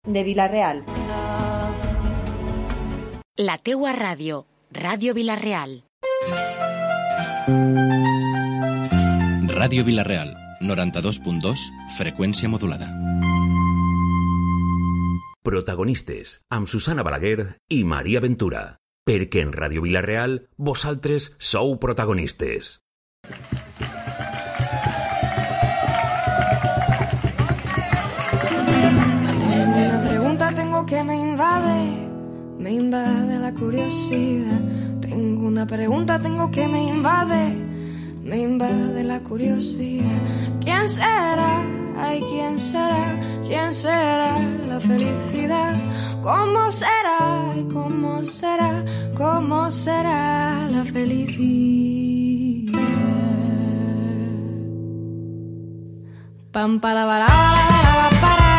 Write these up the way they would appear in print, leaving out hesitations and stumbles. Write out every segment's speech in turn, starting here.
de Vila-real. La teua ràdio, Ràdio Vila-real. Ràdio Vila-real, 92.2, freqüència modulada. Protagonistes, amb Susana Balaguer i Maria Ventura. Perquè en Ràdio Vila-real vosaltres sou protagonistes. Una pregunta tengo que me invade la curiosidad. Tengo una pregunta tengo que me invade la curiosidad. ¿Quién será? Ay, ¿quién será? ¿Quién será la felicidad? ¿Cómo será? Ay, ¿cómo será? ¿Cómo será la felicidad? Pam para para para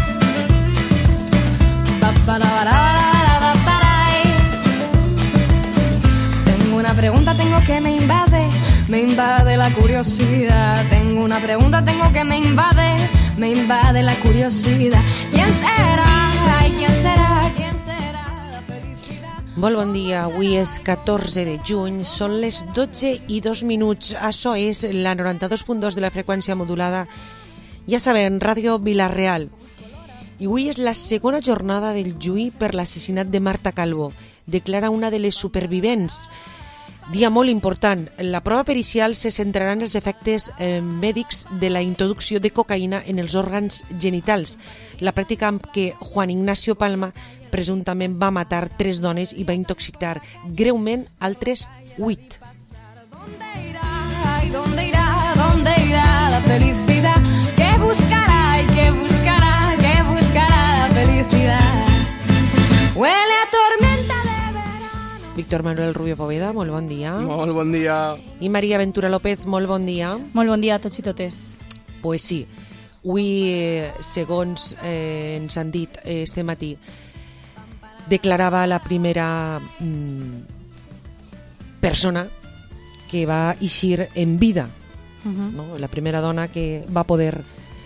Tengo una pregunta, tengo que me invade la curiosidad. Tengo una pregunta, tengo que me invade la curiosidad. ¿Quién será? Ay, ¿quién será? ¿Quién será la felicidad? Molt bon dia, avui és 14 de juny, són les 12:02. Això és la 92.2 de la freqüència modulada, ja sabem, Ràdio Vila-real. I avui és la segona jornada del juí per l'assassinat de Marta Calvo, declara una de les supervivents. Dia molt important. La prova pericial se centrarà en els efectes mèdics de la introducció de cocaïna en els òrgans genitals, la pràctica amb què Juan Ignacio Palma presumptament va matar 3 dones i va intoxicar greument altres 8. ¿Dónde irá la felicidad? ¿Qué buscará y qué buscará? ¿Qué buscará la felicidad? Huele a tormenta de verano. Víctor Manuel Rubio Poveda, molt bon dia. Molt bon dia. I Maria Ventura López, molt bon dia. Molt bon dia a tots i totes. Pues sí, avui, segons ens han dit este matí, declarava la primera persona que va eixir en vida, no? La primera dona que va poder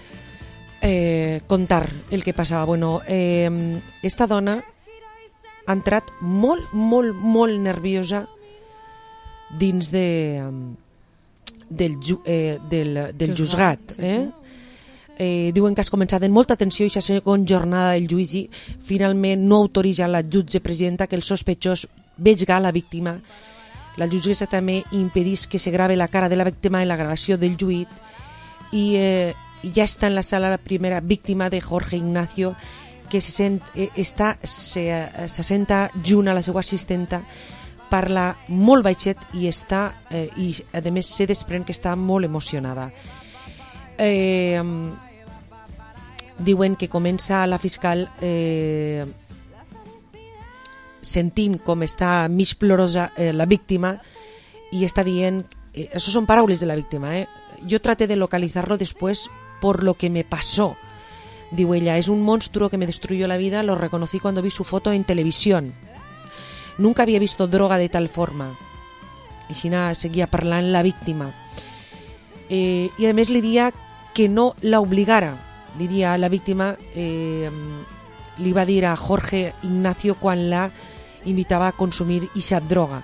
contar el que passava. Bueno, esta dona ha entrat molt nerviosa dins del juzgat. Diuen que has començat amb molta atenció i la segona jornada del judici finalment no autoritza la jutge presidenta que el sospechós vegi la víctima. La jutgessa també impedís que se grave la cara de la víctima en la gravació del juit i ja està en la sala la primera víctima de Jorge Ignacio, que se senta junt a la seva assistenta, parla molt baixet i a més se desprèn que està molt emocionada. Diuen que comença la fiscal sentint com està mig plorosa la víctima y está dient, eso son paraules de la víctima, yo traté de localizarlo después por lo que me pasó. Diu ella, es un monstruo que me destruyó la vida, lo reconocí cuando vi su foto en televisión. Nunca había visto droga de tal forma. I si seguia parlant la víctima. I a més li dia que no la obligara. Li dia a la víctima, li va dir a Jorge Ignacio quan la invitava a consumir ixa droga.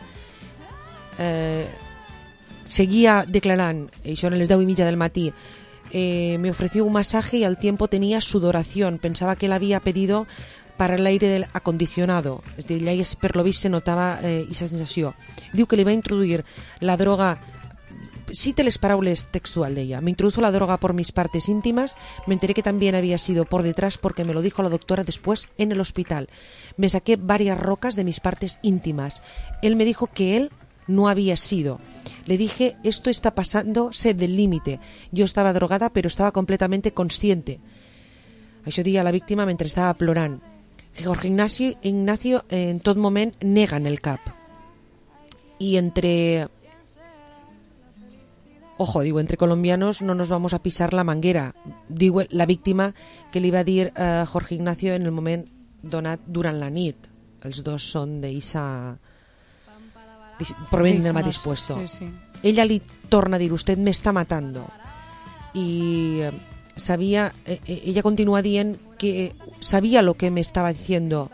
Seguía declarant, això a les 10:30 del matí, me ofreció un masaje y al tiempo tenía sudoración. Pensaba que él había pedido para el aire del acondicionado. És a dir, ella per lo vist se notava aquesta sensació. Diu que li va introduir la droga, cite les paraules textual d'ella, me introdujo la droga por mis partes íntimas, me enteré que también había sido por detrás porque me lo dijo la doctora después en el hospital. Me saqué varias rocas de mis partes íntimas. Él me dijo que él no había sido. Le dije, esto está pasándose del límite. Yo estaba drogada, pero estaba completamente consciente. Això deia la víctima mentre estava plorant. Jorge Ignacio en tot moment nega en el cap. Y entre colombianos no nos vamos a pisar la manguera. Diu la víctima que li va dir a Jorge Ignacio en el moment donat durant la nit. Els dos són d'Issa, provienen del mateix puesto. Sí, sí. Ella li torna a dir, usted me está matando. Y ella continúa dient que sabía lo que me estaba diciendo.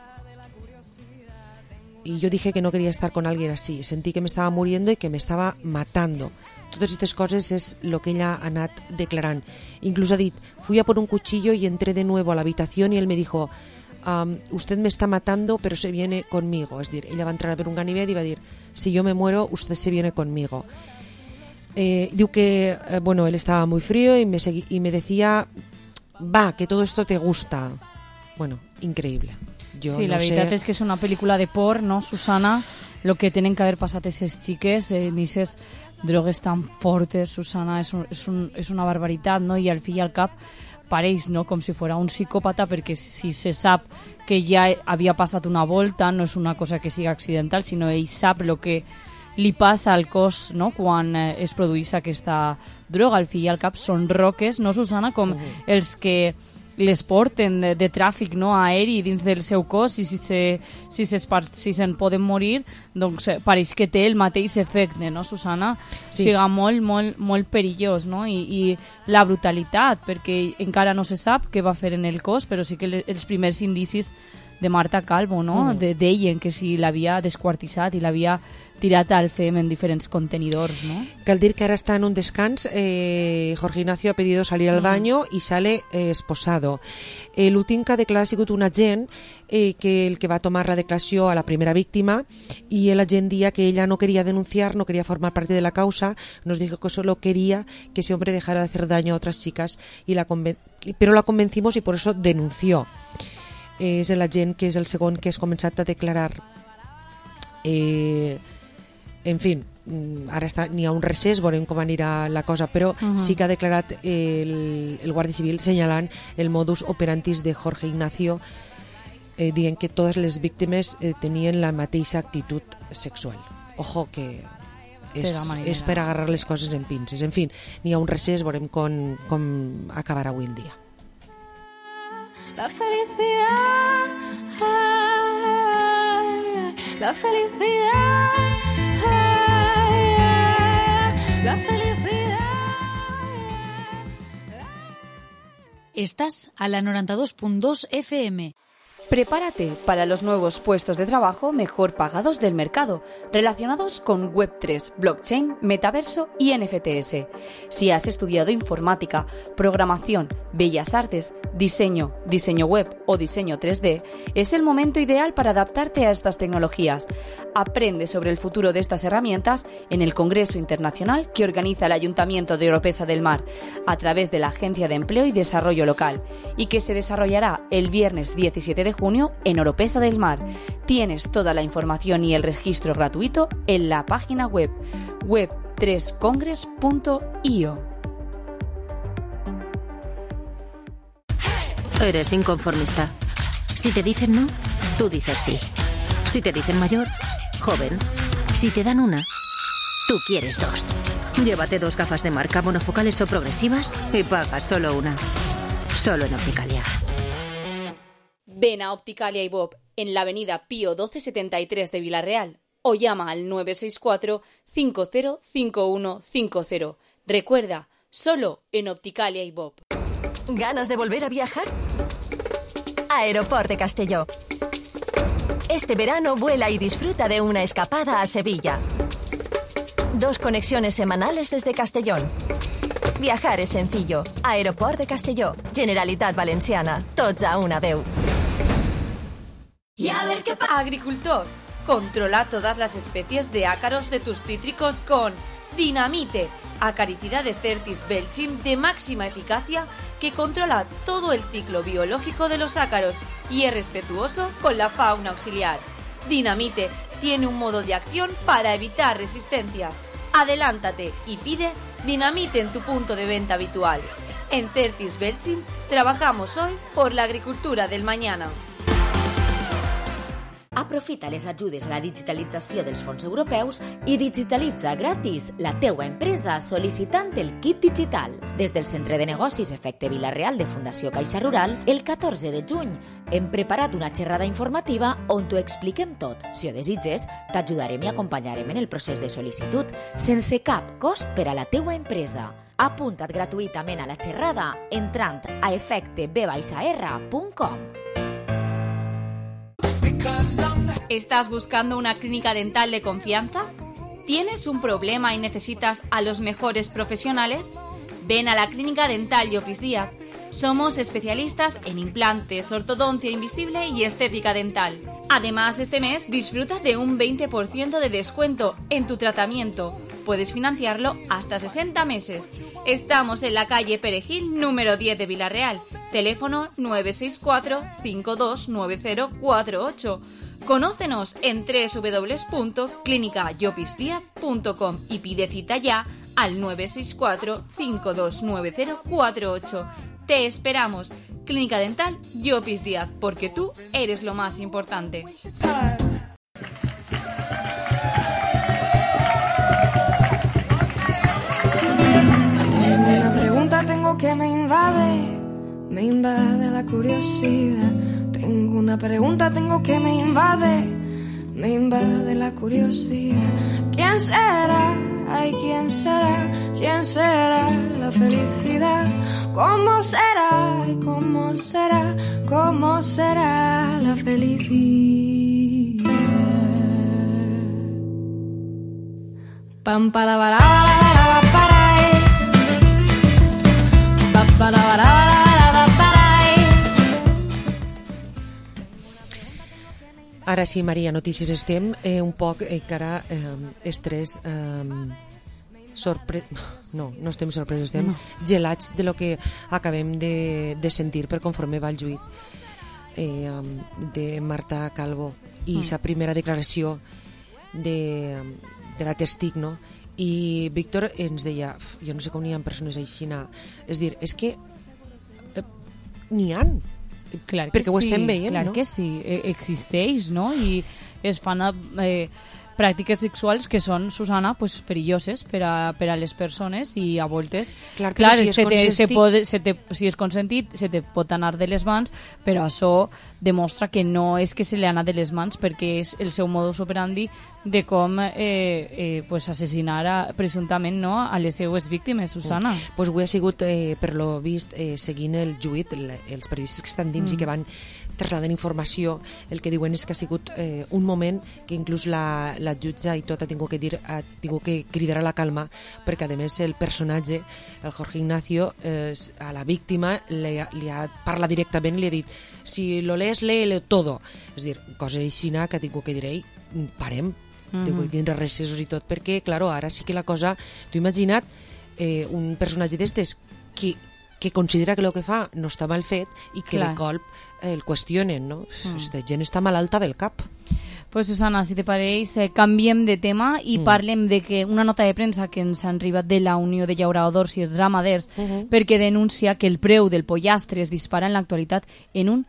Y yo dije que no quería estar con alguien así. Sentí que me estaba muriendo y que me estaba matando. Totes estas coses és el que ella ha anat declarant. Inclús ha dit, fui a por un cuchillo y entré de nuevo a la habitación y él me dijo, usted me está matando pero se viene conmigo. Es decir, ella va a entrar a ver un ganivet y va a dir, si yo me muero, usted se viene conmigo. Diu que, él estaba muy frío y me decía, va, que todo esto te gusta. Bueno, increïble. Sí, la veritat és que és una pel·lícula de por, no, Susana? Lo que tenen que haver passat aquestes xiques, ni aquestes drogues tan fortes, Susana, és una barbaritat, no? I al fi i al cap pareix, no?, com si fos un psicòpata, perquè si se sap que ja havia passat una volta, no és una cosa que sigui accidental, sinó ell sap el que li passa al cos, no?, quan es produeix aquesta droga. Al fi i al cap són roques, no, Susana, com els que les porten de tràfic, no, aeri dins del seu cos, i si se'n poden morir, doncs pareix que té el mateix efecte, no, Susana? Sí. Siga molt, molt, molt perillós, no? I la brutalitat, perquè encara no se sap què va fer en el cos, però sí que els primers indicis de Marta Calvo, no? Deien que si l'havia desquartissat i l'havia tirat al FEM en diferents contenidors, ¿no? Cal dir que ara està en un descans. Jorge Ignacio ha pedido salir al baño y sale esposado. L'últim que ha declarat ha sigut un agent que el que va tomar la declaració a la primera víctima, y el agent dia que ella no quería denunciar, no quería formar parte de la causa, nos dijo que solo quería que ese hombre dejara de hacer daño a otras chicas, pero la convencimos y por eso denunció. És l'agent que és el segon que has començat a declarar. En fi, ara n'hi ha un recés, veurem com anirà la cosa, però sí que ha declarat el Guàrdia Civil senyalant el modus operandi de Jorge Ignacio, dient que totes les víctimes tenien la mateixa actitud sexual. Ojo, que és per agarrar les coses en pinces. En fi, n'hi ha un recés, veurem com acabarà avui el dia. La felicidad, la felicidad, la felicidad. Estás a la 92.2 FM. Prepárate para los nuevos puestos de trabajo mejor pagados del mercado, relacionados con Web3, blockchain, metaverso y NFTs. Si has estudiado informática, programación, bellas artes, diseño web o diseño 3D, es el momento ideal para adaptarte a estas tecnologías. Aprende sobre el futuro de estas herramientas en el Congreso Internacional que organiza el Ayuntamiento de Oropesa del Mar, a través de la Agencia de Empleo y Desarrollo Local, y que se desarrollará el viernes 17 de junio en Oropesa del Mar. Tienes toda la información y el registro gratuito en la página web web3congress.io. Eres inconformista. Si te dicen no, tú dices sí. Si te dicen mayor, joven. Si te dan una, tú quieres dos. Llévate 2 gafas de marca monofocales o progresivas y paga solo una. Solo en Opticalia. Ven a Opticalia Ibop en la avenida Pío 1273 de Villarreal o llama al 964 505150. Recuerda, solo en Opticalia Ibop. ¿Ganas de volver a viajar? Aeroport de Castelló. Este verano vuela y disfruta de una escapada a Sevilla. 2 conexiones semanales desde Castellón. Viajar es sencillo. Aeroport de Castelló. Generalitat Valenciana. Tots a una veu. Y a ver qué pasa. Agricultor, controla todas las especies de ácaros de tus cítricos con Dinamite, acaricida de Certis belchim de máxima eficacia que controla todo el ciclo biológico de los ácaros y es respetuoso con la fauna auxiliar. Dinamite tiene un modo de acción para evitar resistencias. Adelántate y pide Dinamite en tu punto de venta habitual. En Certis belchim trabajamos hoy por la agricultura del mañana. Aprofita les ajudes a la digitalització dels fons europeus i digitalitza gratis la teua empresa sol·licitant el kit digital. Des del Centre de Negocis Efecte Vila-real de Fundació Caixa Rural, el 14 de juny hem preparat una xerrada informativa on t'ho expliquem tot. Si ho desitges, t'ajudarem i acompanyarem en el procés de sol·licitud sense cap cost per a la teua empresa. Apunta't gratuïtament a la xerrada entrant a efecteb-r.com. ¿Estás buscando una clínica dental de confianza? ¿Tienes un problema y necesitas a los mejores profesionales? Ven a la Clínica Dental Llopis Díaz. Somos especialistas en implantes, ortodoncia invisible y estética dental. Además, este mes disfruta de un 20% de descuento en tu tratamiento. Puedes financiarlo hasta 60 meses. Estamos en la calle Perejil, número 10 de Vilarreal. Teléfono 964-529048. Conócenos en www.clinicayopisdiaz.com y pide cita ya al 964-529048. Te esperamos. Clínica Dental Llopis Díaz, porque tú eres lo más importante. Una pregunta tengo que me invade la curiosidad. Tengo una pregunta, tengo que me invade la curiosidad. ¿Quién será? Ay, ¿quién será? ¿Quién será la felicidad? ¿Cómo será? Ay, ¿cómo será? ¿Cómo será la felicidad? Pam para para para para para para. Ara sí, Maria, notícies estem un poc encara estrès no estem sorpresos, estem gelats de lo que acabem de sentir per conforme va el juit de Marta Calvo i sa primera declaració de la testig, no? I Víctor ens deia, jo no sé com n'hi ha persones així, és dir, és que n'hi han. Clar que perquè ho estem veient, clar, no? que sí, existeix, no? I es fan pràctiques sexuals que són, Susana, pues, perilloses per a les persones i a voltes, clar, si és consentit se te pot anar de les mans, però això demostra que no és que se li ha anat de les mans, perquè és el seu modus operandi de com pues, assassinar presumptament, no, a les seues víctimes, Susana. Pues avui ha sigut, per lo vist, seguint el juit, els periodistes que estan dins i que van trasladant informació, el que diuen és que ha sigut un moment que inclús la jutja i tot ha tingut que cridar a la calma, perquè a més el personatge, el Jorge Ignacio, a la víctima li ha parlat directament i li ha dit, si lo lees, léelo todo. És dir, cosa així que ha tingut que dir, ei, parem, tinc tindre recessos i tot, perquè, claro, ara sí que la cosa, t'ho imagina't un personatge d'estes que considera que el que fa no està mal fet i que de colp el qüestionen, no? Aquesta gent està malalta del cap. Pues Susana, si te pareix, canviem de tema i parlem de que una nota de premsa que ens ha arribat de la Unió de Llauradors i Ramaders perquè denuncia que el preu del pollastre es dispara en l'actualitat en un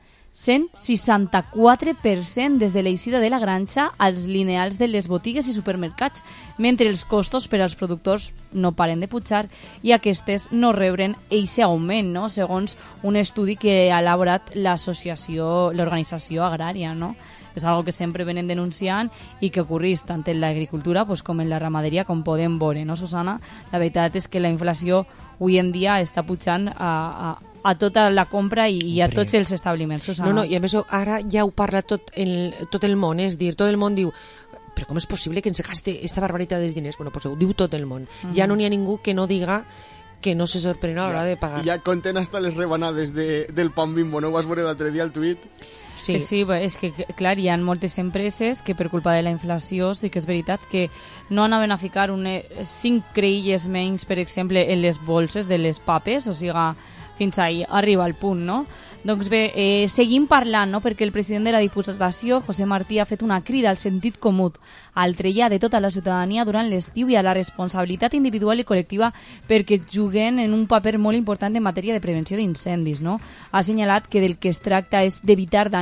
164% des de l'eixida de la granja als lineals de les botigues i supermercats, mentre els costos per als productors no paren de pujar i aquestes no rebren eixe augment, no? Segons un estudi que ha elaborat l'organització agrària, no? És algo que sempre venen denunciant i que ocorreix tant en l'agricultura pues, com en la ramaderia, com podem veure, no, Susana? La veritat és que la inflació avui en dia està pujant a tota la compra i a tots els establiments, Susana. No, i a més ara ja ho parla tot el món, és dir, tot el món diu, però com és possible que ens gaste esta barbaritat dels diners? Bueno, pues ho diu tot el món. Ja no n'hi ha ningú que no diga que no se sorprèn a l'hora de pagar. I ja compten hasta les rebanades del pan Bimbo, no ho vas veure l'altre dia al tuit? Sí, és que, clar, hi ha moltes empreses que per culpa de la inflació sí que és veritat que no anaven a ficar 5 creïlles menys, per exemple, en les bolses de les papes, o sigui, fins ahí arriba el punt, no? Doncs bé, seguim parlant, no? Perquè el president de la Diputació, José Martí, ha fet una crida al sentit comú, al trellar de tota la ciutadania durant l'estiu i a la responsabilitat individual i col·lectiva perquè juguen en un paper molt important en matèria de prevenció d'incendis, no? Ha assenyalat que del que es tracta és d'evitar danys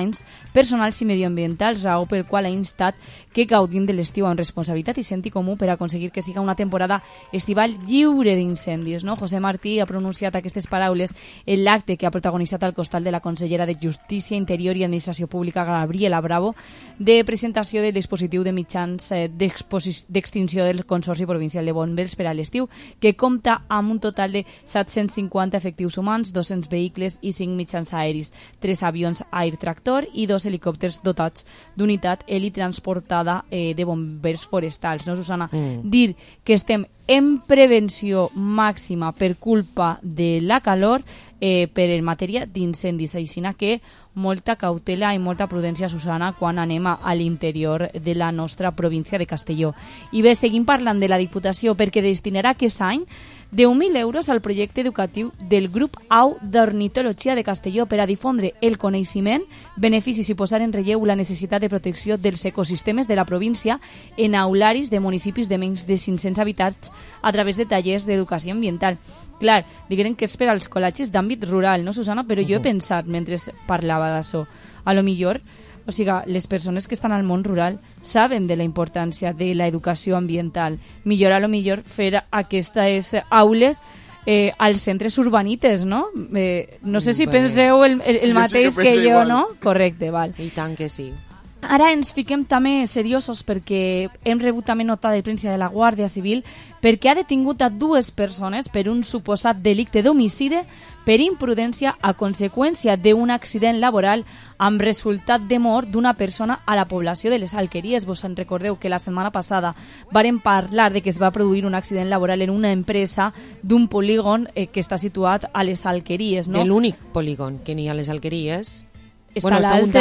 danys personals i medioambientals, raó pel qual ha instat que gaudim de l'estiu amb responsabilitat i sentit comú per aconseguir que siga una temporada estival lliure d'incendis. No? José Martí ha pronunciat aquestes paraules en l'acte que ha protagonitzat al costat de la consellera de Justícia, Interior i Administració Pública, Gabriela Bravo, de presentació del dispositiu de mitjans d'extinció del Consorci Provincial de Bombers per a l'estiu, que compta amb un total de 750 efectius humans, 200 vehicles i 5 mitjans aeris, 3 avions Air Tractor i 2 helicòpters dotats d'unitat helitransportada de bombers forestals. No, Susana? Dir que estem en prevenció màxima per culpa de la calor per en matèria d'incendis. Així que molta cautela i molta prudència, Susana, quan anem a l'interior de la nostra província de Castelló. I bé, seguim parlant de la Diputació perquè destinarà aquest any 10.000 euros al projecte educatiu del grup AU d'Ornitologia de Castelló per a difondre el coneixement, beneficis i posar en relleu la necessitat de protecció dels ecosistemes de la província en aularis de municipis de menys de 500 habitants a través de tallers d'educació ambiental. Clar, diguem que és per als col·legis d'àmbit rural, no, Susana? Però jo he pensat, mentre parlava d'això, a lo millor, o sigui, les persones que estan al món rural saben de la importància de l'educació ambiental. Millor, a lo millor, fer aquestes aules als centres urbanites, no? No sé si penseu el mateix que jo, igual. No? Correcte, val. I tant que sí. Ara ens fiquem també seriosos perquè hem rebut també nota de premsa de la Guàrdia Civil perquè ha detingut a 2 persones per un suposat delicte d'homicidi per imprudència a conseqüència d'un accident laboral amb resultat de mort d'una persona a la població de les Alqueries. Vos en recordeu que la setmana passada vàrem parlar de que es va produir un accident laboral en una empresa d'un polígon que està situat a les Alqueries, no? De l'únic polígon que n'hi ha a les Alqueries. Està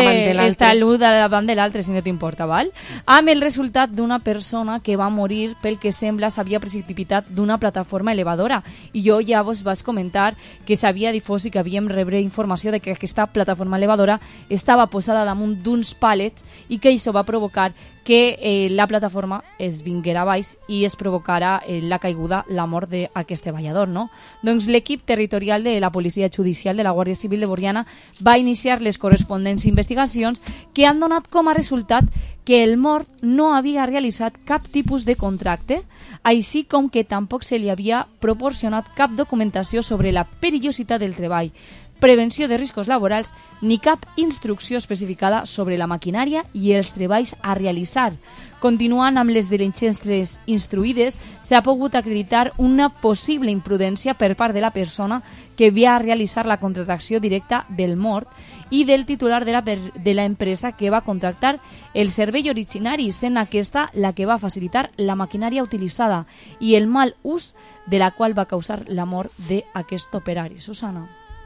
l'un davant de l'altre, si no t'importa, val? Amb el resultat d'una persona que va morir pel que sembla s'havia precipitat d'una plataforma elevadora. I jo ja vos vaig comentar que s'havia difós i que havíem rebre informació de que aquesta plataforma elevadora estava posada damunt d'uns pàlets i que això va provocar que la plataforma es vinguera baix i es provocara la caiguda, la mort d'aquest treballador, no? Doncs l'equip territorial de la Policia Judicial de la Guàrdia Civil de Borriana va iniciar les corresponents investigacions que han donat com a resultat que el mort no havia realitzat cap tipus de contracte, així com que tampoc se li havia proporcionat cap documentació sobre la perillositat del treball, prevenció de riscos laborals ni cap instrucció especificada sobre la maquinària i els treballs a realitzar. Continuant amb les diligències instruïdes, s'ha pogut acreditar una possible imprudència per part de la persona que havia a realitzar la contractació directa del mort i del titular de la empresa que va contractar el servei originari, sent aquesta la que va facilitar la maquinària utilitzada i el mal ús de la qual va causar la mort d'aquest operari. Susana.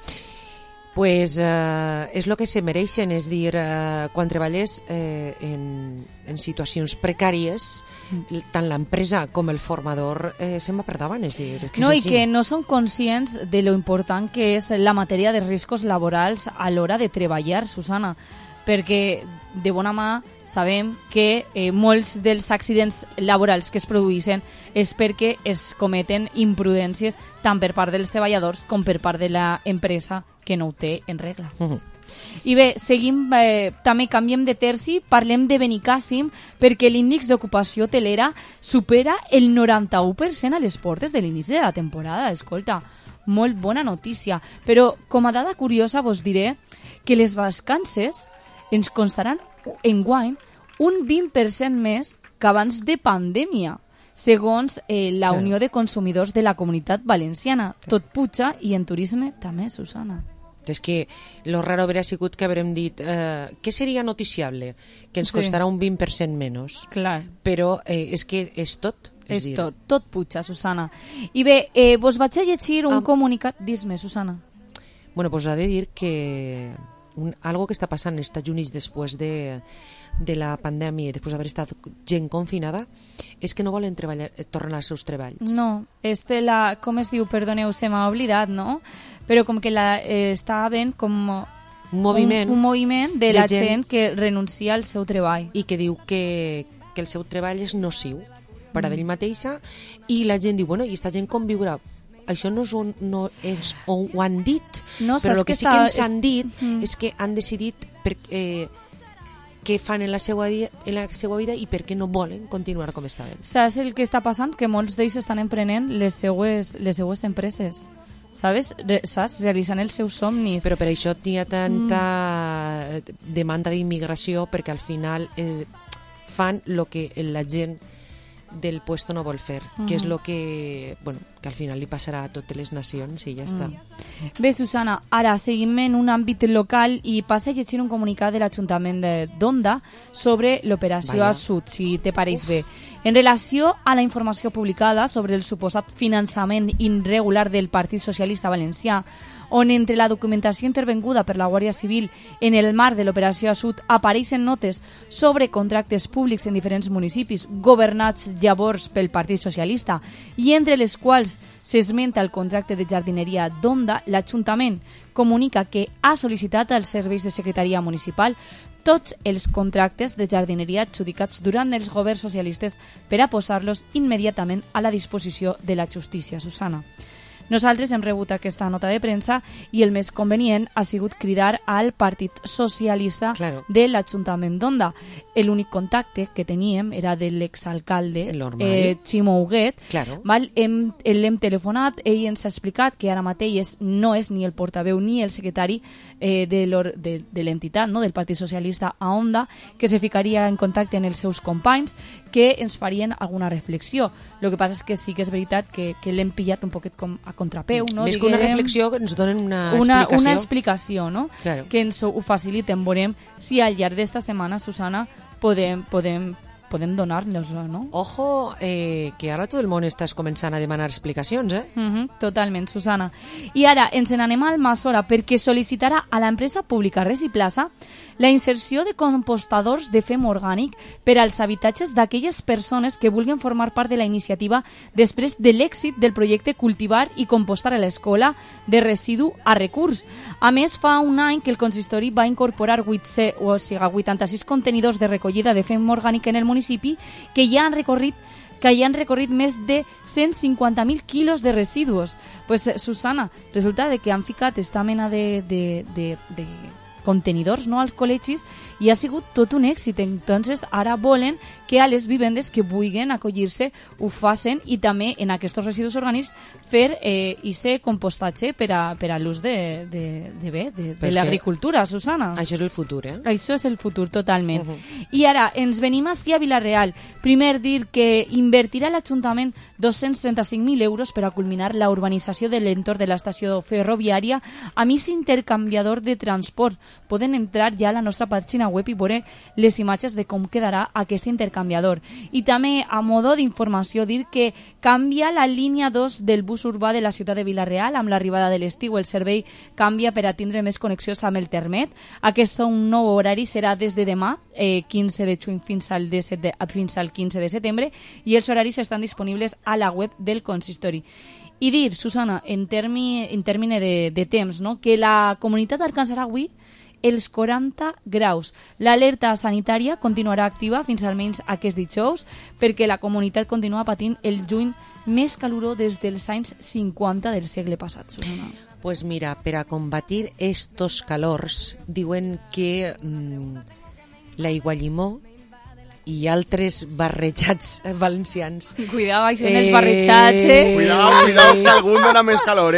Pues és el que se mereixen, és dir, quan treballes en situacions precàries, tant l'empresa com el formador se'n va per davant, és dir... No, i que no són conscients de lo important que és la matèria de riscos laborals a l'hora de treballar, Susana, perquè de bona mà sabem que molts dels accidents laborals que es produeixen és perquè es cometen imprudències tant per part dels treballadors com per part de l'empresa que no ho té en regla. I bé, seguim, també canviem de terci, parlem de Benicàssim perquè l'índex d'ocupació hotelera supera el 91% a les portes de l'inici de la temporada. Escolta, molt bona notícia. Però com a dada curiosa vos diré que les vacances ens constaran enguany un 20% més que abans de pandèmia, segons la Unió de Consumidors de la Comunitat Valenciana. Tot puja i en turisme també, Susana. És que lo raro hauria sigut que haurem dit què seria noticiable? Que ens costarà un 20% menys. Clar. Però és que és tot. És tot puja, Susana. I bé, vos vaig a llegir un comunicat. Dis-me, Susana. Bueno, pues ha de dir que algo que està passant als Estats Units després de la pandèmia, després d'haver estat gent confinada, és que no volen tornar als seus treballs. No, com es diu, perdoneu, se m'ha oblidat, no? Però com que està havent com un moviment de la gent que renuncia al seu treball. I que diu que el seu treball és nociu per a ell mateixa, i la gent diu, bueno, i aquesta gent com viurà? Això no és on ho han dit, però el que sí que ens han dit és que han decidit què fan en la seva vida i per què no volen continuar com estaven. Saps el que està passant? Que molts d'ells estan emprenent les seues empreses. Saps? Realitzant els seus somnis. Però per això n'hi ha tanta demanda d'immigració, perquè al final fan el que la gent del puesto no vol fer, que és el que, que al final li passarà a totes les nacions i ja està. Bé, Susana, ara seguim en un àmbit local i passa a llegir un comunicat de l'Ajuntament d'Onda sobre l'operació Sud, si te pareix bé. En relació a la informació publicada sobre el suposat finançament irregular del Partit Socialista Valencià, on entre la documentació intervenguda per la Guàrdia Civil en el marc de l'Operació Sud apareixen notes sobre contractes públics en diferents municipis governats llavors pel Partit Socialista i entre les quals s'esmenta el contracte de jardineria d'Onda, l'Ajuntament comunica que ha sol·licitat als serveis de secretaria municipal tots els contractes de jardineria adjudicats durant els governs socialistes per a posar-los immediatament a la disposició de la justícia. Susana. Nosaltres hem rebut aquesta nota de premsa i el més convenient ha sigut cridar al Partit Socialista de l'Ajuntament d'Onda. L'únic contacte que teníem era de l'exalcalde Ximo Huguet. L'hem telefonat, ell ens ha explicat que ara mateix no és ni el portaveu ni el secretari de l'entitat, del Partit Socialista a Onda, que se ficaria en contacte amb els seus companys que ens farien alguna reflexió. El que passa és que sí que és veritat que l'hem pillat un poquet com a contrapeu, no? Més que una reflexió, ens donen una explicació. Una explicació, no? Claro. Que ens ho faciliten. Veurem si al llarg d'esta setmana, Susana, podem donar-los, no? Ojo, que ara tot el món estàs començant a demanar explicacions, Totalment, Susana. I ara ens n'anem al Almassora perquè sol·licitarà a l'empresa pública Resiplaza la inserció de compostadors de fem orgànic per als habitatges d'aquelles persones que vulguin formar part de la iniciativa després de l'èxit del projecte Cultivar i Compostar a l'Escola de residu a recurs. A més, fa un any que el consistori va incorporar 86 contenidors de recollida de fem orgànic en el municipi que ja han recorrit més de 150.000 quilos de residus. Pues, Susana, resulta que han ficat esta mena de contenidors, no, als col·legis i ha sigut tot un èxit. Entonces ara volen que a les vivendes que vulguin acollir-se ho facin i també en aquests residus orgànics fer ese compostatge per a l'ús de l'agricultura, Susana. Això és el futur, Això és el futur, totalment. I ara ens venim així a Vila-real. Primer dir que invertirà l'Ajuntament 235.000 euros per a culminar la urbanització de l'entorn de l'estació ferroviària amb aquest intercanviador de transport. Poden entrar ja a la nostra pàgina web i veure les imatges de com quedarà aquest intercanviador. I també, a modo d'informació, dir que canvia la línia 2 del bus urbà de la ciutat de Vila-real. Amb l'arribada de l'estiu, el servei canvia per a tindre més connexions amb el Termet. Aquest nou horari serà des de demà, 15 de juny fins al 15 de setembre, i els horaris estan disponibles a la web del consistori. I dir, Susana, en termini de temps, no?, que la comunitat alcançarà avui els 40 graus. L'alerta sanitària continuarà activa fins almenys aquest dijous perquè la comunitat continua patint el juny més calorós des dels anys 50 del segle passat, Susana. Pues mira, per a combatir estos calors diuen que l'aiguallimó i altres barrejats valencians. Cuidado, això en els barrejats, Cuidado, que algun dona més calor,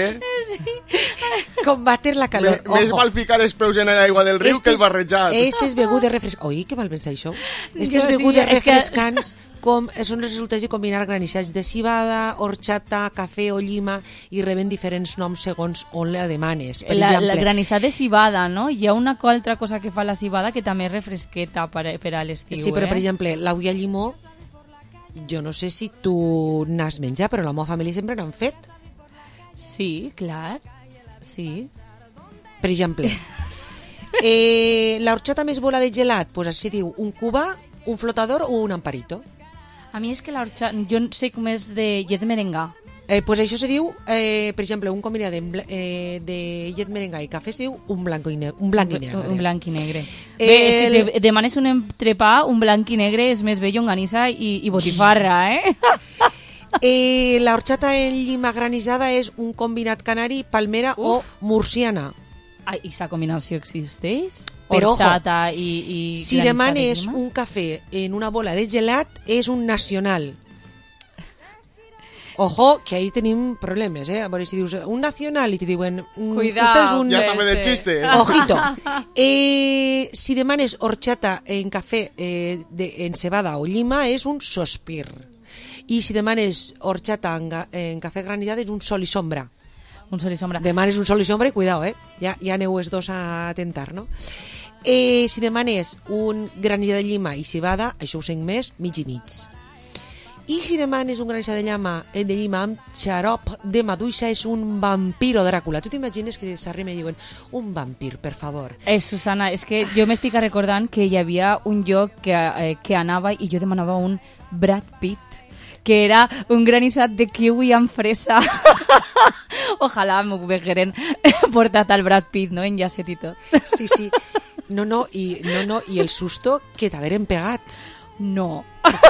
Combater la calor. Més val ficar els peus en l'aigua del riu que el barrejat. Estes begudes refrescants... Oi, que mal pensar això? Estes begudes refrescants són els resultats de combinar granissats de cibada, horchata, cafè o llima i reben diferents noms segons on la demanes. Per exemple, la granissat de cibada, no? Hi ha una altra cosa que fa la cibada que també és refresqueta per a l'estiu. Sí, però per exemple, l'auia llimó, jo no sé si tu n'has menjat, però la meva família sempre n'han fet. Sí, clar. Sí. Per exemple, la horchata més bola de gelat, pues així diu un cubà, un flotador o un amparito. A mi és que la horchata, jo sé com és de llet merengà. Pues això se diu, per exemple, un combinat de llet merengà i cafè se diu un blanc i negre. Un blanc i negre. Bé, si demanes un entrepà, un blanc i negre és més bé llonganissa i botifarra, La horchata en llima granissada és un combinat canari, palmera o murciana. I esa combinació existeix? Però, horchata i si demanes un cafè en una bola de gelat, és un nacional. Ojo, que ahí tenim problemes, A veure si dius un nacional i te diuen... Cuidado. Ja està bé del xiste. Ojito. Si demanes horchata en cafè en cebada o llima, és un sospir. I si demanes horchata en cafè granizat, és un sol i sombra. Un sol i sombra. Demanes un sol i sombra i cuidao, ja aneu els dos a tentar, no? Si demanes un granizat de llima i cebada, això ho sent més, mig i mig. I si demanes un granizat de llima amb xarop de maduixa, és un vampiro Dràcula. Tu t'imagines que s'arrimen i diuen un vampir, per favor? Susana, és que jo m'estic recordant que hi havia un lloc que anava i jo demanava un Brad Pitt, que era un granizat de kiwi amb fresa. Ojalà m'ho vegueren portat al Brad Pitt, no? Enllacet i tot. Sí. No, i el susto que t'haveren pegat. No.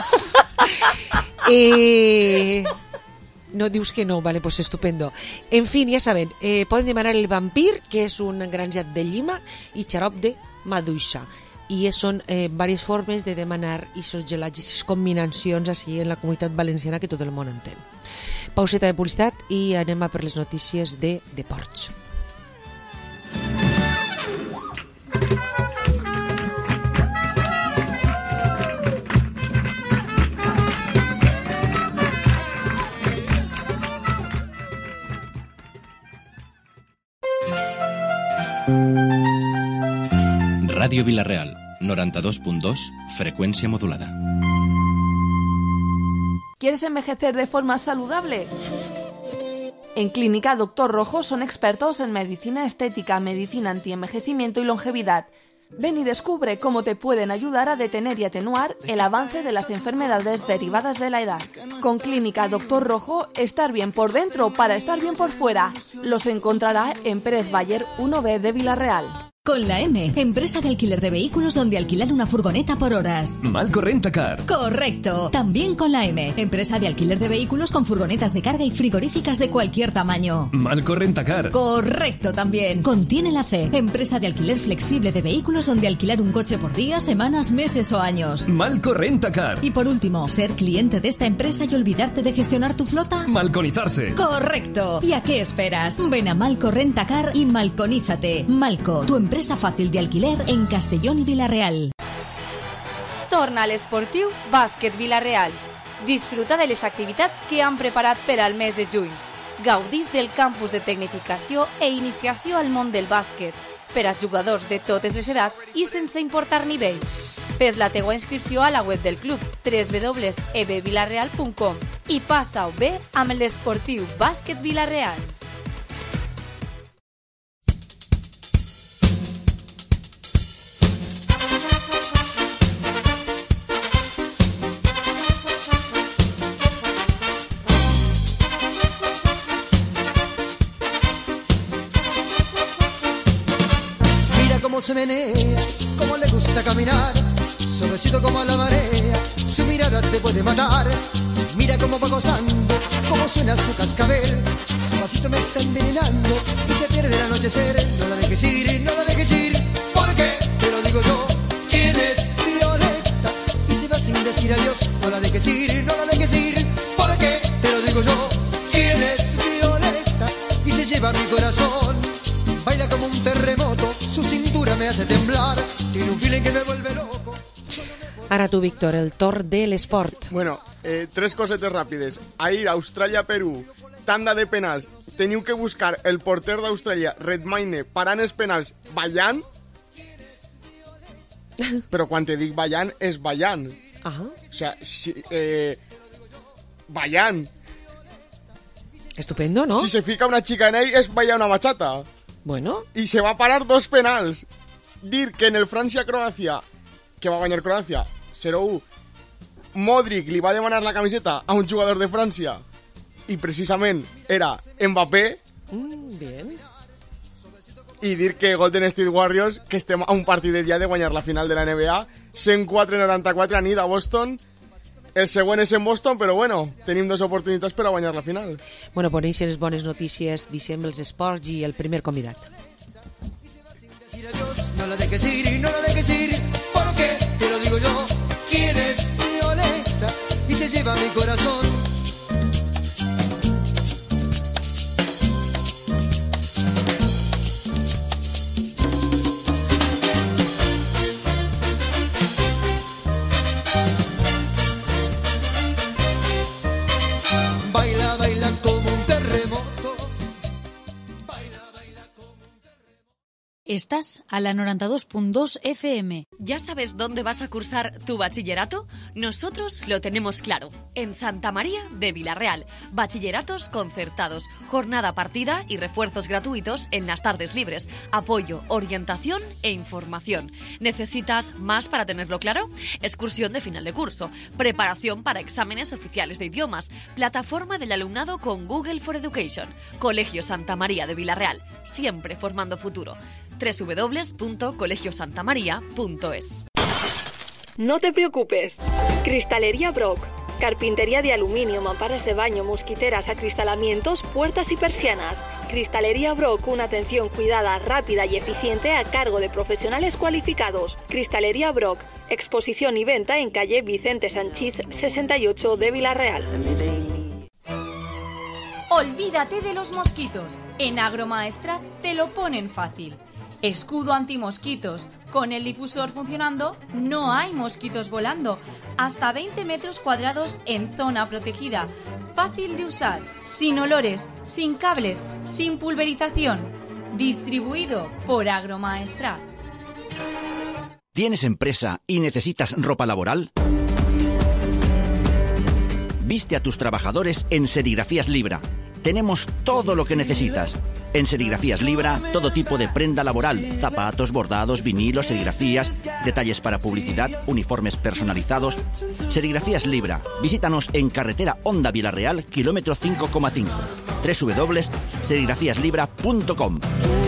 No, dius que no, vale, pues estupendo. En fin, ja saben, poden demanar el vampir, que és un granizat de llima i xarop de maduixa. I són diverses formes de demanar aquests gelats, aquestes combinacions així en la comunitat valenciana que tot el món entén. Pauseta de publicitat i anem a per les notícies de deports. Radio Vilarreal, 92.2, frecuencia modulada. ¿Quieres envejecer de forma saludable? En Clínica Dr. Rojo son expertos en medicina estética, medicina antienvejecimiento y longevidad. Ven y descubre cómo te pueden ayudar a detener y atenuar el avance de las enfermedades derivadas de la edad. Con Clínica Dr. Rojo, estar bien por dentro para estar bien por fuera. Los encontrará en Pérez Bayer 1B de Villarreal. Con la M, empresa de alquiler de vehículos donde alquilar una furgoneta por horas. Malco Rentacar. Correcto. También con la M, empresa de alquiler de vehículos con furgonetas de carga y frigoríficas de cualquier tamaño. Malco Rentacar. Correcto también. Contiene la C, empresa de alquiler flexible de vehículos donde alquilar un coche por días, semanas, meses o años. Malco Rentacar. Y por último, ser cliente de esta empresa y olvidarte de gestionar tu flota. Malconizarse. Correcto. ¿Y a qué esperas? Ven a Malco Rentacar y malconízate. Malco, tu empresa fàcil d'alquiler en Castellón i Vila-real. Torna a l'esportiu Bàsquet Vila-real. Disfruta de les activitats que han preparat per al mes de juny. Gaudís del campus de tecnificació e iniciació al món del bàsquet per a jugadors de totes les edats i sense importar nivell. Fes la teua inscripció a la web del club www.ebvilarreal.com i passa-ho bé amb l'esportiu Bàsquet Vila-real. Se menea, como le gusta caminar, suavecito como la marea, su mirada te puede matar. Mira cómo va gozando, cómo suena su cascabel, su pasito me está envenenando y se pierde el anochecer. No la dejes ir, no la dejes ir, porque te lo digo yo, ¿quién es Violeta? Y se va sin decir adiós. No la dejes ir, no la dejes ir, porque te lo digo yo, ¿quién es Violeta? Y se lleva mi corazón. Baila como un terremoto, su cintura me hace temblar, tiene un feeling que me vuelve loco. Ara tu, Víctor, el torn de l'esport. Bueno, tres cosetes ràpides. Ahir, Austràlia-Perú, tanda de penals. Teniu que buscar el porter d'Austràlia, Redmayne, parant els penals ballant. Però quan te dic ballant, és ballant. Ajá. O sea, ballant. Estupendo, ¿no? Si se fica una chica en ell, és ballar una bachata. Bueno. Y se va a parar 2 penals. Dir que en el Francia-Croàcia, que va guanyar Croàcia 0-1, Modric li va demanar la camiseta a un jugador de França i precisament era Mbappé. Bien. I dir que Golden State Warriors, que estem a un partit de dia de guanyar la final de la NBA, 104-94 anit a Boston. El següent és en Boston, però bueno, tenim 2 oportunitats per a guanyar la final. Bueno, per aquestes bones notícies, deixem els esports i el primer convidat. Adiós, no la dejes ir, no la dejes ir, porque te lo digo yo, quién es Violeta y se lleva mi corazón. Baila, baila como un terremoto. Estás a la 92.2 FM. ¿Ya sabes dónde vas a cursar tu bachillerato? Nosotros lo tenemos claro. En Santa María de Vilarreal. Bachilleratos concertados, jornada partida y refuerzos gratuitos en las tardes libres. Apoyo, orientación e información. ¿Necesitas más para tenerlo claro? Excursión de final de curso. Preparación para exámenes oficiales de idiomas. Plataforma del alumnado con Google for Education. Colegio Santa María de Vilarreal. Siempre formando futuro. www.colegiosantamaria.es. No te preocupes. Cristalería Brock. Carpintería de aluminio, mamparas de baño, mosquiteras, acristalamientos, puertas y persianas. Cristalería Brock, una atención cuidada, rápida y eficiente a cargo de profesionales cualificados. Cristalería Brock, exposición y venta en calle Vicente Sanchís 68 de Vilarreal. Olvídate de los mosquitos. En Agromaestrat te lo ponen fácil. Escudo antimosquitos. Con el difusor funcionando, no hay mosquitos volando. Hasta 20 metros cuadrados en zona protegida. Fácil de usar, sin olores, sin cables, sin pulverización. Distribuido por Agromaestrat. ¿Tienes empresa y necesitas ropa laboral? Viste a tus trabajadores en Serigrafías Libra. Tenemos todo lo que necesitas. En Serigrafías Libra, todo tipo de prenda laboral, zapatos, bordados, vinilos, serigrafías, detalles para publicidad, uniformes personalizados. Serigrafías Libra. Visítanos en carretera Honda Vilarreal, kilómetro 5,5. www.serigrafiaslibra.com.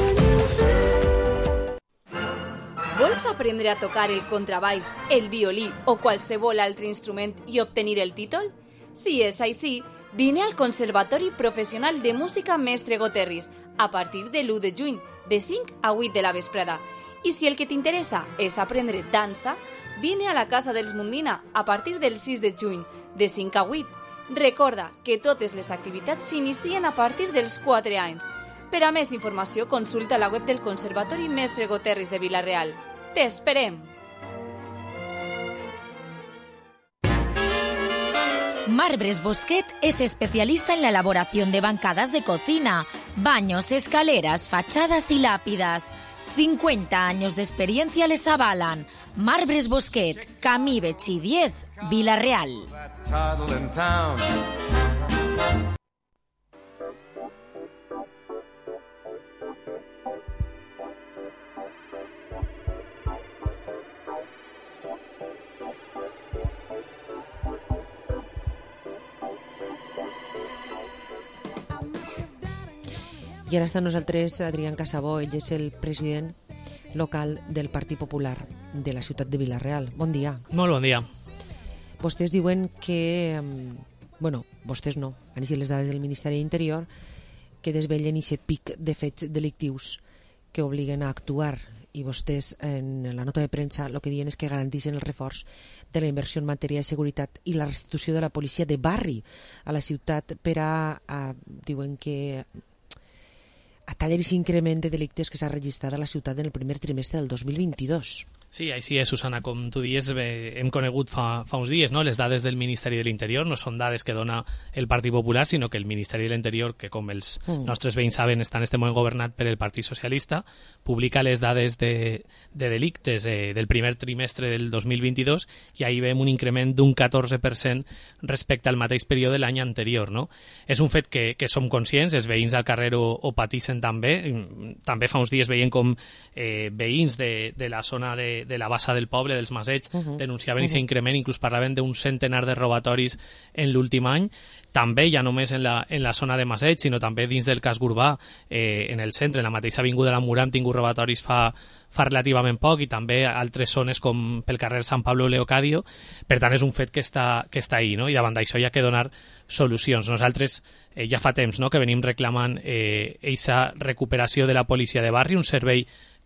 Vols aprendre a tocar el contrabaix, el violí o qualsevol altre instrument i obtenir el títol? Si és així, vine al Conservatori Professional de Música Mestre Goterris a partir de l'1 de juny, de 5 a 8 de la vesprada. I si el que t'interessa és aprendre dansa, vine a la Casa dels Mundina a partir del 6 de juny, de 5 a 8. Recorda que totes les activitats s'inicien a partir dels 4 anys. Per a més informació, consulta la web del Conservatori Mestre Goterris de Vilarreal. ¡T'esperem! Marbres Bosquet es especialista en la elaboración de bancadas de cocina, baños, escaleras, fachadas y lápidas. 50 años de experiencia les avalan. Marbres Bosquet, Camí Betxí 10, Vilarreal. I ara està amb nosaltres Adrián Casabó, ell és el president local del Partit Popular de la ciutat de Vilarreal. Bon dia. Molt bon dia. Vostès diuen que... Bueno, vostès no, han llegit les dades del Ministeri d'Interior que desvellen aquest pic de fets delictius que obliguen a actuar, i vostès en la nota de premsa el que diuen és que garanteixen el reforç de la inversió en matèria de seguretat i la restitució de la policia de barri a la ciutat per a diuen que a tallar aquest increment de delictes que s'ha registrat a la ciutat en el primer trimestre del 2022. Sí, així és, Susana. Com tu dius, hem conegut fa uns dies, no? Les dades del Ministeri de l'Interior no són dades que dona el Partit Popular, sinó que el Ministeri de l'Interior, que com els nostres veïns saben està en este moment governat per el Partit Socialista, publica les dades de delictes del primer trimestre del 2022 i ahí veiem un increment d'un 14% respecte al mateix període de l'any anterior, no? És un fet que som conscients, els veïns al carrer ho patissen també. També fa uns dies veiem com veïns de la zona de la Bassa del Poble, dels Masets, denunciaven aquest increment, inclús parlaven d'un centenar de robatoris en l'últim any. També, ja només en la zona de Masets, sinó també dins del casc urbà, en el centre, en la mateixa avinguda de la Mura, hem tingut robatoris fa relativament poc, i també altres zones com pel carrer Sant Pablo Leocadio. Per tant, és un fet que està ahí, no? I davant d'això hi ha que donar solucions. Nosaltres ja fa temps, no?, que venim reclamant aquesta recuperació de la policia de barri, un servei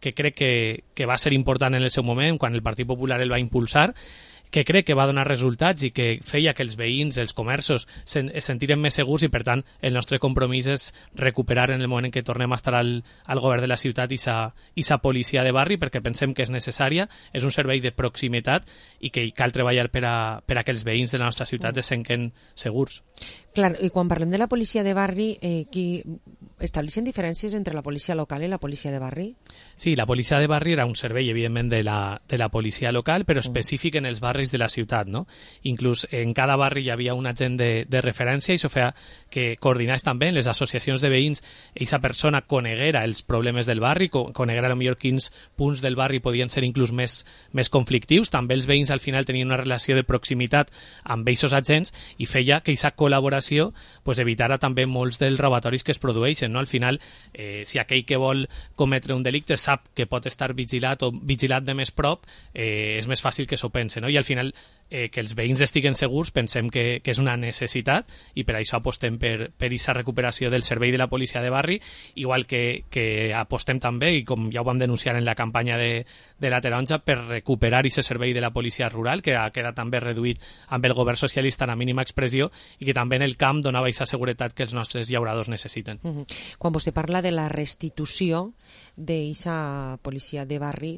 que crec que va ser important en el seu moment, quan el Partit Popular el va impulsar, que crec que va donar resultats i que feia que els veïns, els comerços, es sentiren més segurs i, per tant, el nostre compromís és recuperar en el moment en què tornem a estar al govern de la ciutat i sa policia de barri, perquè pensem que és necessària, és un servei de proximitat i que cal treballar per a que els veïns de la nostra ciutat es senten segurs. Clar, i quan parlem de la policia de barri, estableixen diferències entre la policia local i la policia de barri? Sí, la policia de barri era un servei, evidentment, de la policia local, però específic en els barris de la ciutat, no? Inclús en cada barri hi havia un agent de referència i això feia que coordinés també les associacions de veïns, aquesta persona coneguera els problemes del barri, coneguera potser quins punts del barri podien ser inclús més conflictius. També els veïns al final tenien una relació de proximitat amb aquests agents i feia que aquesta col·laboració evitara també molts dels robatoris que es produeixen, no? Al final, si aquell que vol cometre un delicte sap que pot estar vigilat o vigilat de més prop, és més fàcil que s'ho pense, no? I al final que els veïns estiguen segurs pensem que és una necessitat i per això apostem per aquesta recuperació del servei de la policia de barri, igual que apostem també, i com ja ho vam denunciar en la campanya de la Taronja, per recuperar aquest servei de la policia rural, que ha quedat també reduït amb el govern socialista a la mínima expressió i que també en el camp donava aquesta seguretat que els nostres llauradors necessiten. Quan vostè parla de la restitució d'aquesta policia de barri,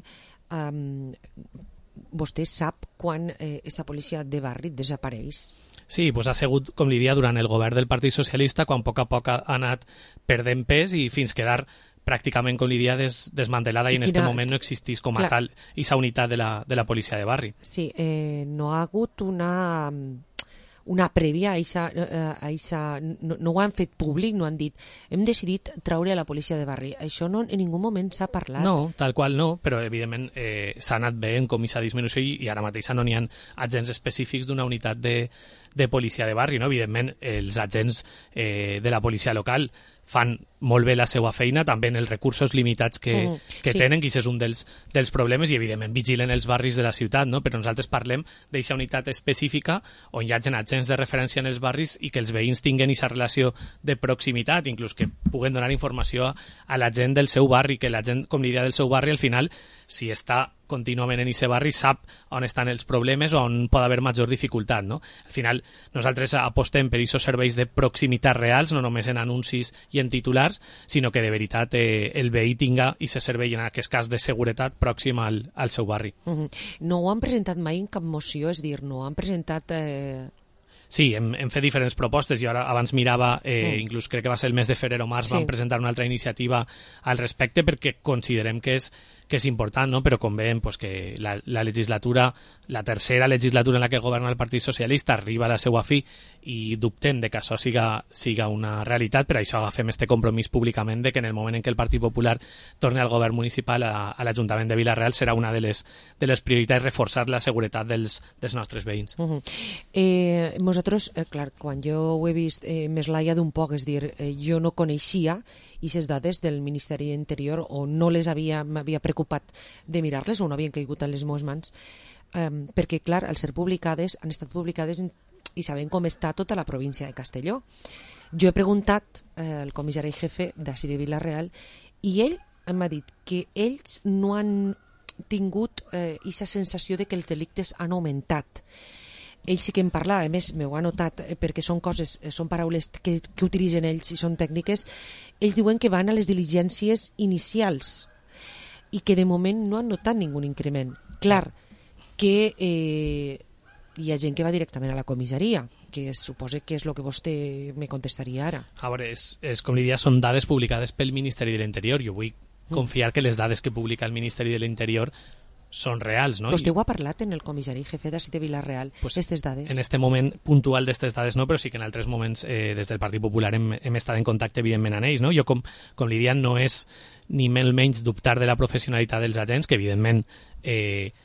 vostè sap quan aquesta policia de barri desapareix? Sí, ha sigut, com li dia, durant el govern del Partit Socialista, quan a poc ha anat perdent pes i fins quedar pràcticament, com li dia, desmantelada i en aquest moment no existís com a tal aquesta unitat de la policia de barri. Sí, no ha hagut una prèvia a eixa, no ho han fet públic, no han dit hem decidit treure a la policia de barri. Això no, en ningú moment s'ha parlat. No, tal qual no, però evidentment s'ha anat veient com aquesta disminució i ara mateix no n'hi ha agents específics d'una unitat de policia de barri, no? Evidentment els agents de la policia local fan molt bé la seva feina, també en els recursos limitats que tenen, que és un dels problemes, i evidentment vigilen els barris de la ciutat, no? Però nosaltres parlem d'aquesta unitat específica on hi hagi agents de referència en els barris i que els veïns tinguin aquesta relació de proximitat, inclús que puguen donar informació a la gent del seu barri, que la gent, com l'idea del seu barri, al final, si està contínuament en aquest barri, sap on estan els problemes o on pot haver major dificultat, no? Al final, nosaltres apostem per aquests serveis de proximitat reals, no només en anuncis i en titulars, sinó que de veritat el veí tinga i se servei, en aquest cas de seguretat, pròxim al seu barri. No ho han presentat mai en cap moció, és dir, no han presentat... Sí, hem fet diferents propostes. Jo ara abans mirava, inclús crec que va ser el mes de febrer o març, vam presentar una altra iniciativa al respecte perquè considerem que és important, no? Però com veiem que la legislatura, la tercera legislatura en la que governa el Partit Socialista arriba a la seva fi i dubtem de que això siga una realitat. Per això agafem este compromís públicament de que en el moment en què el Partit Popular torni al govern municipal a l'Ajuntament de Vila-real serà una de les prioritats reforçar la seguretat dels nostres veïns. Nosaltres, clar, quan jo ho he vist més laia d'un poc, és dir, jo no coneixia aquestes dades del Ministeri d'Interior o no m'havia preocupat de mirar-les o no havien caigut en les meves mans, perquè, clar, al ser publicades, han estat publicades i sabem com està tota la província de Castelló. Jo he preguntat al comissari jefe d'ací de Vila-real i ell m'ha dit que ells no han tingut aquesta sensació de que els delictes han augmentat. Ell sí que em parla, a més m'ho ha notat perquè són paraules que utilitzen ells i són tècniques. Ells diuen que van a les diligències inicials i que de moment no han notat ningú increment. Clar, que hi ha gent que va directament a la comissaria, que suposa que és el que vostè me contestaria ara. A veure, és com li dia, són dades publicades pel Ministeri de l'Interior. Jo vull confiar que les dades que publica el Ministeri de l'Interior són reals, no? Vostè ho ha parlat en el comissari jefe d'ací de Vila-real, aquestes dades? En este moment puntual d'aquestes dades no, però sí que en altres moments des del Partit Popular hem estat en contacte evidentment amb ells, no? Jo, com li diuen, no és ni menys dubtar de la professionalitat dels agents, que evidentment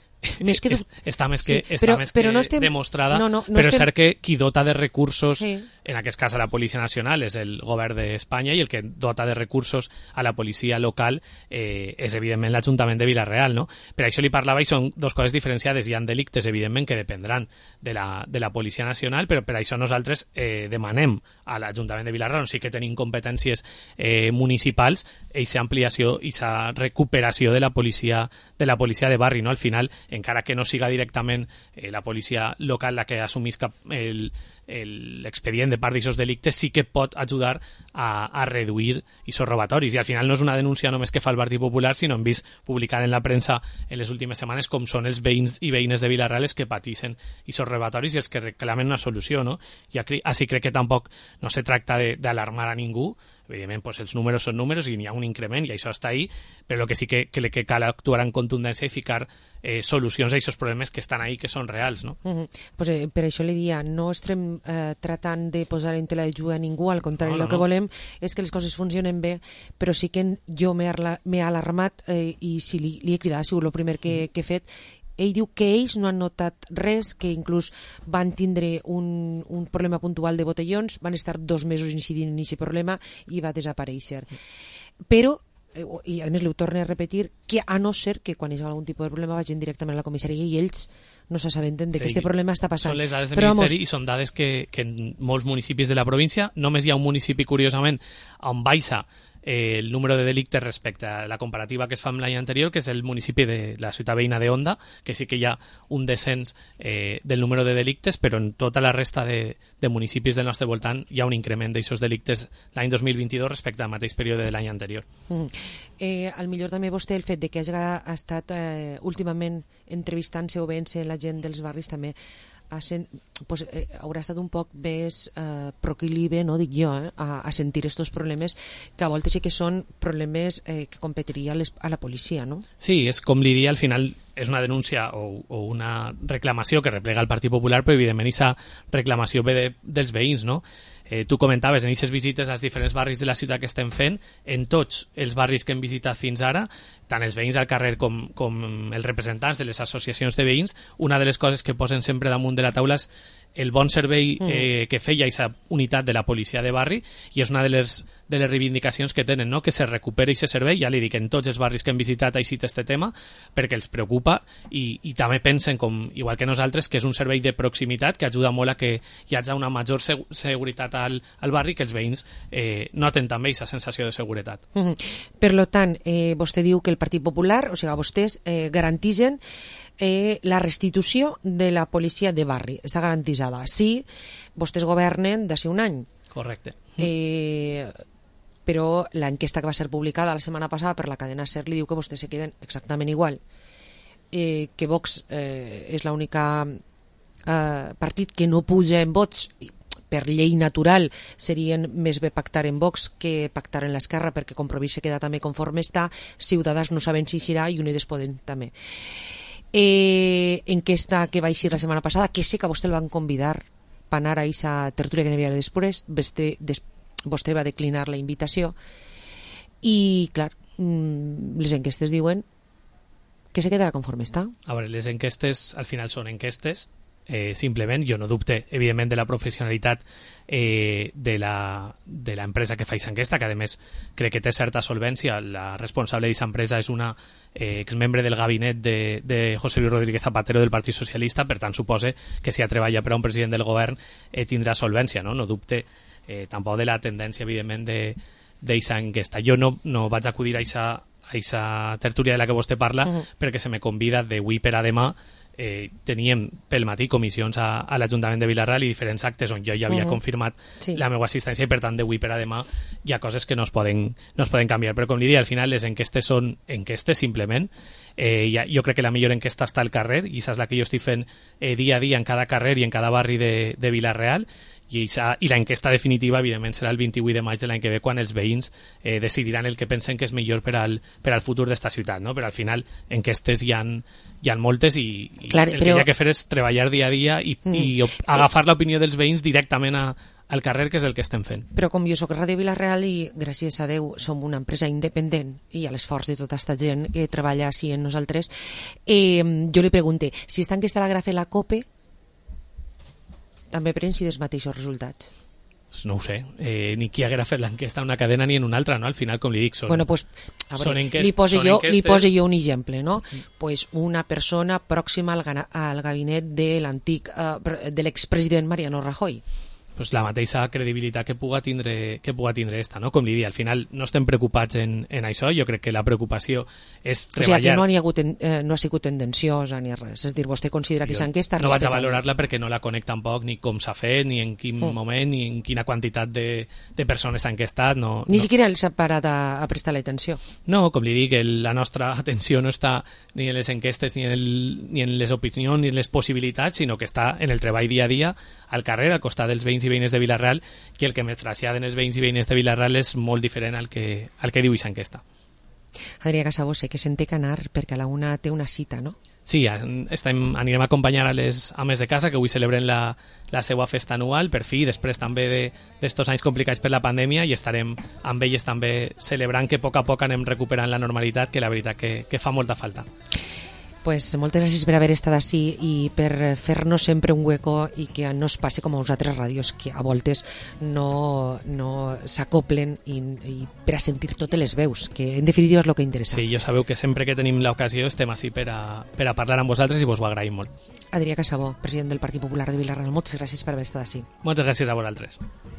està més que demostrada, però és cert que qui dota de recursos en aquest cas a la Policia Nacional és el govern d'Espanya i el que dota de recursos a la policia local és evidentment l'Ajuntament de Vila-real, no? Per això li parlava i són dues coses diferenciades. Hi ha delictes evidentment que dependran de la Policia Nacional, però per això nosaltres demanem a l'Ajuntament de Vila-real, o sigui que tenim competències municipals, aquesta ampliació i aquesta recuperació de la policia de barri, no? Al final, encara que no siga directament la policia local la que assumisca l'expedient de part d'aquests delictes, sí que pot ajudar a reduir aquests robatoris. I al final no és una denúncia només que fa el Partit Popular, sinó hem vist publicat en la premsa en les últimes setmanes com són els veïns i veïnes de Vila-real els que patixen aquests robatoris i els que reclamen una solució, no? I així crec que tampoc no se tracta d'alarmar a ningú. Evidentment, pues, els números són números i hi ha un increment i això està ahí, però el que sí que cal actuar en contundència i ficar solucions a aquests problemes que estan ahí, que són reals, no? Pues, per això li dia, no estem tratant de posar en tela de jugar a ningú, al contrari, el que volem és que les coses funcionen bé, però sí que jo m'he alarmat i si li he cridat, ha sigut el primer que he fet. Ell diu que ells no han notat res, que inclús van tindre un problema puntual de botellons, van estar 2 mesos incidint en aquest problema i va desaparèixer. Però, i a més li ho torno a repetir, que a no ser que quan hi ha algun tipus de problema vagin directament a la comissaria i ells no s'assabenten de que aquest problema està passant. Són les dades del Ministeri i són dades que en molts municipis de la província, només hi ha un municipi, curiosament, on baixa el número de delictes respecte a la comparativa que es fa amb l'any anterior, que és el municipi de la ciutat veïna de Onda, que sí que hi ha un descens del número de delictes, però en tota la resta de municipis del nostre voltant hi ha un increment d'aquests delictes l'any 2022 respecte al mateix període de l'any anterior. Al millor també vostè el fet de que hagi estat últimament entrevistant-se o veient-se la gent dels barris també haurà estat un poc més proclive, no dic jo, a sentir estos problemes que a voltes sí que són problemes que competiria a la policia, no? Sí, és com li dia, al final és una denúncia o una reclamació que replega el Partit Popular, però evidentment aquesta reclamació ve dels veïns, no? Tu comentaves en aquestes visites als diferents barris de la ciutat que estem fent, en tots els barris que hem visitat fins ara, tant els veïns al carrer com els representants de les associacions de veïns, una de les coses que posen sempre damunt de la taula és el bon servei que feia aquesta unitat de la policia de barri, i és una de les reivindicacions que tenen, no? Que se recuperi aquest servei. Ja li dic, en tots els barris que hem visitat ha eixit este tema, perquè els preocupa i també pensen, igual que nosaltres, que és un servei de proximitat que ajuda molt a que hi hagi una major seguretat al barri, que els veïns noten també aquesta sensació de seguretat. Per tant, vostè diu que el Partit Popular, o sigui, vostès garantixen la restitució de la policia de barri. Està garantitzada. Sí, vostès governen d'ací un any. Correcte. Però l'enquesta que va ser publicada la setmana passada per la cadena SER li diu que vostès se queden exactament igual. Que Vox és l'única partit que no puja en vots. Per llei natural serien més bé pactar en Vox que pactar en l'Esquerra, perquè Compromís se queda també conforme està, Ciutadans no saben si serà i Unides Podem també. Enquesta que va eixir la setmana passada, que sé que vostè el van convidar per anar a aquesta tertúlia que n'hi havia després, vostè va declinar la invitació i, clar, les enquestes diuen que se quedarà conforme està. A veure, les enquestes al final són enquestes, simplement, jo no dubte evidentment de la professionalitat de l'empresa que fa aquesta enquesta, que a més crec que té certa solvència. La responsable d'aquesta empresa és una exmembre del gabinet de José Luis Rodríguez Zapatero del Partit Socialista, per tant supose que si ha treballat per a un president del govern tindrà solvència, no dubte tampoc de la tendència evidentment d'aquesta enquesta. Jo no vaig acudir a aquesta tertúlia de la que vostè parla perquè se me convida d'avui per a demà. Teníem pel matí comissions a l'Ajuntament de Vila-real i diferents actes on jo ja havia confirmat la meva assistència, i per tant d'avui per a demà hi ha coses que no es poden canviar, però com li dic, al final les enquestes són enquestes simplement. Jo crec que la millor enquesta està al carrer i això és la que jo estic fent dia a dia en cada carrer i en cada barri de Vila-real, i l'enquesta definitiva evidentment serà el 28 de maig de l'any que ve, quan els veïns decidiran el que pensen que és millor per al futur d'esta ciutat, no? Però al final enquestes hi ha moltes i el que hi ha que fer és treballar dia a dia i agafar l'opinió dels veïns directament al carrer, que és el que estem fent. Però com jo soc Ràdio Vila-real i gràcies a Déu som una empresa independent i a l'esforç de tota aquesta gent que treballa així en nosaltres, jo li pregunté si esta enquesta la gra fer la COPE també prens els mateixos resultats. No ho sé, ni qui haguera fet l'enquesta en una cadena ni en una altra, no? Al final, com li dic, Bueno, pues, a veure, li poso jo un exemple, no? Pues una persona pròxima al gabinet de l'expresident Mariano Rajoy. Pues la mateixa credibilitat que puga tindre esta, no? Com li dic, al final no estem preocupats en això, jo crec que la preocupació és treballar... O sigui, que no ha sigut tendenciosa ni res, és dir, vostè considera que s'enquesta... No vaig a valorar-la perquè no la conec tampoc ni com s'ha fet, ni en quin moment, ni en quina quantitat de persones s'ha enquestat, no... Ni siquiera s'ha parat a prestar l'atenció. No, com li dic, la nostra atenció no està ni en les enquestes, ni en les opinions, ni en les possibilitats, sinó que està en el treball dia a dia, al carrer, al costat dels veïns i veïnes de Vila-real, que el que me traslladen els veïns i veïnes de Vila-real és molt diferent al que diu aquesta enquesta. Adrià Casabó, sé que se'n té que anar perquè a la una té una cita, no? Sí, anirem a acompanyar a les ames de casa que avui celebren la seva festa anual, per fi, després també d'estos anys complicats per la pandèmia, i estarem amb elles també celebrant que a poc anem recuperant la normalitat, que la veritat que fa molta falta. Pues moltes gràcies per haver estat així i per fer-nos sempre un hueco i que no es passi com a les altres ràdios que a voltes no s'acoplen i per a sentir totes les veus, que en definitiva és el que interessa. Sí, jo sabeu que sempre que tenim l'ocasió estem així per a parlar amb vosaltres i vos ho agraïm molt. Adrià Casabó, president del Partit Popular de Vila-real, moltes gràcies per haver estat així. Moltes gràcies a vosaltres.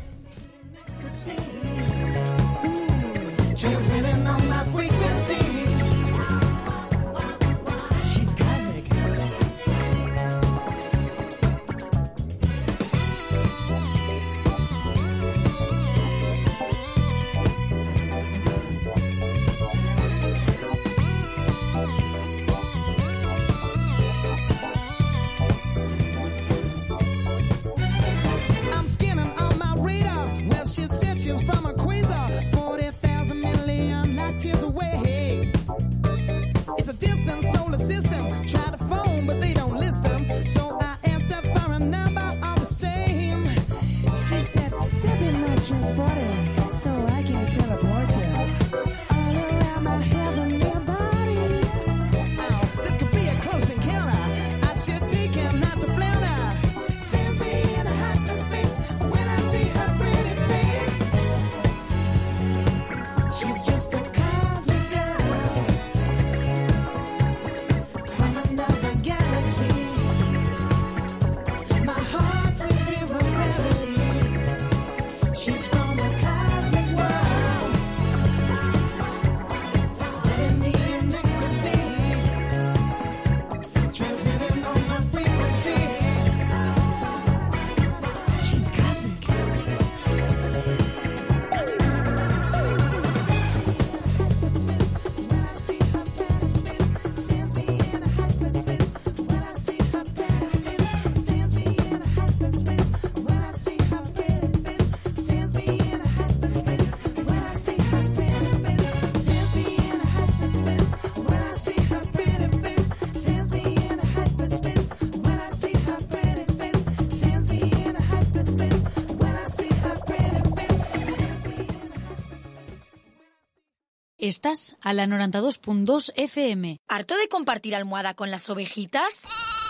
Estás a la 92.2 FM. ¿Harto de compartir almohada con las ovejitas?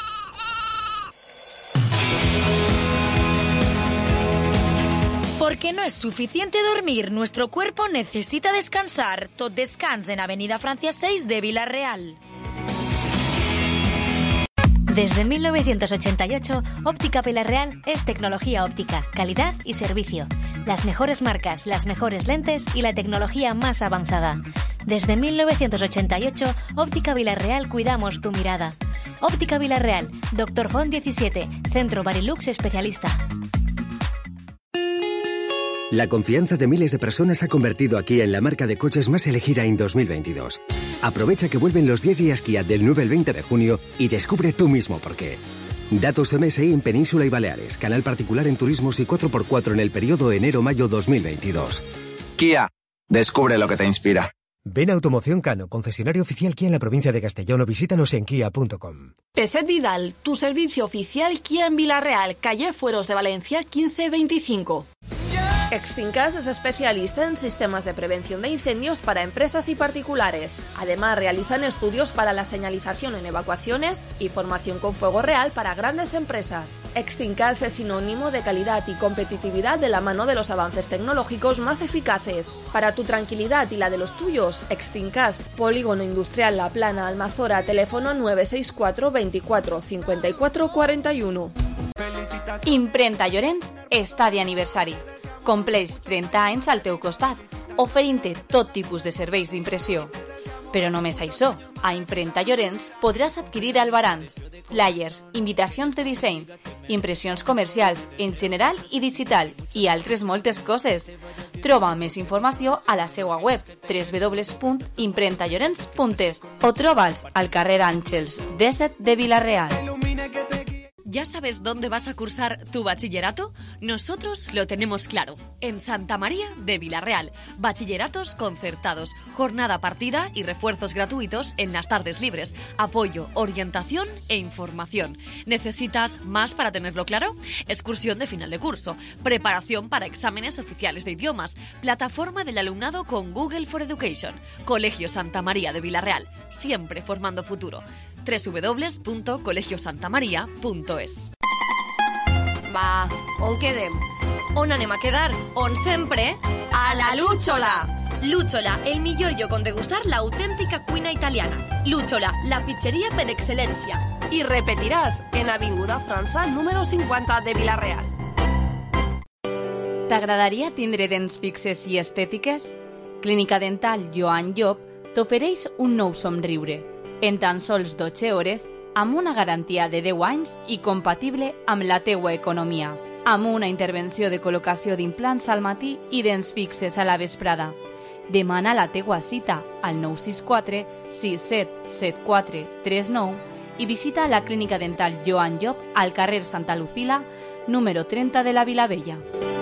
Porque no es suficiente dormir, nuestro cuerpo necesita descansar. Tot Descans en Avenida Francia 6 de Vila-real. Desde 1988, Óptica Vila-real es tecnología óptica, calidad y servicio. Las mejores marcas, las mejores lentes y la tecnología más avanzada. Desde 1988, Óptica Vila-real cuidamos tu mirada. Óptica Vila-real, Dr. Font 17, Centro Barilux especialista. La confianza de miles de personas ha convertido a Kia en la marca de coches más elegida en 2022. Aprovecha que vuelven los 10 días Kia del 9 al 20 de junio y descubre tú mismo por qué. Datos MSI en Península y Baleares, canal particular en turismos y 4x4 en el periodo enero-mayo 2022. Kia, descubre lo que te inspira. Ven a Automoción Cano, concesionario oficial Kia en la provincia de Castellón, o visítanos en kia.com. Peset Vidal, tu servicio oficial Kia en Vila-real, calle Fueros de Valencia 1525. Extincas es especialista en sistemas de prevención de incendios para empresas y particulares. Además, realizan estudios para la señalización en evacuaciones y formación con fuego real para grandes empresas. Extincas es sinónimo de calidad y competitividad de la mano de los avances tecnológicos más eficaces. Para tu tranquilidad y la de los tuyos, Extincas, Polígono Industrial La Plana, Almazora, teléfono 964 24 54 41. Imprenta Llorenç està d'aniversari. Compleix 30 anys al teu costat, oferint-te tot tipus de serveis d'impressió. Però només això, a Imprenta Llorenç podràs adquirir albarans, flyers, invitacions de disseny, impressions comercials en general i digital i altres moltes coses. Troba més informació a la seva web www.imprentallorenç.es o troba'ls al carrer Àngels 17 de Vila-real. ¿Ya sabes dónde vas a cursar tu bachillerato? Nosotros lo tenemos claro. En Santa María de Vila-real. Bachilleratos concertados, jornada partida y refuerzos gratuitos en las tardes libres. Apoyo, orientación e información. ¿Necesitas más para tenerlo claro? Excursión de final de curso. Preparación para exámenes oficiales de idiomas. Plataforma del alumnado con Google for Education. Colegio Santa María de Vila-real. Siempre formando futuro. www.colegiosantamaria.es. Va, on quedem? On anem a quedar? On sempre? A la Lúchola! Lúchola, el millor lloc on degustar l'autèntica cuina italiana. Lúchola, la pizzeria per excel·lència. I repetiràs en Avinguda França, número 50 de Vila-real. T'agradaria tindre dents fixes i estètiques? Clínica Dental Joan Llop t'ofereix un nou somriure. En tan sols 12 hores, amb una garantia de 10 anys i compatible amb la teua economia. Amb una intervenció de col·locació d'implants al matí i dents fixes a la vesprada. Demana la teua cita al 964 6774 39 i visita la Clínica Dental Joan Llop al carrer Santa Lucila, número 30 de la Vilavella.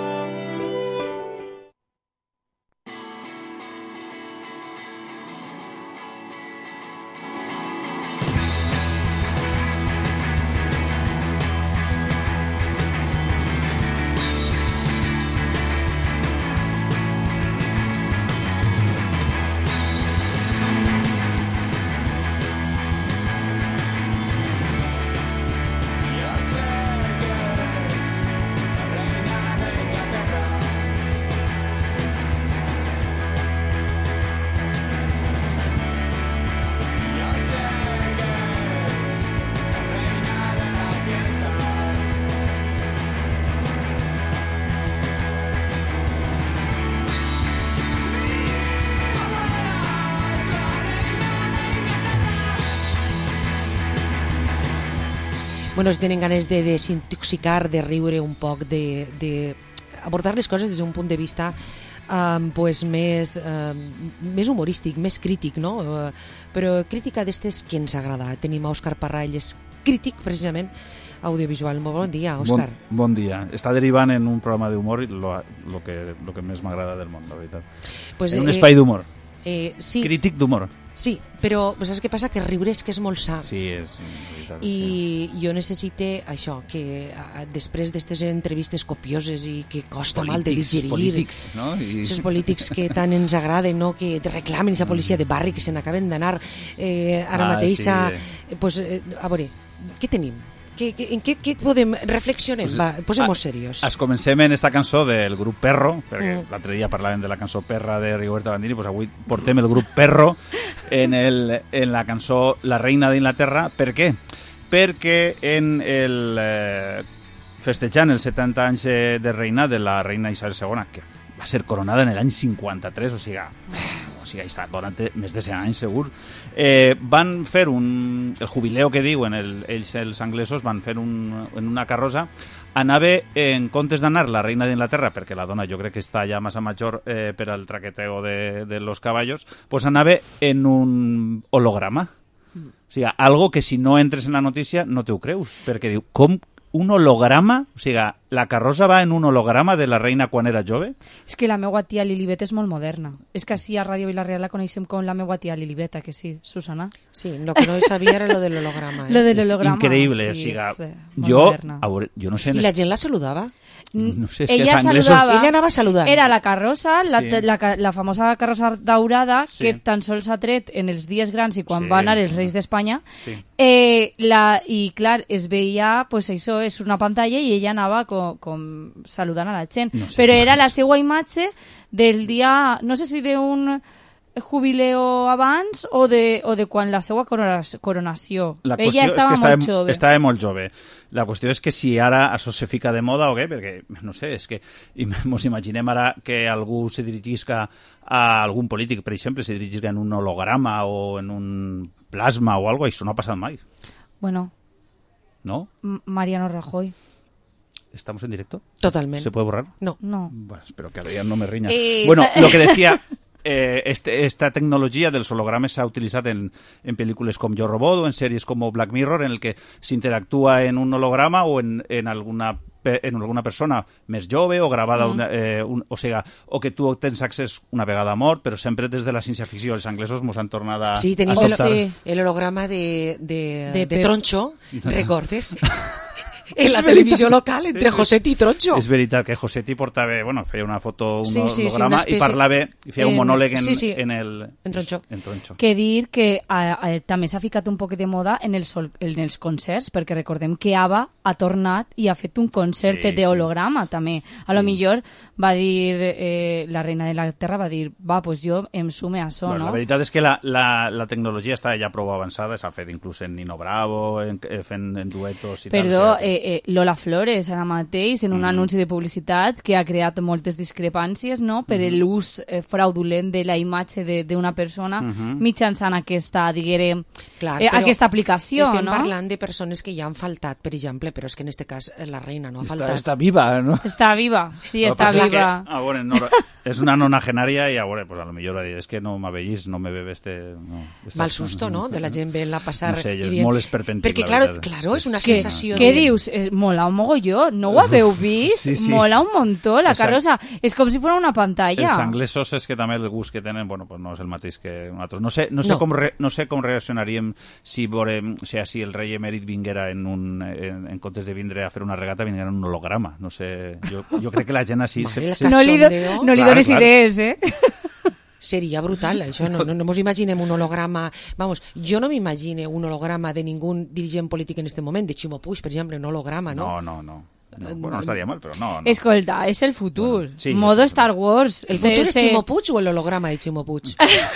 Bueno, si tenen ganes de desintoxicar, de riure un poc, de abordar les coses des d'un punt de vista pues més humorístic, més crític, no? Però crítica d'estes que ens agrada. Tenim a Òscar Parrall, és crític precisament audiovisual. Molt bon dia, Òscar. Bon dia. Està derivant en un programa d'humor lo que més m'agrada del món, la veritat. Pues, en un espai d'humor. Sí. Crític d'humor. Sí, però saps què passa? Que riure és que és molt sa. Sí, és veritat. I jo necessite això, que després d'aquestes entrevistes copioses i que costa mal de digerir... Polítics, no? Aquests polítics que tant ens agraden, no? Que reclamen aquesta policia de barri, que se n'acaben d'anar ara mateix a... Pues, a veure, què tenim? En què podem... Reflexionem, va, posem-nos serios. Comencem en esta cançó del grup Perro, perquè l'altre dia parlàvem de la cançó Perra de Rigoberta Bandini, pues avui portem el grup Perro en la cançó La reina d'Inglaterra. Per què? Perquè en festejant els 70 anys de reina de la reina Isabel II, que va ser coronada en l'any 53, o sigui, està donant més de 100 anys segur, van fer el jubileu que diuen ells els anglesos, van fer en una carrossa, anava, en comptes d'anar la reina d'Inglaterra, perquè la dona jo crec que està ja massa major per al traqueteo de los caballos, pues anava en un holograma. O sigui, algo que si no entres en la notícia no te ho creus, perquè diu, com un holograma, o sigui, La carrossa va en un holograma de la reina quan era jove? És que la meva tia Lilibet és molt moderna. És que així a Ràdio Vilareal la coneixem com la meva tia Lilibet, que sí, Susana? Sí, lo que no sabia era lo del holograma. Lo del holograma. Increïble, sí, o sigui, jo no sé... I la gent la saludava? No sé, és ella que els anglesos... saludava, ella anava saludant. Era la carrossa, Sí. la famosa carrossa daurada, Sí. que tan sols ha tret en els dies grans i quan Sí. van anar els reis d'Espanya. Sí. I clar, es veia, pues això, és una pantalla i ella anava com saludant a la gent. No sé, però era no la sé. seva imatge del dia, no sé si d'un jubileo abans o de quan la seva coronació. La Ella qüestió estava és que molt jove. estava molt jove. La qüestió és que si ara això se fica de moda o què, perquè, no sé, és que ens imaginem ara que algú se dirigisca a algun polític, per exemple, se dirigisca en un holograma o en un plasma o algo, això no ha passat mai. Bueno, ¿No? Mariano Rajoy. ¿Estamos en directo? Totalmente. ¿Se puede borrar? No. Bueno, espero que Adrián no me riña. Eh, Bueno, lo que decía, esta tecnologia dels hologrames s'ha utilitzat en pel·lícules com Yo Robot o en sèries com Black Mirror, en el que s'interactua en un holograma o en alguna persona més jove o gravada o que tu tens accés una vegada mort, però sempre des de la ciència-ficció. Els anglesos mos han tornat a Sí, tenim adoptar. el holograma de Pep. Troncho, ¿recordes? En la televisió local, entre Josetti i Troncho. És veritat que Josetti portava, feia una foto, un holograma, una espècie, i parlava, i feia un monòleg en Troncho. Que dir que també s'ha ficat un poc de moda en els concerts, perquè recordem que ABBA ha tornat i ha fet un concert de holograma també. A lo millor va dir la reina de la Terra, va dir, pues jo em sume a això, no? La veritat és que la tecnologia està ja prou avançada, s'ha fet inclús en Nino Bravo, fent duetos i Perdó, tal. Lola Flores ara mateix en un anunci de publicitat que ha creat moltes discrepàncies, no?, per l'ús fraudulent de la imatge d'una persona mitjançant aquesta, diguem, aquesta aplicació, estem no? parlant de persones que ja han faltat, per exemple, però és que en aquest cas la reina no ha faltat. Està viva, no? Està viva, sí, està viva. És una nonagenària i a veure, pues a lo millor va dir, és que no m'avellis, no me bebe Mal susto, no?, de la gent ve-la passar. No sé, és molt esperpèntic. Perquè, claro, és una sensació Què dius? Mola un mogolló, no ho haveu vist? Sí. Mola un montó, la carrossa. És com si fos una pantalla. Els anglesos és que també el gust que tenen, pues no és el mateix que nosaltres. No sé com reaccionaríem si el rei emèrit vinguera en comptes de vindre a fer una regata, vinguera en un holograma. No sé, jo crec que la gent així... No li dones idees, Seria brutal, això. No mos imaginem un holograma... Vamos, jo no m'imagine un holograma de ningún dirigent polític en este moment, de Ximo Puig, per exemple, un holograma, no? No. Bueno, no estaria mal, però no. Escolta, és el futur. Bueno, sí, Modo Star Wars. ¿El futur és Ximo Puig o el holograma de Ximo Puig?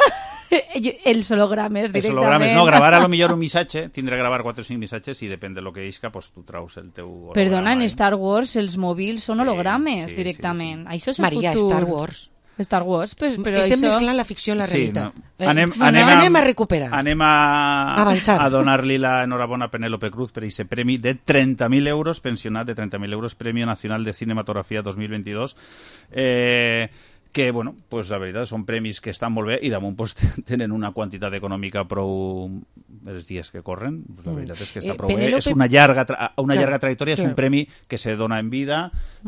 Els hologrames, directament. Els hologrames, no, gravar a lo millor un missatge, tindré que gravar 4 o 5 missatges i depèn de lo que isca, pues tu traus el teu holograma. Perdona, en Star Wars els mòbils són hologrames, directament. Això és el Maria, futur. Star Wars, però estem això... mesclant la ficció i la realitat. No. Anem a recuperar. Anem a donar-li la enhorabona a Penélope Cruz per aquest premi de 30.000 euros, pensionat de 30.000 euros, Premio Nacional de Cinematografia 2022. Que, bueno, pues la veritat són premis que estan molt bé i damunt pues, tenen una quantitat econòmica prou els dies que corren. Pues la veritat és que està prou bé. És una llarga trajectòria, és un premi que se dona en vida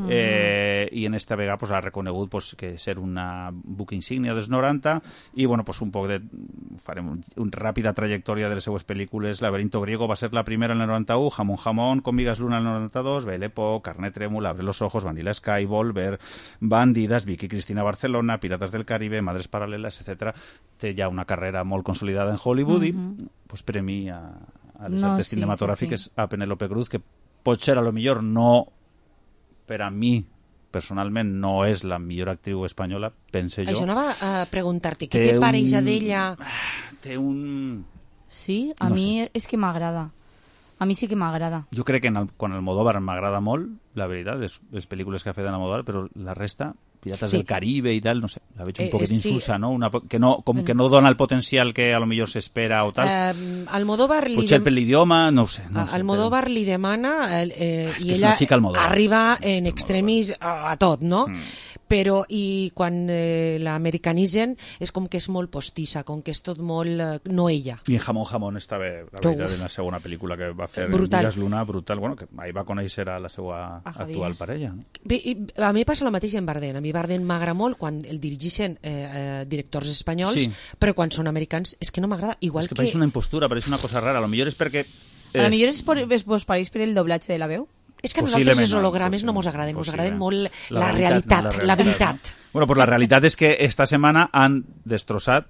i en esta vegada pues, ha reconegut pues, que ser una buc insígnia dels 90 i bueno, pues, un poc de... farem una ràpida trajectòria de les seues pel·lícules. Laberinto Griego va ser la primera en el 91, Jamón Jamón, Con Migas Luna en el 92, Belle Époque, Carnet Trèmol, Abre los Ojos, Vanilla Sky, Volver, Bandidas, Vicky Cristina Barcelona, Piratas del Caribe, Madres Paral·leles, etc. Té ja una carrera molt consolidada en Hollywood i pues, premi a les arts cinematogràfiques a Penélope Cruz, que potser a lo millor no, per a mi personalment no és la millor actriu espanyola, pense jo. Això anava a preguntar-te, què te pareix d'ella? Té un... Sí, a mi és que m'agrada. A mi sí que m'agrada. Jo crec que quan Almodóvar m'agrada molt, la veritat, les pel·lícules que ha fet en Almodóvar, però la resta Pirates Sí. del Caribe i tal, no sé, la veig un poquet sí. insulsa, no? Que no dona el potencial que a lo millor s'espera o tal. Almodóvar li Potser per l'idioma, no ho sé. Almodóvar li demana i que és ella una xica Almodóvar. arriba en extremis a tot, no? Però i quan l'americanitzen és com que és molt postissa, com que és tot molt no ella. I en Jamón està bé, la veritat, en la segona pel·lícula que va fer Vigas Luna, brutal. Bueno, que ahir va conèixer a la seva actual parella. No? Bé, a mi passa el mateix en Bardem. A mi Bardem m'agrada molt quan el dirigeixen directors espanyols, Sí. però quan són americans és que no m'agrada. Igual És que pareix una impostura, pareix una cosa rara. A lo millor és perquè... A lo millor vos pareix per el doblatge de la veu? És que a nosaltres els hologrames no mos agraden, mos agraden molt la realitat, la veritat. No? Bueno, pues la realitat és que esta setmana han destrossat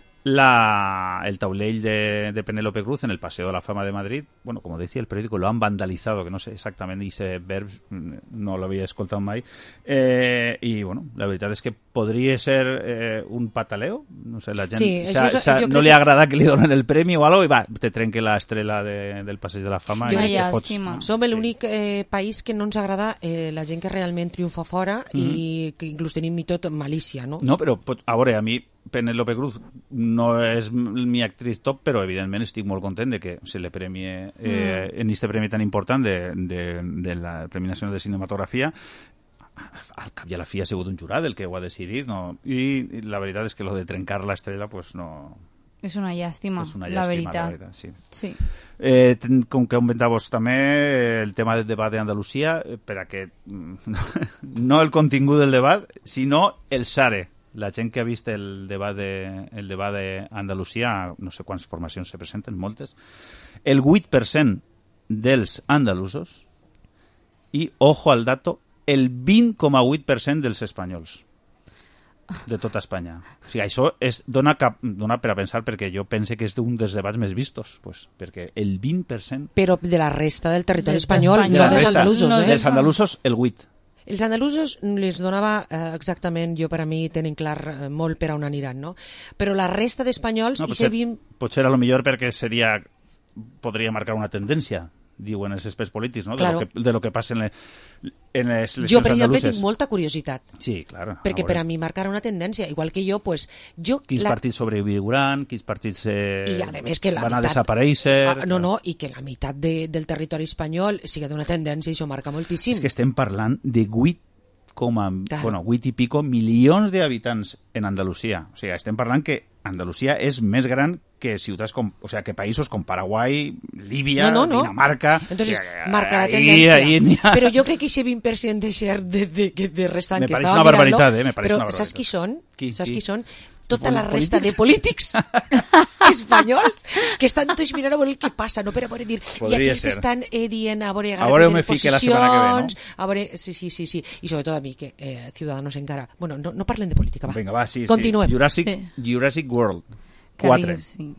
el taulell de Penélope Cruz en el Paseo de la Fama de Madrid. Bueno, como decía el periódico, lo han vandalizado, que no sé exactament ese verb, no l'havia escoltat mai. I, bueno, la veritat és que podria ser un pataleo. No sé, la gent no li agrada que li donen el premi o algo i va, te trenque la estrella del Passeig de la Fama i te fots. Som l'únic país que no ens agrada la gent que realment triomfa fora i que inclús tenim tot malícia, no? No, però a veure, a mi Penélope Cruz no és mi actriz top, però evidentment estic molt content de que se le premie en este premi tan important de la Premi Nacional de Cinematografia. Al cap i a la fi ha sigut un jurat el que ho ha decidit, no? I la veritat és que lo de trencar la estrella pues no... És una llàstima, la veritat. Sí. Sí. Com que augmentavos també el tema del debat d'Andalusia, per a que no el contingut del debat, sinó el SARE. La gent que ha vist el debat d'Andalusia, no sé quants formacions se presenten, moltes, el 8% dels andalusos i, ojo al dato, el 20,8% dels espanyols de tota Espanya. O sigui, això dona per a pensar, perquè jo pense que és un dels debats més vistos, pues, perquè el 20%... Però de la resta del territori espanyol, no dels andalusos. Dels andalusos, el 8%. Els andalusos les donava exactament, jo per a mi tenen clar molt per a on aniran, no? Però la resta d'espanyols... No, potser a lo millor perquè podria marcar una tendència, diuen els experts polítics, no? Claro. De lo que passa en les eleccions andaluses. Jo, per exemple, tinc molta curiositat. Sí, clar. Perquè per a mi marcarà una tendència, igual que jo, pues... Quins partits sobreviuran, quins partits van a desaparèixer... No, i que la meitat del territori espanyol sigui d'una tendència, i això marca moltíssim. És que estem parlant de 8 i pico milions d'habitants en Andalusia. O sigui, estem parlant que Andalusia és més gran que ciutats que països com Paraguai, Líbia, Dinamarca... Entonces, marca la tendència. Però jo crec que aquest 20% de restant que estava mirant... Me pareix una barbaritat. Saps qui són? Saps qui són? Tota la resta de polítics espanyols que estan tots mirant a veure el que passa, no per a veure dir... I aquells que estan dient a veure me fique la setmana que ve, no? A veure, sí. I sobretot a mi, que Ciudadanos encara... Bueno, no parlen de política, va. Vinga, va, sí. Continuem. Jurassic World 4.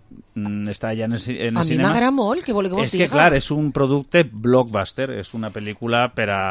Està ja en els cinemes. A mi m'agrada molt, què voleu que vos diga? És que, clar, és un producte blockbuster, és una pel·lícula per a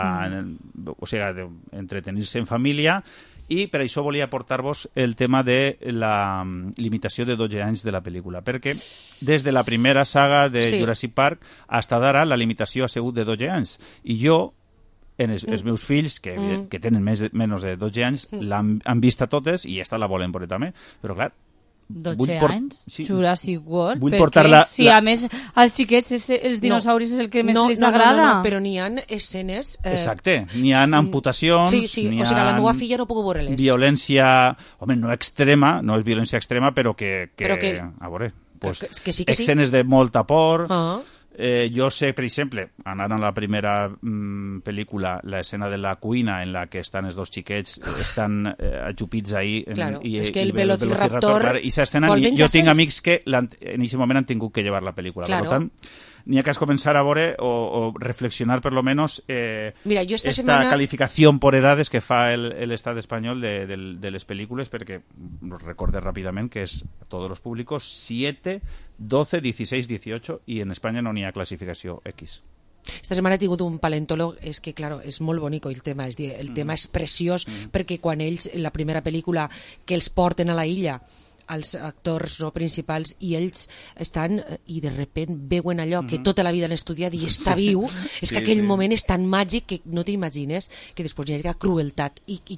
entretenir-se en família, i per això volia portar-vos el tema de la limitació de 12 anys de la pel·lícula, perquè des de la primera saga de Jurassic Park fins d'ara la limitació ha sigut de 12 anys, i jo els meus fills, que tenen menys de 12 anys, l'han vist a totes i esta la volen veure també, però clar, 12 anys? Sí. Jurassic World? Sí, a més, als xiquets els dinosauris és el que més els agrada. No, però n'hi ha escenes... Exacte, n'hi ha amputacions... Sí, o sigui, la meva filla no puc veure-les. Violència, home, no extrema, no és violència extrema, però que a veure, escenes de molta por... Jo sé, per exemple, anant a la primera pel·lícula, l'escena de la cuina en la que estan els dos xiquets, estan ajupits ahí i el velociraptor i s'estenen, jo tinc amics que en aquest moment han tingut que llevar la pel·lícula. Per tant, n'hi ha que començar a veure o reflexionar per lo menos esta calificación por edades que fa l'estat espanyol de les pel·lícules, perquè recorde ràpidament que és a tots els públicos 7, 12, 16, 18 i en Espanya no n'hi ha classificació X. Esta setmana he tingut un paleontòleg, és que, claro, és molt bonic el tema, el tema és preciós, perquè quan ells, la primera pel·lícula que els porten a la illa, els actors principals, i ells estan, i de repent veuen allò que tota la vida han estudiat i està viu, és que aquell moment és tan màgic que no t'imagines que després hi ha crueltat, i tu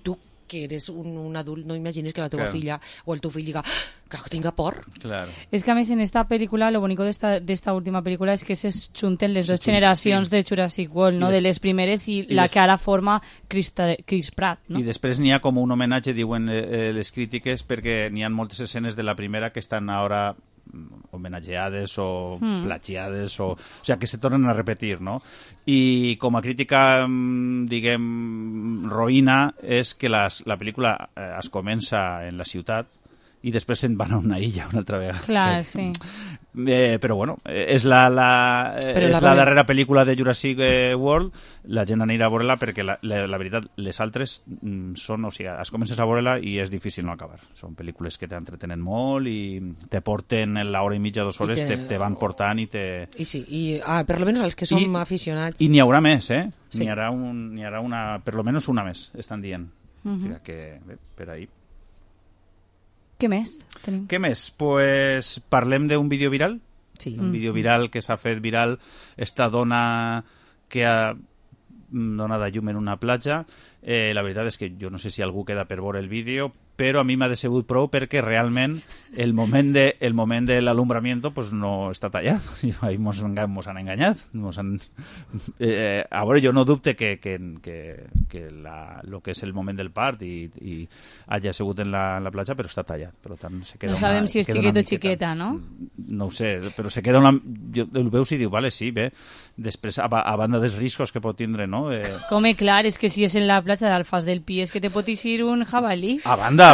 que eres un adult, no imagines que la teva Claro. filla o el teu fill diga que tinga por. Claro. Es que a més en esta pel·lícula, lo bonico d'esta última pel·lícula és que se junten les dues generacions de Jurassic World, no? De les primeres i la que ara forma Chris Pratt, no? I després n'hi ha com un homenatge, diuen les crítiques, perquè n'hi ha moltes escenes de la primera que estan ara homenatgeades o plagiades o sea, que se tornen a repetir, no? I com a crítica, diguem, roïna és que la pel·lícula es comença en la ciutat i després se'n van a una illa una altra vegada. Clar, o sigui, sí. Però bueno, és la darrera pel·lícula de Jurassic World, la gent anirà a veure-la perquè la veritat, les altres són, o sigui, es comences a veure-la i és difícil no acabar. Són pel·lícules que t'entretenen molt i te porten en l'hora i mitja, 2 hores, te van portant i te... I sí, per lo menos els que som aficionats... I n'hi haurà més, eh? Sí. N'hi haurà una, per lo menos una més, estan dient. O sigui que, bé, per ahí. Què més tenim? Què més? Pues parlem d'un vídeo viral. Sí. Un vídeo viral que s'ha fet viral. Esta dona que ha donat a llum en una platja. La veritat és que jo no sé si algú queda per veure el vídeo, però a mi m'ha decebut prou perquè realment el moment de l'alumbramiento pues no està tallat. I ahí mos han enganyat. A veure, jo no dubte que lo que és el moment del part i hagi sigut en la platja, però està tallat. Per tant, se queda no sabem si és xiquet o xiqueta, no? No ho sé, però se queda una... Jo el veus i diu, vale, sí, bé. Després, a banda dels riscos que pot tindre, no? Come, clar, és que si és en la platja d'Alfàs del Pi és que te pot eixir un jabalí. A banda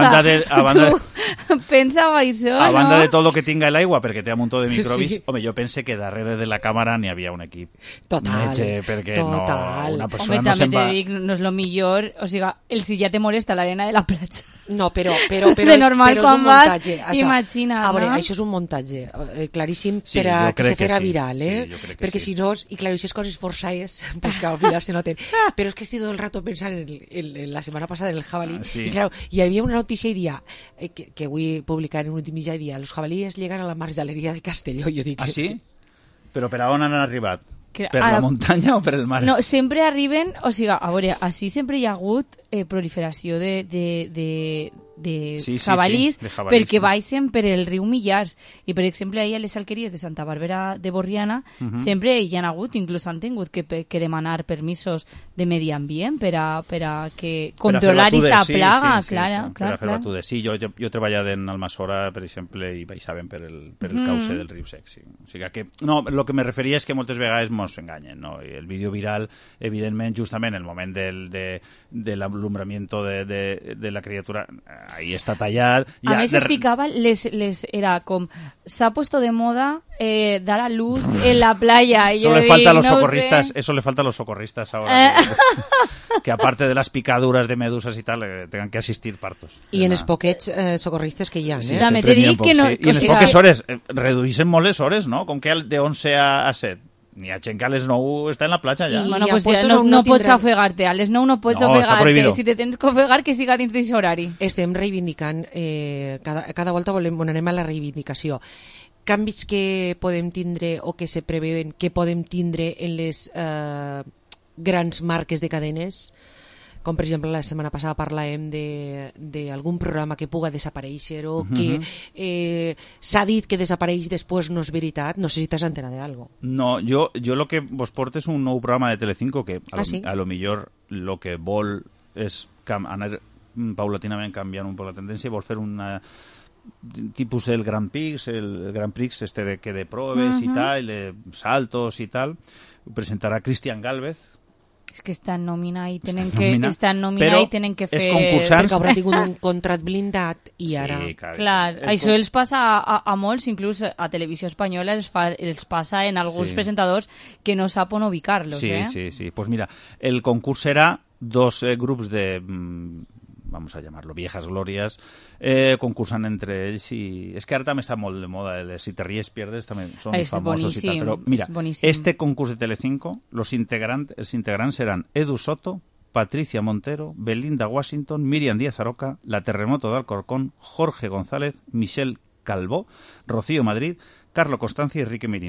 Pensava això, a banda no? de tot el que tinga l'aigua, perquè té un muntó de microbis, Sí. home, jo pense que darrere de la càmera n'hi havia un equip Total, perquè total. no, una persona Home, no també se'n va... te dic, no és lo millor, o sigui, el si ja te molesta l'arena de la platja. No, però de normal, és quan un vas, muntatge. imagina't, a veure, no? això és un muntatge claríssim Sí, per a jo que crec se fera que sí. viral, eh? Sí, jo crec que perquè sí. si no, i clar, aquestes coses forçades, pues que al final se noten. Però és que estic tot el rato pensant en la setmana passada en el jabalí, Sí. i claro, hi havia una notícia i dia, que avui publicar en un últim mitjà, i dia, los jabalíes llegan a la marjaleria de Castelló. Jo dic, Ah, sí? Però per a on han arribat? Que Per la muntanya o per el mar? No, sempre arriben, o sigui, a veure, així sempre hi ha hagut proliferació de jabalís, de jabalís, perquè baixen per el riu Millars. I, per exemple, ahir a les alqueries de Santa Bàrbara de Borriana sempre hi ha hagut, inclús han tingut que demanar permisos de medi ambient per a que controlar aquesta plaga, clar. Per a fer batudes. Sí, jo he treballat en Almassora, per exemple, i baixaven per el cauce del riu Sec, sí. O sigui que, no, el que me referia és que moltes vegades mos enganyen, no? I el vídeo viral, evidentment, justament el moment de l'alumbramiento de la criatura, ahí està tallat. A més es ficava, era com, s'ha puesto de moda dar a luz en la playa. Eso le falta a los socorristas, eso le falta a los socorristas ahora. Que aparte de las picaduras de medusas y tal, tengan que asistir partos. I en els poquets socorristes que hi ha, Sí, eh? També te dic que no... Sí. I en les poques hores, reduïssin molt les hores, no? Com que de 11 a 7. Ni a gent que a les 9 està en la platja ja. Bueno, pues ja no pots ofegarte. A les 9 no pots ofegarte. Si te tens que ofegar, que siga dins d'aquest horari. Estem reivindicant, cada volta anem a la reivindicació. Canvis que podem tindre o que se preveuen que podem tindre en les grans marques de cadenes, com per exemple la setmana passada parlàvem d'algun programa que puga desaparèixer o que s'ha dit que desapareix i després no és veritat. No sé si t'has enterat d'algo. No, jo lo que vos porto és un nou programa de Telecinco que sí? a lo millor lo que vol és anar paulatinament canviant un poc la tendència i vol fer una tipus el Grand Prix, de proves i tal, saltos i tal. Ho presentarà Cristian Gálvez. És que estan nominats i tenen que fer... Perquè haurà tingut un contrat blindat i ara... Sí, clar, això els passa a molts, inclús a Televisió Espanyola els passa en alguns presentadors que no sap on ubicar-los. Sí. Pues mira, el concurs serà dos grups de... vamos a llamarlo viejas glorias, concursan entre ells i... És que ara també està molt de moda, si te ries pierdes també són famosos i tal, però mira, este concurs de Telecinco, els integrants seran Edu Soto, Patricia Montero, Belinda Washington, Miriam Díaz Aroca, La Terremoto de Alcorcón, Jorge González, Michelle Calvó, Rocío Madrid, Carlo Constancia y Enrique Merino.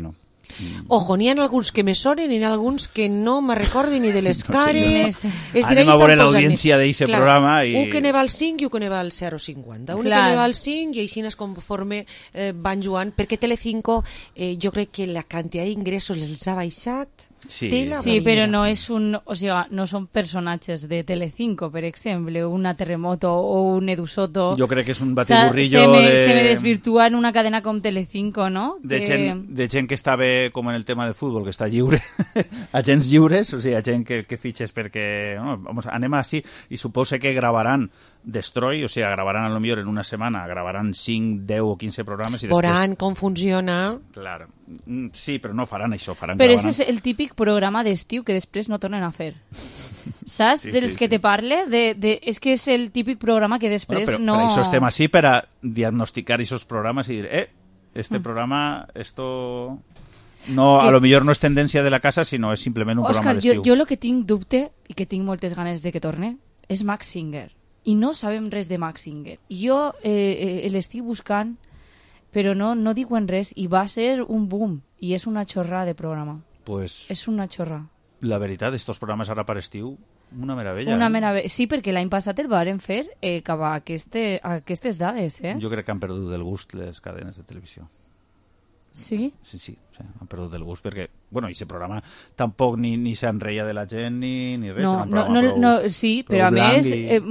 Ojo, n'hi ha alguns que me sonen i n'hi ha alguns que no me recorden ni de les cares. Anem a veure l'audiència d'aquest programa. Un que ne va al 5 i un que ne va al 0,50. Un que ne va al 5 i així és conforme van jugant, perquè Telecinco jo crec que la quantitat d'ingressos els ha baixat. Sí, però no és o sigui, no són personatges de Telecinco, per exemple, una Terremoto o un Edu Soto. Jo crec que és un batiburrillo se me desvirtua en una cadena com Telecinco, no? De gent que està bé, com en el tema de futbol, que està lliure, agents lliures, o sigui, gent que fitxes perquè anem així, i suposa que gravaran Destroy, o sigui, gravaran a lo millor en una setmana, gravaran 5, 10 o 15 programes i després... Veuran com funciona. Clar. Sí, però no faran això, però gravaran... és el típic programa d'estiu que després no tornen a fer. Saps? Dels que te parle? És que és el típic programa que després no... Per això estem així, per a diagnosticar aquests programes i dir, este programa, esto... No, a lo millor no és tendència de la casa, sinó és simplement un programa d'estiu. Jo el que tinc dubte, i que tinc moltes ganes de que torne, és Max Singer. I no sabem res de Max Singer. I jo l'estic buscant, però no diuen res, i va ser un boom, i és una xorrada de programa. Pues, és una xorrada. La veritat, estos programes ara per estiu, una meravella. Sí, perquè l'any passat el varen fer cap a aquestes dades. Jo crec que han perdut el gust les cadenes de televisió. Sí? Sí, han perdut el gust perquè, bueno, aquest programa tampoc ni s'enreia de la gent ni res. Sí, però a més,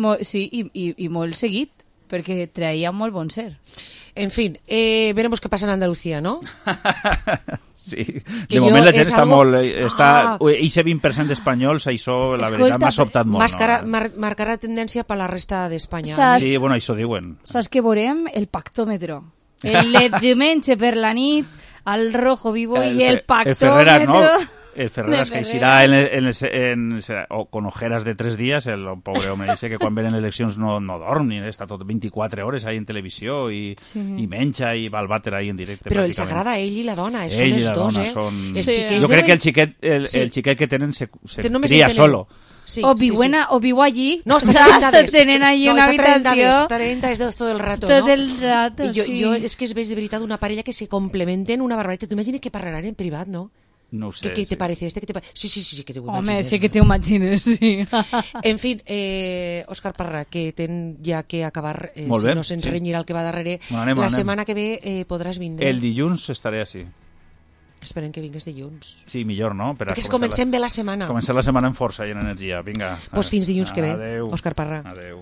i molt seguit, perquè traia molt bon ser. En fin, veremos qué pasa en Andalucía, ¿no? Sí, de moment la gent està molt... Eixe 20% d'espanyols, això, la veritat, m'ha sobtat molt. Marcarà tendència per la resta d'Espanya. Sí, bueno, això diuen. Saps que veurem? El pactòmetro. El diumenge per la nit, al Rojo Vivo i el pactòmetro... El Ferreras que eixirà con ojeras de 3 dies, el pobre home dice que quan venen eleccions no dorm, ni està tot 24 hores ahí en televisió i menja i va al vàter ahí en directe. Però els agrada a ell i la dona, són els dos, Jo crec que el xiquet que tenen se cria solo. Sí, o viu allí. No, està trendades. Tenen allí una habitació. Està trendades tot el rato, Tot el rato, sí. Jo és que es veig de veritat una parella que se complementen una barbaritat. Tu imagines que parlaran en privat, no? No ho sé. ¿Qué te parece este? Sí, que te ho imagines. Home, sí que te ho imagines, sí. En fin, Òscar Parra, que ten ja que acabar, si no se'ns renyirà el que va darrere. La setmana que ve podràs vindre. El dilluns estaré així. Esperem que vingues dilluns. Sí, millor, no? Perquè comencem bé la setmana. Comencem la setmana amb força i en energia. Vinga. Doncs fins dilluns que ve. Òscar Parra. Adéu.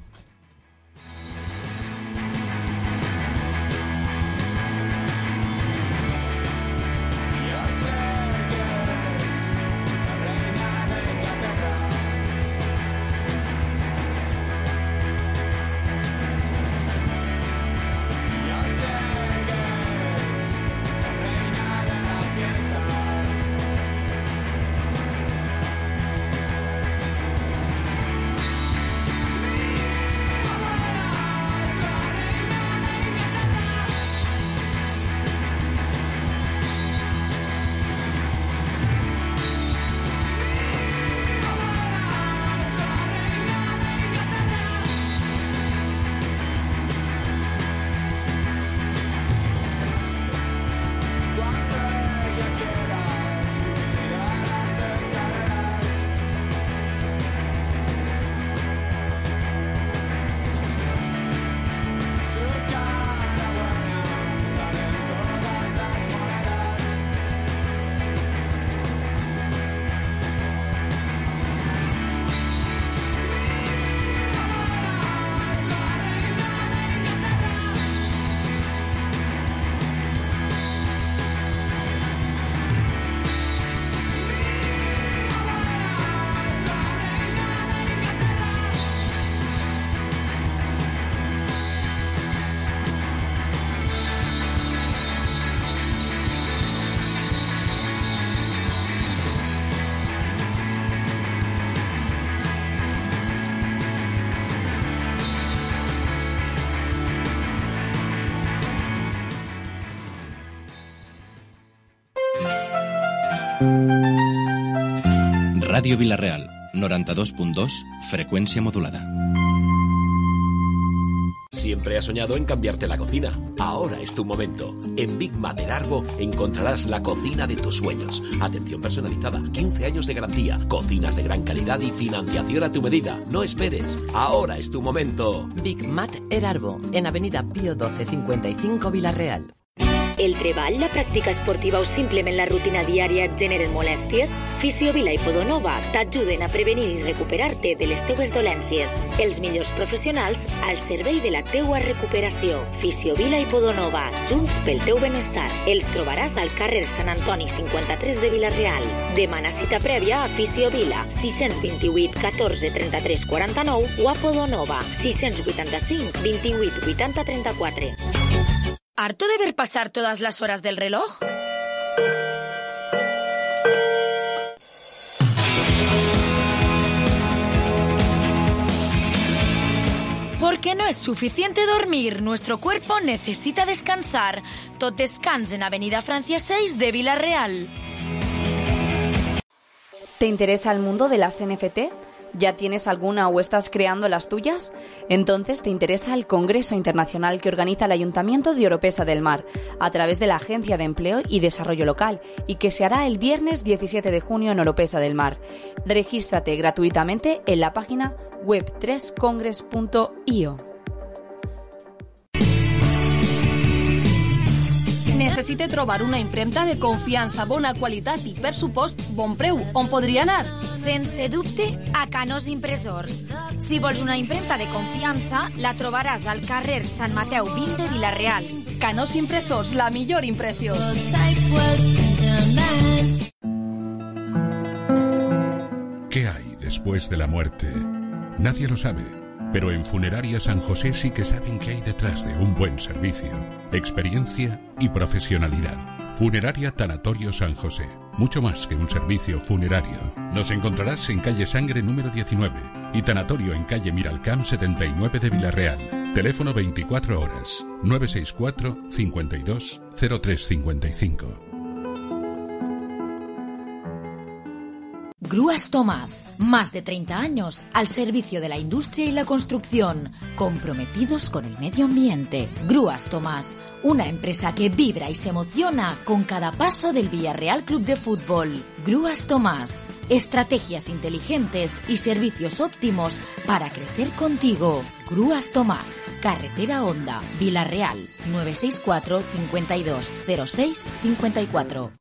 Ràdio Vila-real, 92.2, freqüència modulada. Siempre has soñado en cambiarte la cocina. Ahora es tu momento. En Big Mat Erarbo encontrarás la cocina de tus sueños. Atención personalizada, 15 años de garantía, cocinas de gran calidad y financiación a tu medida. No esperes. Ahora es tu momento. Big Mat Erarbo, en Avenida Pío 12 55 Vila-real. El treball, la pràctica esportiva o simplement la rutina diària et generen molèsties? Fisiovila i Podonova t'ajuden a prevenir i recuperar-te de les teues dolències. Els millors professionals al servei de la teua recuperació. Fisiovila i Podonova, junts pel teu benestar. Els trobaràs al carrer Sant Antoni 53 de Vila-real. Demana cita prèvia a Fisiovila, 628 14 33 49 o a Podonova, 685 28 80 34. ¿Harto de ver pasar todas las horas del reloj? Porque no es suficiente dormir, nuestro cuerpo necesita descansar. Tot descans en Avenida Francia 6 de Vila-real. ¿Te interesa el mundo de las NFT? ¿Ya tienes alguna o estás creando las tuyas? Entonces te interesa el Congreso Internacional que organiza el Ayuntamiento de Oropesa del Mar a través de la Agencia de Empleo y Desarrollo Local y que se hará el viernes 17 de junio en Oropesa del Mar. Regístrate gratuitamente en la página web3congress.io. Necessite trobar una impremta de confiança, bona qualitat i, per supost, bon preu. On podria anar? Sense dubte, a Canós Impressors. Si vols una impremta de confiança, la trobaràs al carrer Sant Mateu 20 de Vila-real. Canós Impressors, la millor impressió. ¿Qué hay después de la muerte? Nadie lo sabe. Pero en Funeraria San José sí que saben qué hay detrás de un buen servicio, experiencia y profesionalidad. Funeraria Tanatorio San José, mucho más que un servicio funerario. Nos encontrarás en calle Sangre número 19 y Tanatorio en calle Miralcamp 79 de Vila-real. Teléfono 24 horas, 964 52 0355. Grúas Tomás, más de 30 años al servicio de la industria y la construcción, comprometidos con el medio ambiente. Grúas Tomás, una empresa que vibra y se emociona con cada paso del Villarreal Club de Fútbol. Grúas Tomás, estrategias inteligentes y servicios óptimos para crecer contigo. Grúas Tomás, Carretera Honda, Vila-real, 964 52 06 54.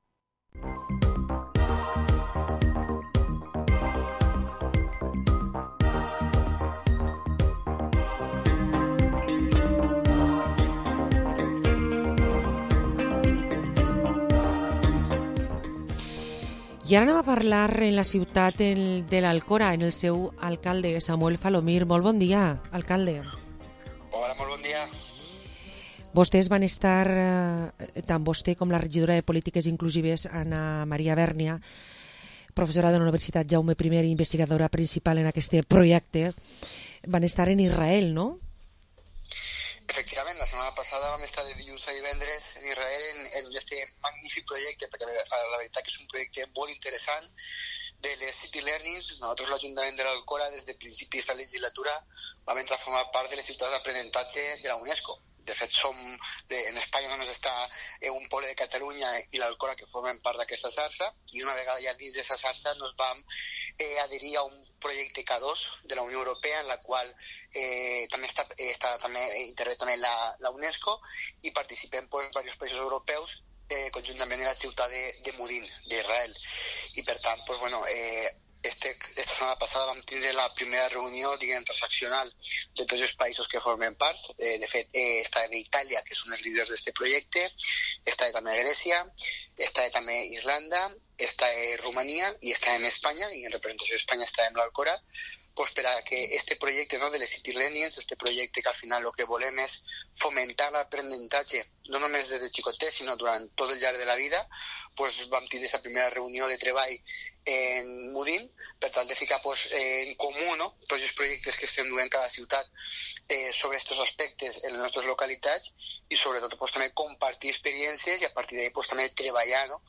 I ara anem a parlar en la ciutat de l'Alcora, en el seu alcalde, Samuel Falomir. Molt bon dia, alcalde. Hola, molt bon dia. Vostès van estar, tant vostè com la regidora de Polítiques Inclusives, Ana Maria Bèrnia, professora de la Universitat Jaume I i investigadora principal en aquest projecte, van estar en Israel, no? Efectivament, la setmana passada vam estar de dilluns a divendres en Israel en aquest magnífic projecte, perquè la veritat que és un projecte molt interessant de les City Learnings. Nosaltres, l'Ajuntament de l'Alcora, des de principis de la legislatura, vam entrar a formar part de les ciutats d'aprenentatge de la UNESCO. De fet, en Espanya només està un poble de Catalunya i l'Alcora que formen part d'aquesta xarxa, i una vegada ja dins d'aquesta xarxa ens vam adherir a un projecte K2 de la Unió Europea, en la qual també intervé també la UNESCO, i participem diversos països europeus conjuntament en la ciutat de Modin, d'Israel. I per tant, esta setmana passada vam tindre la primera reunió, transaccional de tots els països que formen part. De fet, està d'Itàlia, que és un dels líders d'aquest projecte, està també Grècia, està també Islanda, està Romania i està en Espanya, i en representació d'Espanya està en l'Alcora, per a que este projecte de les City Learnings, este projecte que al final el que volem és fomentar l'aprenentatge, no només des de xicotets, sinó durant tot el llarg de la vida, vam tenir aquesta primera reunió de treball en Modin per tal de ficar en comú tots els projectes que estem duent cada ciutat sobre aquests aspectes en les nostres localitats i sobretot també compartir experiències i a partir d'ahí també treballar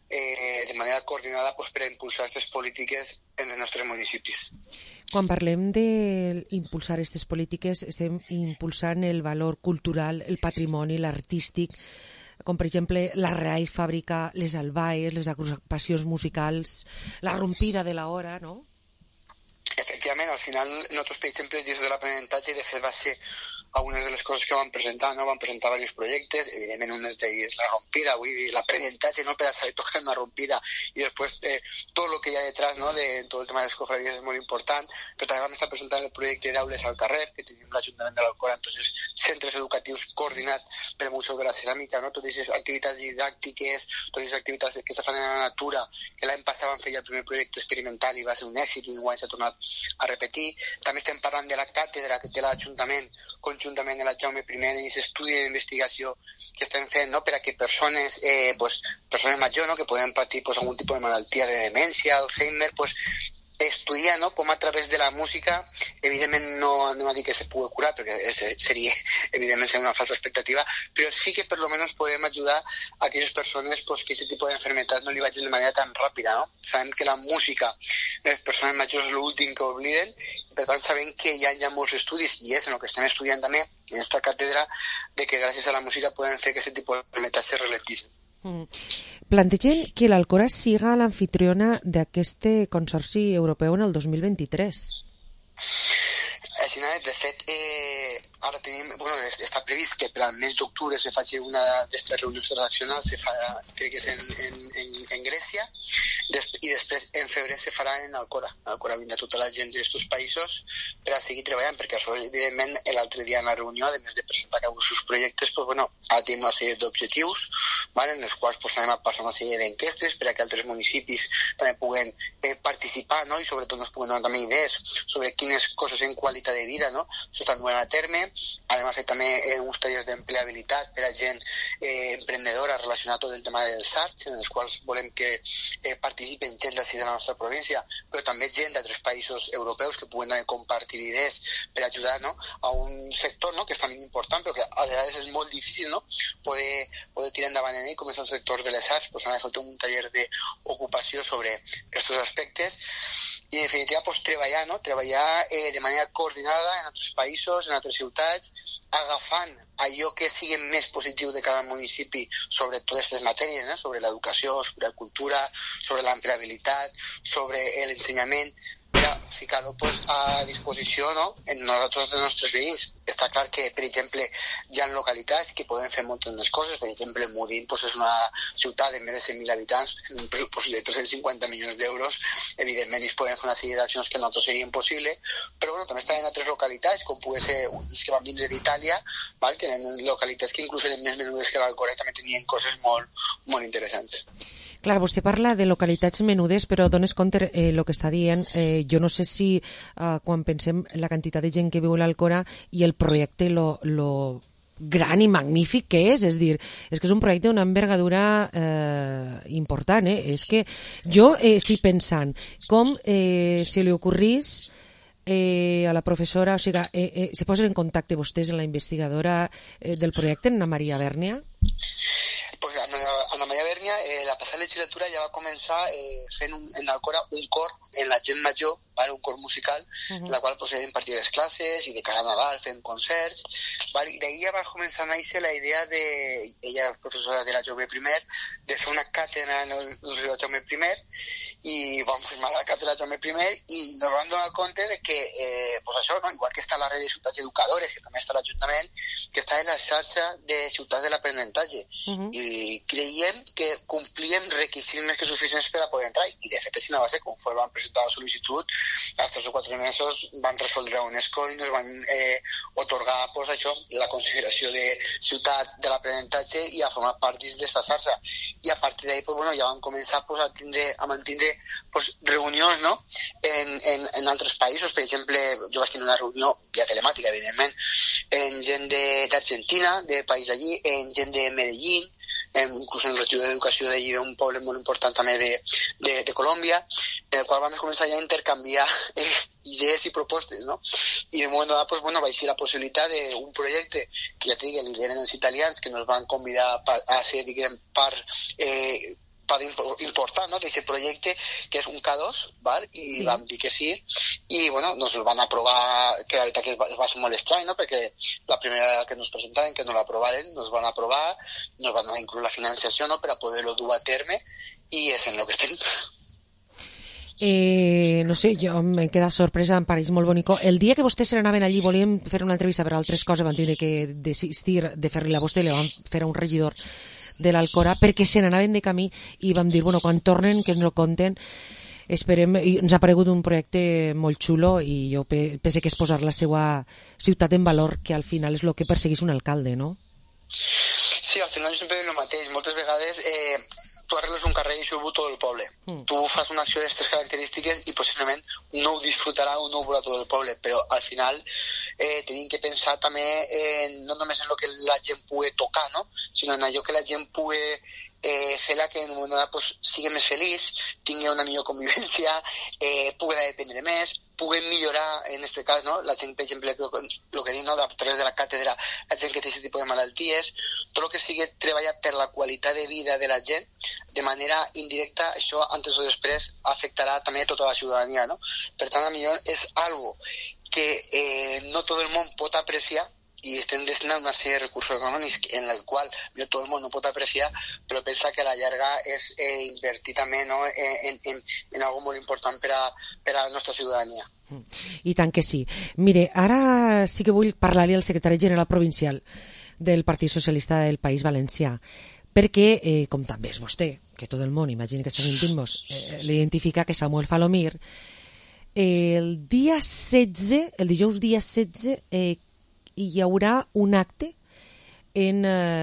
de manera coordinada pues, per a impulsar aquestes polítiques en els nostres municipis. Quan parlem d'impulsar aquestes polítiques, estem impulsant el valor cultural, el patrimoni, l'artístic, com per exemple la Real Fàbrica, les albaes, les agrupacions musicals, la rompida de la hora, no? Efectivament, al final, nosaltres, per exemple, des de l'aprenentatge, de fet, va ser algunes de les coses que vam presentar, no? Vam presentar diversos projectes, evidentment un d'ells la rompida, vull dir, l'aprenentatge, no?, per a saber tocar una rompida, i després tot el que hi ha detrás, no?, de tot el tema de les cofradías és molt important, però també vam estar presentant el projecte d'aules al carrer, que tenim l'Ajuntament de l'Alcora, entonces centres educatius coordinats pel Museu de la Ceràmica, no?, totes aquestes activitats didàctiques, totes aquestes activitats que se fan en la natura, que l'any passat vam fer ja el primer projecte experimental i va ser un èxit, i enguany s'ha tornat a repetir. També estem parlant de la càtedra de l'Ajuntament, conjuntament amb la Jaume I, en aquest estudi d'investigació que estem fent, no?, per a que persones majors, no?, que poden patir pues, algun tipus de malaltia de demència, Alzheimer, pues, estudiar, no?, com a través de la música, evidentment no anem a dir que se pugui curar, perquè seria, evidentment, una falsa expectativa, però sí que per lo menos podem ajudar a aquelles persones pues, que aquest tipus d'enfermetats no li vagin de manera tan ràpida, no? Sabem que la música de les persones majors és l'últim que obliden, i per tant sabem que hi ha molts estudis, i és en el que estem estudiant també, en aquesta càtedra, de que gràcies a la música podem fer que aquest tipus d'enfermetats se ralentitzen. Plantegen que l'Alcora siga l'anfitriona d'aquest consorci europeu en el 2023. Així, de fet, ara tenim, està previst que per al mes d'octubre se faci una d'aquestes reunions transaccionals, crec que és en Grècia, i després en febrer se farà en Alcora. A Alcora vindrà tota la gent d'aquests països per a seguir treballant, perquè això, evidentment, l'altre dia en la reunió, a més de presentar cada un dels seus projectes, ara tenim una sèrie d'objectius, en els quals anem a passar una sèrie d'enquestes per a que altres municipis també puguen participar, i sobretot ens puguen donar també idees sobre quines coses en qualitat de vida s'estan duent a terme. Anem a fer també uns tallers d'empleabilitat per a gent emprendedora relacionada tot el tema dels arts, en els quals volem que participen gent de la nostra província, però també gent d'altres països europeus que puguen compartir idees per ajudar a un sector que és també important, però que a vegades és molt difícil poder tirar endavant en ell, com és el sector de les arts. Hem de fer un taller d'ocupació sobre aquests aspectes i, en definitiva, treballar de manera coordinada en altres països, en altres ciutats, agafant allò que sigui més positiu de cada municipi sobre totes aquestes matèries, sobre l'educació, sobre la cultura, sobre l'empleabilitat, sobre l'ensenyament, per a ficar-ho a disposició en nosaltres, els nostres veïns. Està clar que, per exemple, hi ha localitats que poden fer moltes més coses. Per exemple, Modín és una ciutat de més de 100.000 habitants, amb un pressupost de 350 milions d'euros. Evidentment, es poden fer una sèrie d'accions que a nosaltres seria impossible, però també estan en altres localitats, com pugui ser uns que van vindre d'Itàlia, que eren localitats que inclús eren més menudes que l'Alcora i també tenien coses molt, molt interessants. Clar, vostè parla de localitats menudes, però dones compte el que està dient. Jo no sé si quan pensem la quantitat de gent que viu a l'Alcora i el projecte lo gran i magnífic que és dir, és que és un projecte d'una envergadura important. És que jo estic pensant com se li ocorrís a la professora, o sigui, se posen en contacte vostès amb la investigadora del projecte, Ana Maria Bèrnia? Ana Maria Bèrnia, la passada legislatura ja va començar fent en Alcora un cor en la gent major, un cor musical, en la qual eren impartir les classes i de cara a Nadal fent concerts. I d'ahir ja va començar a néixer la idea de, ella és professora de la Jaume I, de fer una càtedra en l'Universitat de Jaume I, i vam formar la càtedra de Jaume I i ens vam donar compte de que, això, igual que està la red de ciutats educadores, que també està l'Ajuntament, que està en la xarxa de ciutats de l'aprenentatge. I creiem que complíem requisits més que suficients per a poder entrar, i de fet així no va ser. Conforme vam presentar la sol·licitud, als 3 o 4 mesos van resoldre a UNESCO i nos van otorgar la consideració de ciutat de l'aprenentatge i a formar part d'esta xarxa. I a partir d'ahir ja vam començar a mantenir reunions en altres països. Per exemple, jo vaig tenir una reunió via telemàtica, evidentment, en gent d'Argentina, de país d'allí, en gent de Medellín, inclús en el regidor d'Educació d'allí, d'un poble molt important també de Colòmbia, en el qual vam començar ja a intercanviar idees i propostes, I de moment donat, va ser la possibilitat d'un projecte que ja lideren els italians, que nos van convidar a ser, part part important, no?, d'aquest projecte, que és un K2, val? I vam dir que sí, i bueno, nos el van aprovar, que la veritat que va ser molt estrany, no?, perquè la primera que nos presentaven, que no l'aprovaren, nos van aprovar, nos van incluir la financiació, no?, per a poder-lo dur a terme, i és en el que estem. No sé, jo m'he quedat sorpresa, em pareix molt bonico. El dia que vostès se n'anaven allí, volíem fer una entrevista per altres coses, van tenir que desistir de fer-li a vostè, li van fer a un regidor de l'Alcora, perquè se n'anaven de camí, i vam dir, bueno, quan tornen, que ens ho conten, esperem, i ens ha paregut un projecte molt xulo, i jo penso que és posar la seva ciutat en valor, que al final és el que perseguís un alcalde, no? Sí, al final jo sempre dic el mateix, moltes vegades tu arregles un carrer i això ho veu tot el poble. Tu fas una acció d'aquestes característiques i possiblement no ho disfrutarà o no ho veurà tot el poble, però al final tenim que pensar també no només en el que la gent pugui tocar, no?, sinó en allò que la gent pugui fer-la que en un moment donat pues, sigui més feliç, tingui una millor convivència, pugui dependre més, pugui millorar, en aquest cas, no?, la gent, per exemple, el que diu, no?, a través de la càtedra, la gent que té aquest tipus de malalties, tot el que sigui treballar per la qualitat de vida de la gent, de manera indirecta, això, antes o després, afectarà també tota la ciutadania, no? Per tant, a millor és algo que no tot el món pot apreciar, i estem destinant una sèrie de recursos econòmics en el qual tot el món no pot apreciar, però pensa que a la llarga és invertir també, no?, en algo molt important per a la nostra ciutadania. I tant que sí. Mire, ara sí que vull parlar-li al secretari general provincial del Partit Socialista del País Valencià, perquè, com també és vostè, que tot el món, imagina que està sentint-nos, l'identifica, que Samuel Falomir, el dia 16, el dijous dia 16, hi haurà un acte en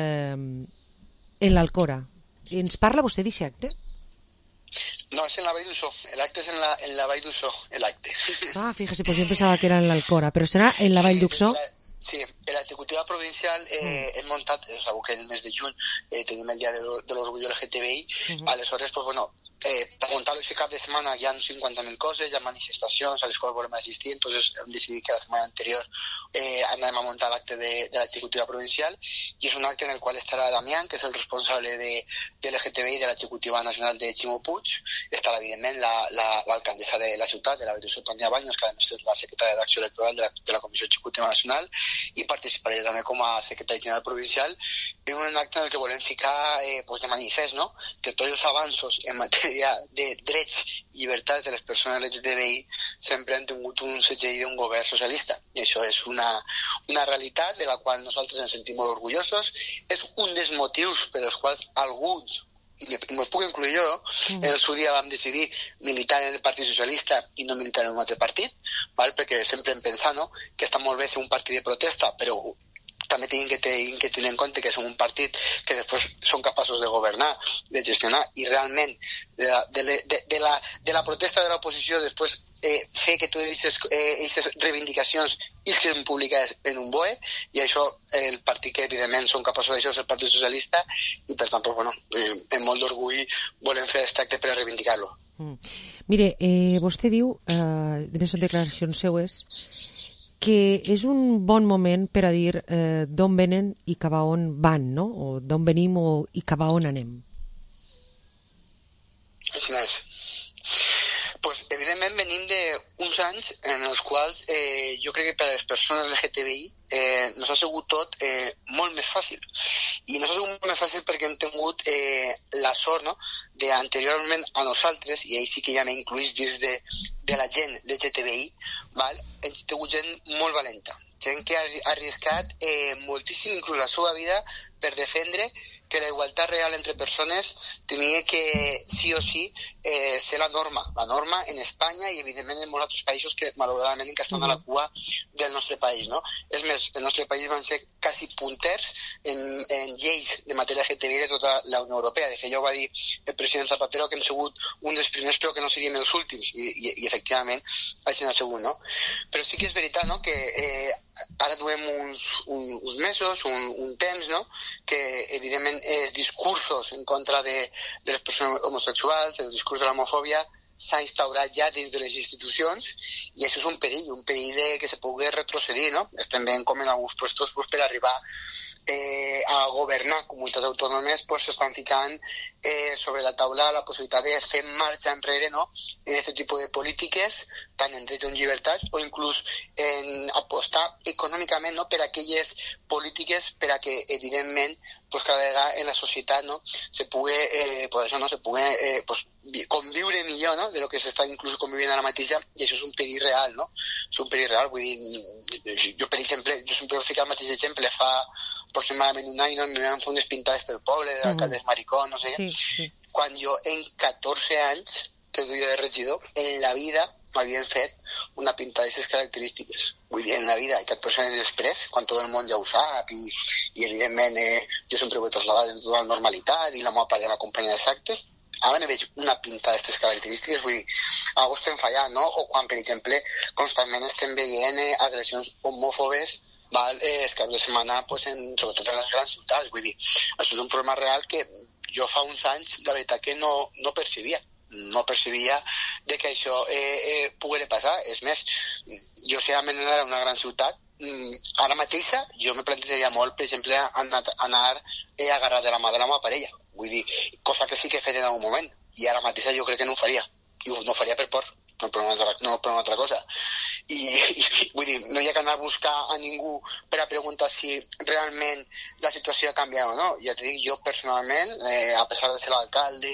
l'Alcora. Ens parla vostè d'aquest acte? No, és en la Vall d'Uixó. L'acte és en la Vall d'Uixó, l'acte. Ah, fíjese, pues yo pensaba que era en l'Alcora, però serà en la Vall d'Uixó? Sí, en l'executiva provincial hem muntat, sabeu que el mes de juny tenim el dia de l'orgull LGTBI, aleshores, pues bueno, per muntar aquest cap de setmana hi ha 50.000 coses, hi ha manifestacions a les quals volem assistir, entonces hem decidit que la setmana anterior anem a muntar l'acte de l'executiva provincial, i és un acte en el qual estarà Damián, que és el responsable de l'LGTBI de l'executiva nacional de Ximo Puig, estarà evidentment l'alcaldessa de la ciutat, de la Verusso Tònia Baños, que a més és la secretària d'acció electoral de la Comissió Executiva Nacional, i participaré també com a secretari general provincial en un acte en el que volem ficar de manifest, no?, que tots els avanços en matèria de drets i llibertats de les persones LGTBI sempre han tingut un segell d'un govern socialista, i això és una realitat de la qual nosaltres ens sentim molt orgullosos. És un dels motius per als quals alguns, i m'ho puc incluir jo, en el seu dia vam decidir militar en el Partit Socialista i no militar en un altre partit, perquè sempre hem pensat, no?, que està molt bé ser un partit de protesta, però també tenim que tenir en compte que som un partit que després són capaços de governar, de gestionar, i realment de la protesta de l'oposició després fer que totes aquestes reivindicacions isquen publicades en un BOE, i això el partit que evidentment són capaços d'això és el Partit Socialista, i per tant, pues, bueno, amb molt d'orgull volem fer aquest acte per a reivindicar-lo. Mire, vostè diu, de més declaracions seues, que és un bon moment per a dir d'on venen i cap a on van, no? O d'on venim i cap a on anem. Així és. Pues, evidentment venim d'uns anys en els quals jo crec que per a les persones LGTBI nos ha sigut tot molt més fàcil. I nos ha sigut molt més fàcil perquè hem tingut la sort, no?, d'anteriorment a nosaltres, i ahir sí que ja m'incluís dins de la gent LGTBI, hem tingut gent molt valenta, gent que ha arriscat moltíssim, inclús la seva vida, per defendre que la igualtat real entre persones tenia que, sí o sí, ser la norma en Espanya i, evidentment, en molts altres països que, malauradament, que estan a la cua del nostre país, no? És més, el nostre país van ser quasi punters en lleis de matèria LGTBI de tota la Unió Europea. De fet, ja ho va dir el president Zapatero, que hem sigut un dels primers, però que no seríem els últims, i efectivament, així ha sigut, no? Però sí que és veritat, no?, que ara duem uns mesos, un temps, no?, que evidentment els discursos en contra de les persones homosexuals, el discurs de l'homofòbia, s'ha instaurat ja dins de les institucions, i això és un perill que se pugui retrocedir, no? Estem veient com en alguns puestos pues, per arribar a governar comunitats autònomes pues, s'estan ficant sobre la taula la possibilitat de fer marxa enrere, no? En aquest tipus de polítiques, tant en drets o en llibertats, o inclús en apostar econòmicament, no? Per aquelles polítiques per a que, evidentment, pues cada vegada en la societat, no? Se pugui, pues això, no? Se pugui pues, conviure millor, no? De lo que s'està inclús convivint ara mateix, i això és un perill real, no? És un perill real, vull dir, jo per exemple, jo sempre he ficat el mateix exemple, fa aproximadament un any, no? Me van fer unes pintades pel poble, de l'alcalde Maricón, no sé què. Sí. Quan jo en 14 anys que duia de regidor, en la vida m'havien fet una pintada d'aquestes característiques. Vull dir, en la vida, i 14 anys després, quan tot el món ja ho sap, i evidentment jo sempre ho he traslladat en tota la normalitat, i la meva parella m'acompanya als actes, ara ne veig una pintada d'aquestes característiques, vull dir, algú estem fallant, no? O quan, per exemple, constantment estem veient agressions homòfobes els caps de setmana, pues, sobretot en les grans ciutats, vull dir, això és un problema real que jo fa uns anys, la veritat que no percebia. No percebia de que això poguera passar. És més, jo si ara a una gran ciutat, ara mateixa jo me plantejaria molt, per exemple, anar agarrat de la mà de la meva parella. Vull dir, cosa que sí que he fet en algun moment, i ara mateixa jo crec que no ho faria. I no ho faria per por, no per una altra cosa. I vull dir, no hi ha que anar a buscar a ningú per a preguntar si realment la situació ha canviat o no. Ja t'ho dic, jo personalment, a pesar de ser l'alcalde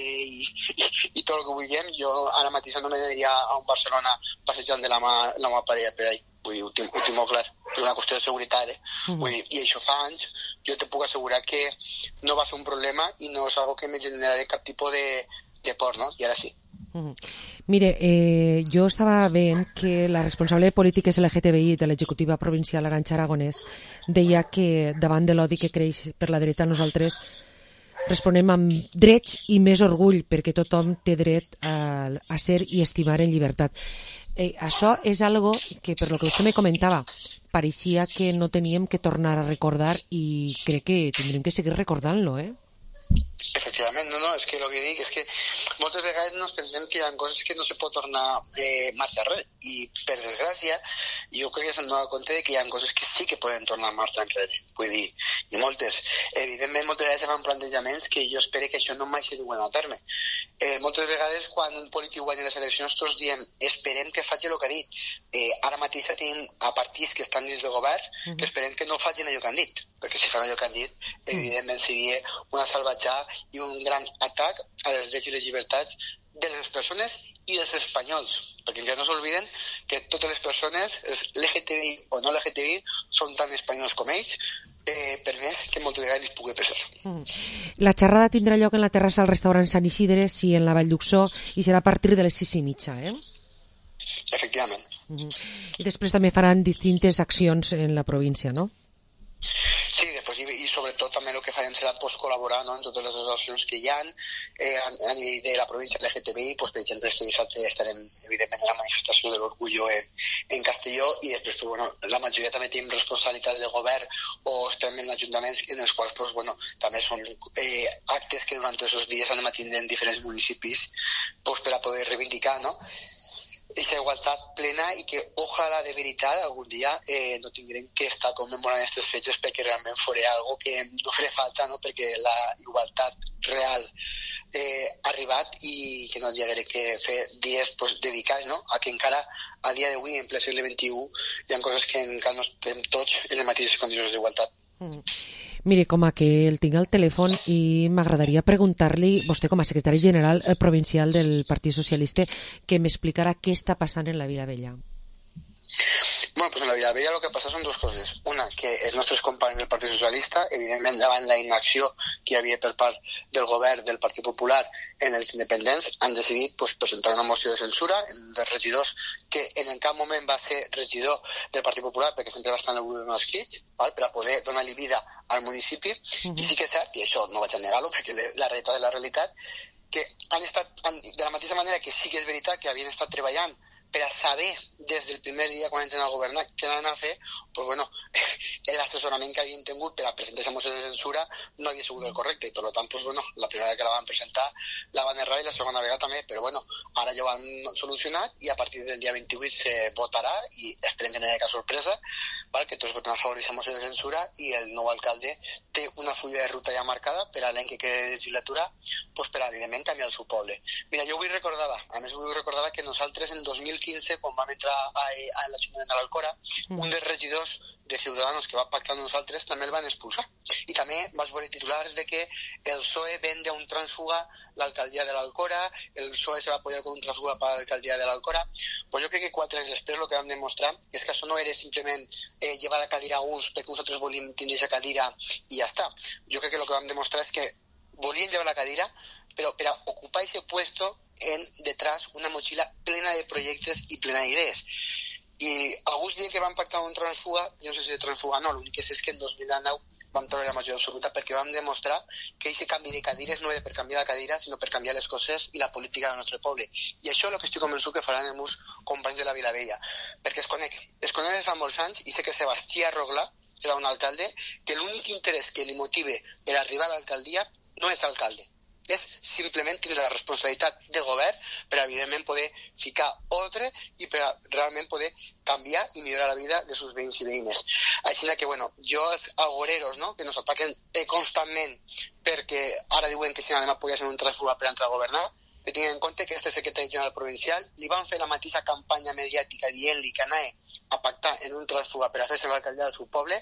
i tot el que vull dir, jo ara mateix no m'aniria a un Barcelona passejant de la meva parella per ahí. Vull dir, ho tinc molt clar, per una qüestió de seguretat, Vull dir, i això fa anys, jo te puc assegurar que no va ser un problema i no és algo que me generaré cap tipus de por, no? I ara sí. Mire, jo estava veient que la responsable de polítiques LGTBI de l'executiva provincial Arantxa Aragonès deia que davant de l'odi que creix per la dreta nosaltres responem amb drets i més orgull perquè tothom té dret a ser i estimar en llibertat. Això és algo que, per lo que vostè me comentava, pareixia que no teníem que tornar a recordar i crec que tindríem que seguir recordant-lo, Efectivament, no, és que el que dic és que moltes vegades ens pensem que hi ha coses que no se pot tornar massa enrere, i per desgràcia jo crec que s'han donat compte que hi ha coses que sí que poden tornar marxa enrere, vull dir, i moltes, evidentment moltes vegades fan plantejaments que jo espero que això no mai se duen a terme. Moltes vegades quan un polític guanya les eleccions tots diem, esperem que faci el que ha dit. Ara mateix tenim a partits que estan dins del govern que esperem que no facin allò que han dit, perquè si fan allò que han dit, evidentment seria una salvatjada i un gran atac a les drets i les llibertats de les persones i dels espanyols, perquè encara no s'obliden que totes les persones, LGTBI o no LGTBI, són tan espanyols com ells, per més que moltes vegades els pugui pesar. La xerrada tindrà lloc en la terrassa del restaurant Sant Isidre, sí, en la Vall d'Uxó, i serà a partir de les 6:30, Efectivament. I després també faran distintes accions en la província, no? Sí, després i sobretot també el que farem serà col·laborar, no, en totes les accions que hi ha a nivell de la província LGTBI. Per exemple, este dissabte estarem evidentment en la manifestació de l'Orgullo en Castelló, i després la majoria també tenim responsabilitats de govern o estem en ajuntaments en els quals també són actes que durant aquests dies anem a tindre en diferents municipis per a poder reivindicar, no? Aquesta igualtat plena, i que ojalà de veritat algun dia no tinguem que estar commemorant aquestes fetges perquè realment faré algo que no faré falta, no? Perquè la igualtat real ha arribat i que no hi hagué que fer dies dedicats, no? A que encara a dia d'avui, en ple segle XXI, hi ha coses que encara no estem tots en les mateixes condicions d'igualtat. Mire, com a que el tinc al telèfon, i m'agradaria preguntar-li, vostè com a secretari general provincial del Partit Socialista, que m'explicarà què està passant en la Vila Vella. Bueno, pues en la Vila Vella el que passa són dues coses. Una, que els nostres companys del Partit Socialista, evidentment davant la inacció que hi havia per part del govern del Partit Popular en els independents, han decidit presentar una moció de censura dels regidors que en cap moment va ser regidor del Partit Popular, perquè sempre va estar en el grup de escrits, per a poder donar-li vida al municipi. I sí que és cert, i això no vaig a negar-lo perquè la realitat és la realitat, que han estat, de la mateixa manera que sí que és veritat que havien estat treballant per a saber des del primer dia quan entren a governar què han a fer, l'assessorament que havien tingut per a presentar aquesta moció de censura no havia sigut el correcte, i per tant, pues, bueno, la primera vegada que la van presentar la van errar i la segona vegada també, però bueno, ara ja ho han solucionat i a partir del dia 28 se votarà i esperem que no hi hagi cap sorpresa, val? Que tots voten a favor d'aquesta moció de censura i el nou alcalde té una fulla de ruta ja marcada per a l'any que queda de legislatura, pues, per a, evidentment, canviar el seu poble. Mira, jo avui recordava que nosaltres en 2015, quan vam entrar a l'Ajuntament de l'Alcora, un dels regidors de Ciudadanos que va pactar amb nosaltres també el van expulsar. I també vas veure titulars de que el PSOE vende a un trànsfuga l'alcaldia de l'Alcora, el PSOE se va apoyar con un trànsfuga per l'alcaldia de l'Alcora. Pues jo crec que 4 anys després el que vam demostrar és que això no era simplement llevar la cadira a uns perquè nosaltres volíem tenir aquesta cadira i ja està. Jo crec que el que vam demostrar és que volien llevar la cadira, però per a ocupar aquest puesto detrás una mochila plena de projectes i plena d'idees. I alguns diuen que van pactar un transfuga, jo no sé si de transfuga no, l'únic que és que en 2009 vam treure la majoria absoluta perquè vam demostrar que aquest canvi de cadires no era per canviar la cadira, sinó per canviar les coses i la política del nostre poble. I això és el que estic convençut que faran els meus companys de la Vilavella, perquè es conec des fa molts anys i sé que Sebastià Roglà era un alcalde que l'únic interès que li motive per arribar a l'alcaldia no és alcalde, és simplement tindre la responsabilitat de govern per a, evidentment, poder ficar ordre i per a realment poder canviar i millorar la vida de sus veïns i veïnes. Així que, bueno, jo els agoreros, no?, que nos ataquen constantment perquè ara diuen que si anem a poder ser un transfuga per entrar a governar, que tinguin en compte que este secretari general provincial li van fer la mateixa campanya mediàtica dient-li que anava a pactar en un transfuga per a fer-se l'alcaldia del seu poble.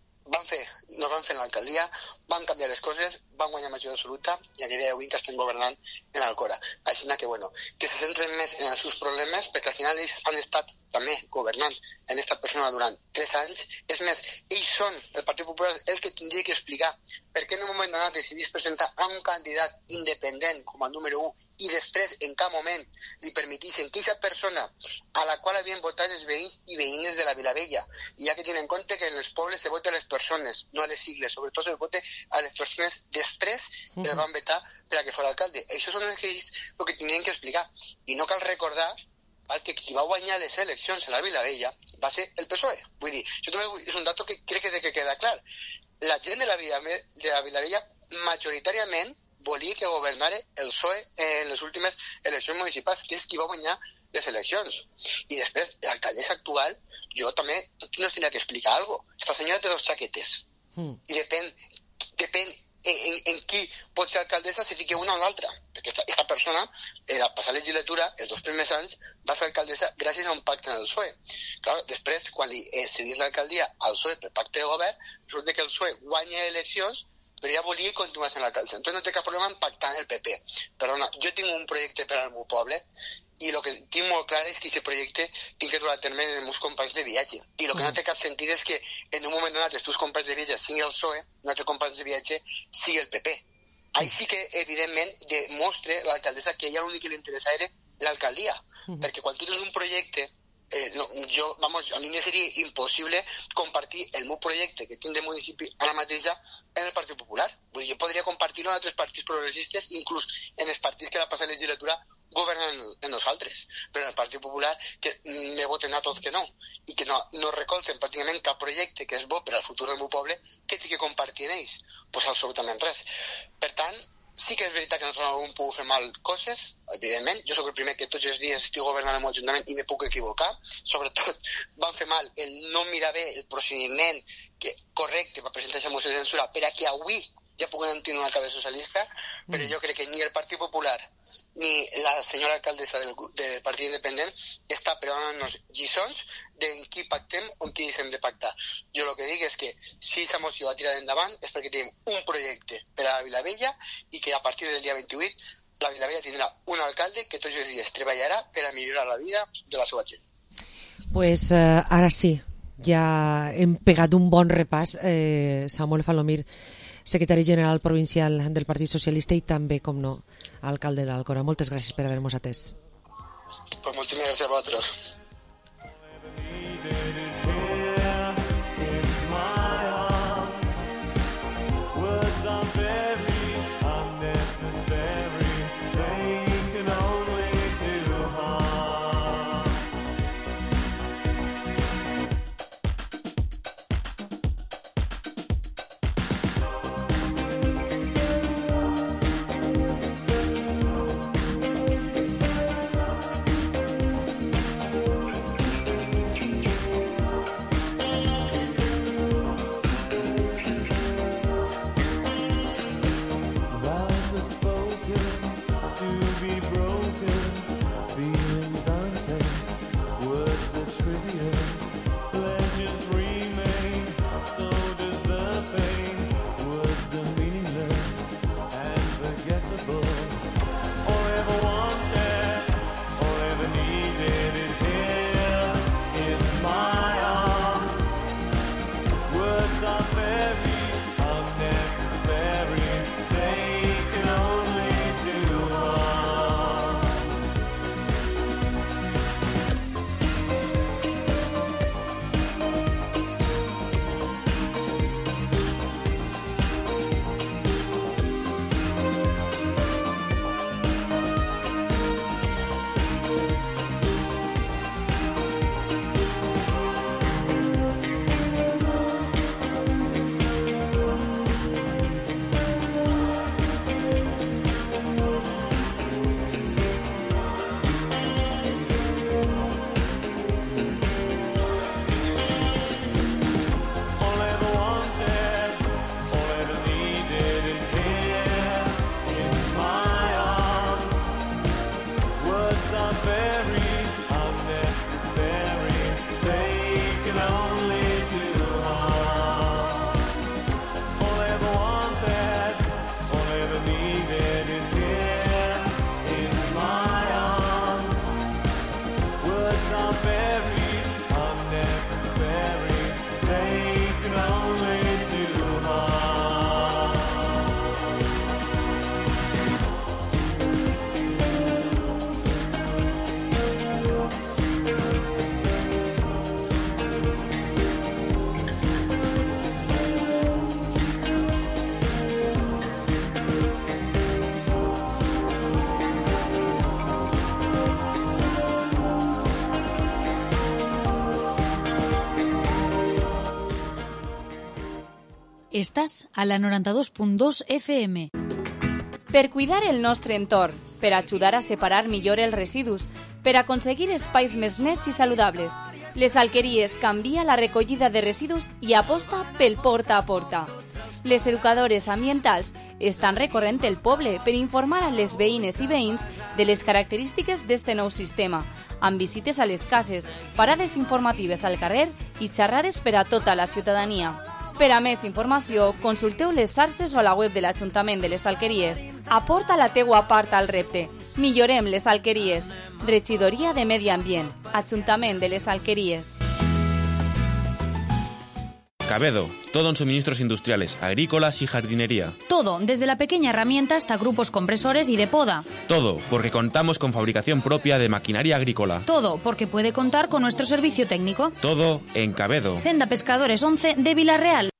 Nos van fer l'alcaldia, van canviar les coses, van guanyar majoria absoluta i a dia d'avui que estem governant en l'Alcora. Així que, bueno, que se centren més en els seus problemes perquè al final ells han estat també governant en aquesta persona durant 3 anys. És més, ells són, el Partit Popular, el que tindria que explicar per què en un moment donat decidís presentar a un candidat independent com a número 1 i després en cap moment li permetissin que aquesta persona a la qual havien votat els veïns i veïnes de la Vilavella, i ja que tenen en compte que en els pobles se vota a les persones, no a les sigles, sobretot se vota a les persones després que el van vetar per a que fos alcalde. Això són els que ells el que tindrien que explicar. I no cal recordar que qui va guanyar les eleccions a la Vilavella va ser el PSOE. Vull dir, això també és un dato que crec que queda clar. La gent de la Vilavella majoritàriament volia que governara el PSOE en les últimes eleccions municipals, que és qui va guanyar les eleccions. I després, l'alcaldessa actual, jo també no tindria que explicar alguna cosa. Esta senyora té 2 xaquetes. I depèn en qui pot ser alcaldessa si fique una o l'altra. Perquè aquesta persona, la passada legislatura, els 2 primers anys, va ser alcaldessa gràcies a un pacte en el PSOE. Clar, després, quan li cedís l'alcaldia al PSOE per pacte de govern, resulta que el PSOE guanya eleccions, però ja volia continuar sent l'alcalde. Entonces no té cap problema en pactar amb el PP. Perdona, jo tinc un projecte per al meu poble i el que tinc molt clar és que aquest projecte tinc que dur a terme en els meus companys de viatge. I el que no té cap sentit és que en un moment donat els teus companys de viatge siguin el PSOE, un altre companys de viatge sigui el PP. Ahí sí que, evidentment, demostra l'alcaldessa que a ella l'únic que li interessa era l'alcaldia. Perquè quan tu tens un projecte, a mi me seria impossible compartir el meu projecte que tinc de municipi ara mateixa en el Partit Popular. Vull dir, jo podria compartir-ho en altres partits progressistes, inclús en els partits que la passada legislatura governen en nosaltres, però en el Partit Popular que me voten a tots que no i que no recolzen pràcticament cap projecte que és bo per al futur del meu poble, que tinc que compartir en ells? Pues absolutament res. Per tant, sí que és veritat que nosaltres hem pogut fer mal coses, evidentment. Jo sóc el primer que tots els dies estic governant el meu ajuntament i me puc equivocar. Sobretot van fer mal el no mirar bé el procediment correcte per presentar aquesta moció de censura per a que avui ja puguem tenir una alcalde socialista, però jo crec que ni el Partit Popular ni la senyora alcaldessa del Partit Independent està per donar-nos lliçons d'en qui pactem o en qui deixem de pactar. Jo el que dic és que si aquesta moció ha tirat endavant és perquè tenim un projecte per a la Vilavella i que a partir del dia 28 la Vilavella tindrà un alcalde que tots els dies treballarà per a millorar la vida de la seva gent. Pues ara sí, ja hem pegat un bon repàs. Samuel Falomir, secretari general provincial del Partit Socialista i també, com no, alcalde d'Alcora. Moltes gràcies per haver-nos atès. Pues moltíssimes gràcies a vosaltres. Estàs a la 92.2 FM. Per cuidar el nostre entorn, per ajudar a separar millor els residus, per aconseguir espais més nets i saludables, Les Alqueries canvia la recollida de residus i aposta pel porta a porta. Les educadores ambientals estan recorrent el poble per informar a les veïnes i veïns de les característiques d'este nou sistema, amb visites a les cases, parades informatives al carrer i xerrades per a tota la ciutadania. Per a més informació, consulteu les xarxes o la web de l'Ajuntament de les Alqueries. Aporta la teua part al repte. Millorem les Alqueries. Regidoria de Medi Ambient. Ajuntament de les Alqueries. Cabedo, todo en suministros industriales, agrícolas y jardinería. Todo, desde la pequeña herramienta hasta grupos compresores y de poda. Todo, porque contamos con fabricación propia de maquinaria agrícola. Todo, porque puede contar con nuestro servicio técnico. Todo en Cabedo. Senda Pescadores 11 de Villarreal.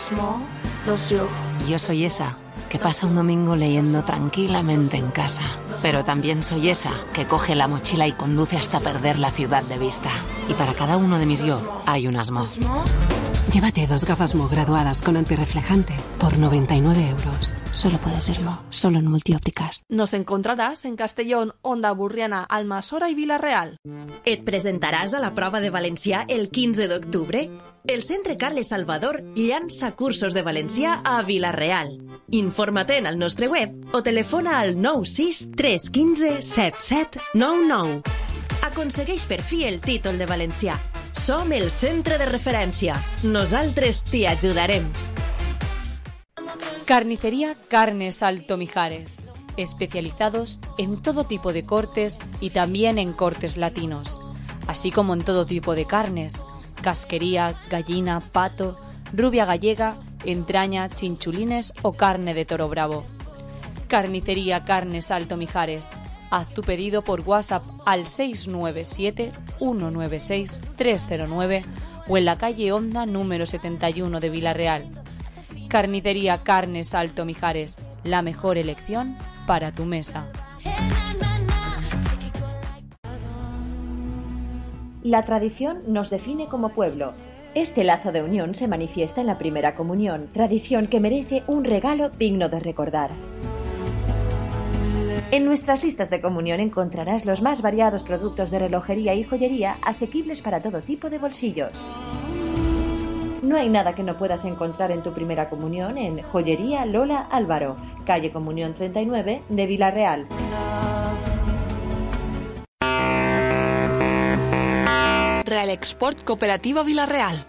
Yo soy esa que pasa un domingo leyendo tranquilamente en casa. Pero también soy esa que coge la mochila y conduce hasta perder la ciudad de vista. Y para cada uno de mis yo hay un Asmo. Llévate 2 gafas Mo graduadas con antirreflejante por 99 euros. Solo puede ser Mo, solo en Multiópticas. Nos encontraràs en Castellón, Onda Burriana, Almassora i Vila-real. Et presentaràs a la prova de valencià el 15 d'octubre? El Centre Carles Salvador llança cursos de valencià a Vila-real. Informa't al nostre web o telefona al 96 315 7799. Aconsegueix per fi el títol de valencià. Som el centre de referència. Nosaltres t'hi ajudarem. Carnicería Carnes Alto Mijares. Especializados en todo tipo de cortes y también en cortes latinos, así como en todo tipo de carnes: casquería, gallina, pato, rubia gallega, entraña, chinchulines o carne de toro bravo. Carnicería Carnes Alto Mijares. Haz tu pedido por WhatsApp al 697-196-309 o en la calle Honda número 71 de Vila-real. Carnicería Carnes Alto Mijares, la mejor elección para tu mesa. La tradición nos define como pueblo. Este lazo de unión se manifiesta en la primera comunión, tradición que merece un regalo digno de recordar. En nuestras listas de comunión encontrarás los más variados productos de relojería y joyería asequibles para todo tipo de bolsillos. No hay nada que no puedas encontrar en tu primera comunión en Joyería Lola Álvaro, calle Comunión 39 de Vila-real. Real Export Cooperativa Vila-real.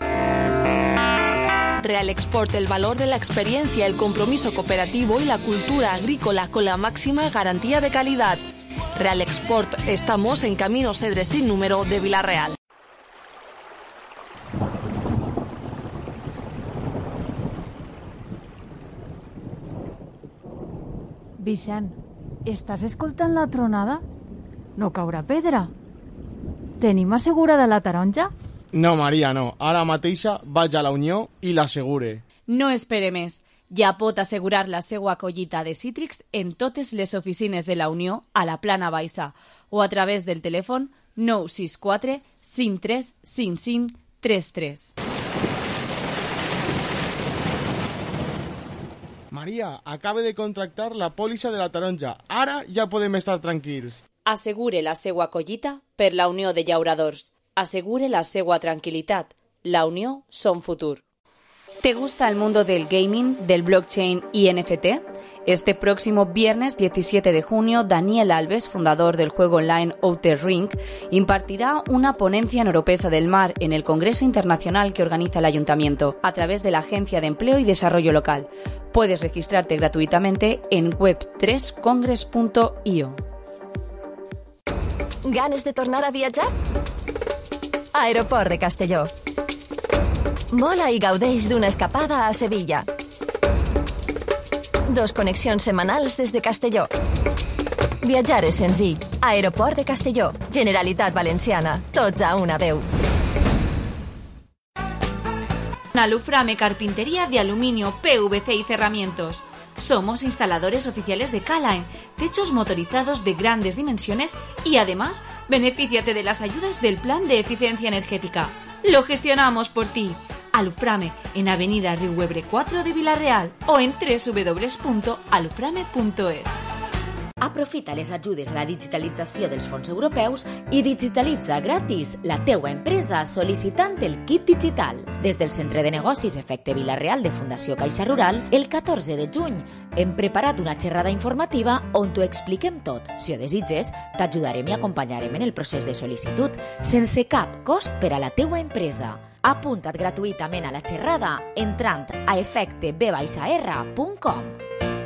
Real Export, el valor de la experiencia, el compromiso cooperativo y la cultura agrícola con la máxima garantía de calidad. Real Export, estamos en Camino Cedres sin número de Vila-real. Vicent, estàs escoltant la tronada? No caurà pedra? Tenim assegurada la taronja? No, Maria, no. Ara mateixa vaig a la Unió i l'assegure. No espere més. Ja pot assegurar la seva collita de cítrics en totes les oficines de la Unió a la Plana Baixa o a través del telèfon 964 53 55 33. Maria, acabe de contractar la pòlissa de la taronja. Ara ja podem estar tranquils. Assegure la seva collita per la Unió de Llauradors. Asegure la segua tranquilitat. La unió son futur. ¿Te gusta el mundo del gaming, del blockchain y NFT? Este próximo viernes 17 de junio, Daniel Alves, fundador del juego online Outer Ring, impartirá una ponencia en Oropesa del Mar en el Congreso Internacional que organiza el Ayuntamiento a través de la Agencia de Empleo y Desarrollo Local. Puedes registrarte gratuitamente en web3congress.io. ¿Ganes de tornar a viatjar? Aeroport de Castelló. Vola i gaudeix d'una escapada a Sevilla. 2 connexions setmanals des de Castelló. Viatjar és senzill. Aeroport de Castelló. Generalitat Valenciana. Tots a una veu. Aluframe Carpintería de Aluminio, PVC y Cerramientos. Somos instaladores oficiales de K-Line, techos motorizados de grandes dimensiones y además benefíciate de las ayudas del Plan de Eficiencia Energética. Lo gestionamos por ti. Aluframe en Avenida Riuebre 4 de Vila-real o en www.aluframe.es. Aprofita les ajudes a la digitalització dels fons europeus i digitalitza gratis la teua empresa sol·licitant el kit digital. Des del Centre de Negocis Efecte Vila-real de Fundació Caixa Rural, el 14 de juny hem preparat una xerrada informativa on t'ho expliquem tot. Si ho desitges, t'ajudarem i acompanyarem en el procés de sol·licitud sense cap cost per a la teua empresa. Apunta't gratuïtament a la xerrada entrant a efecteb-r.com.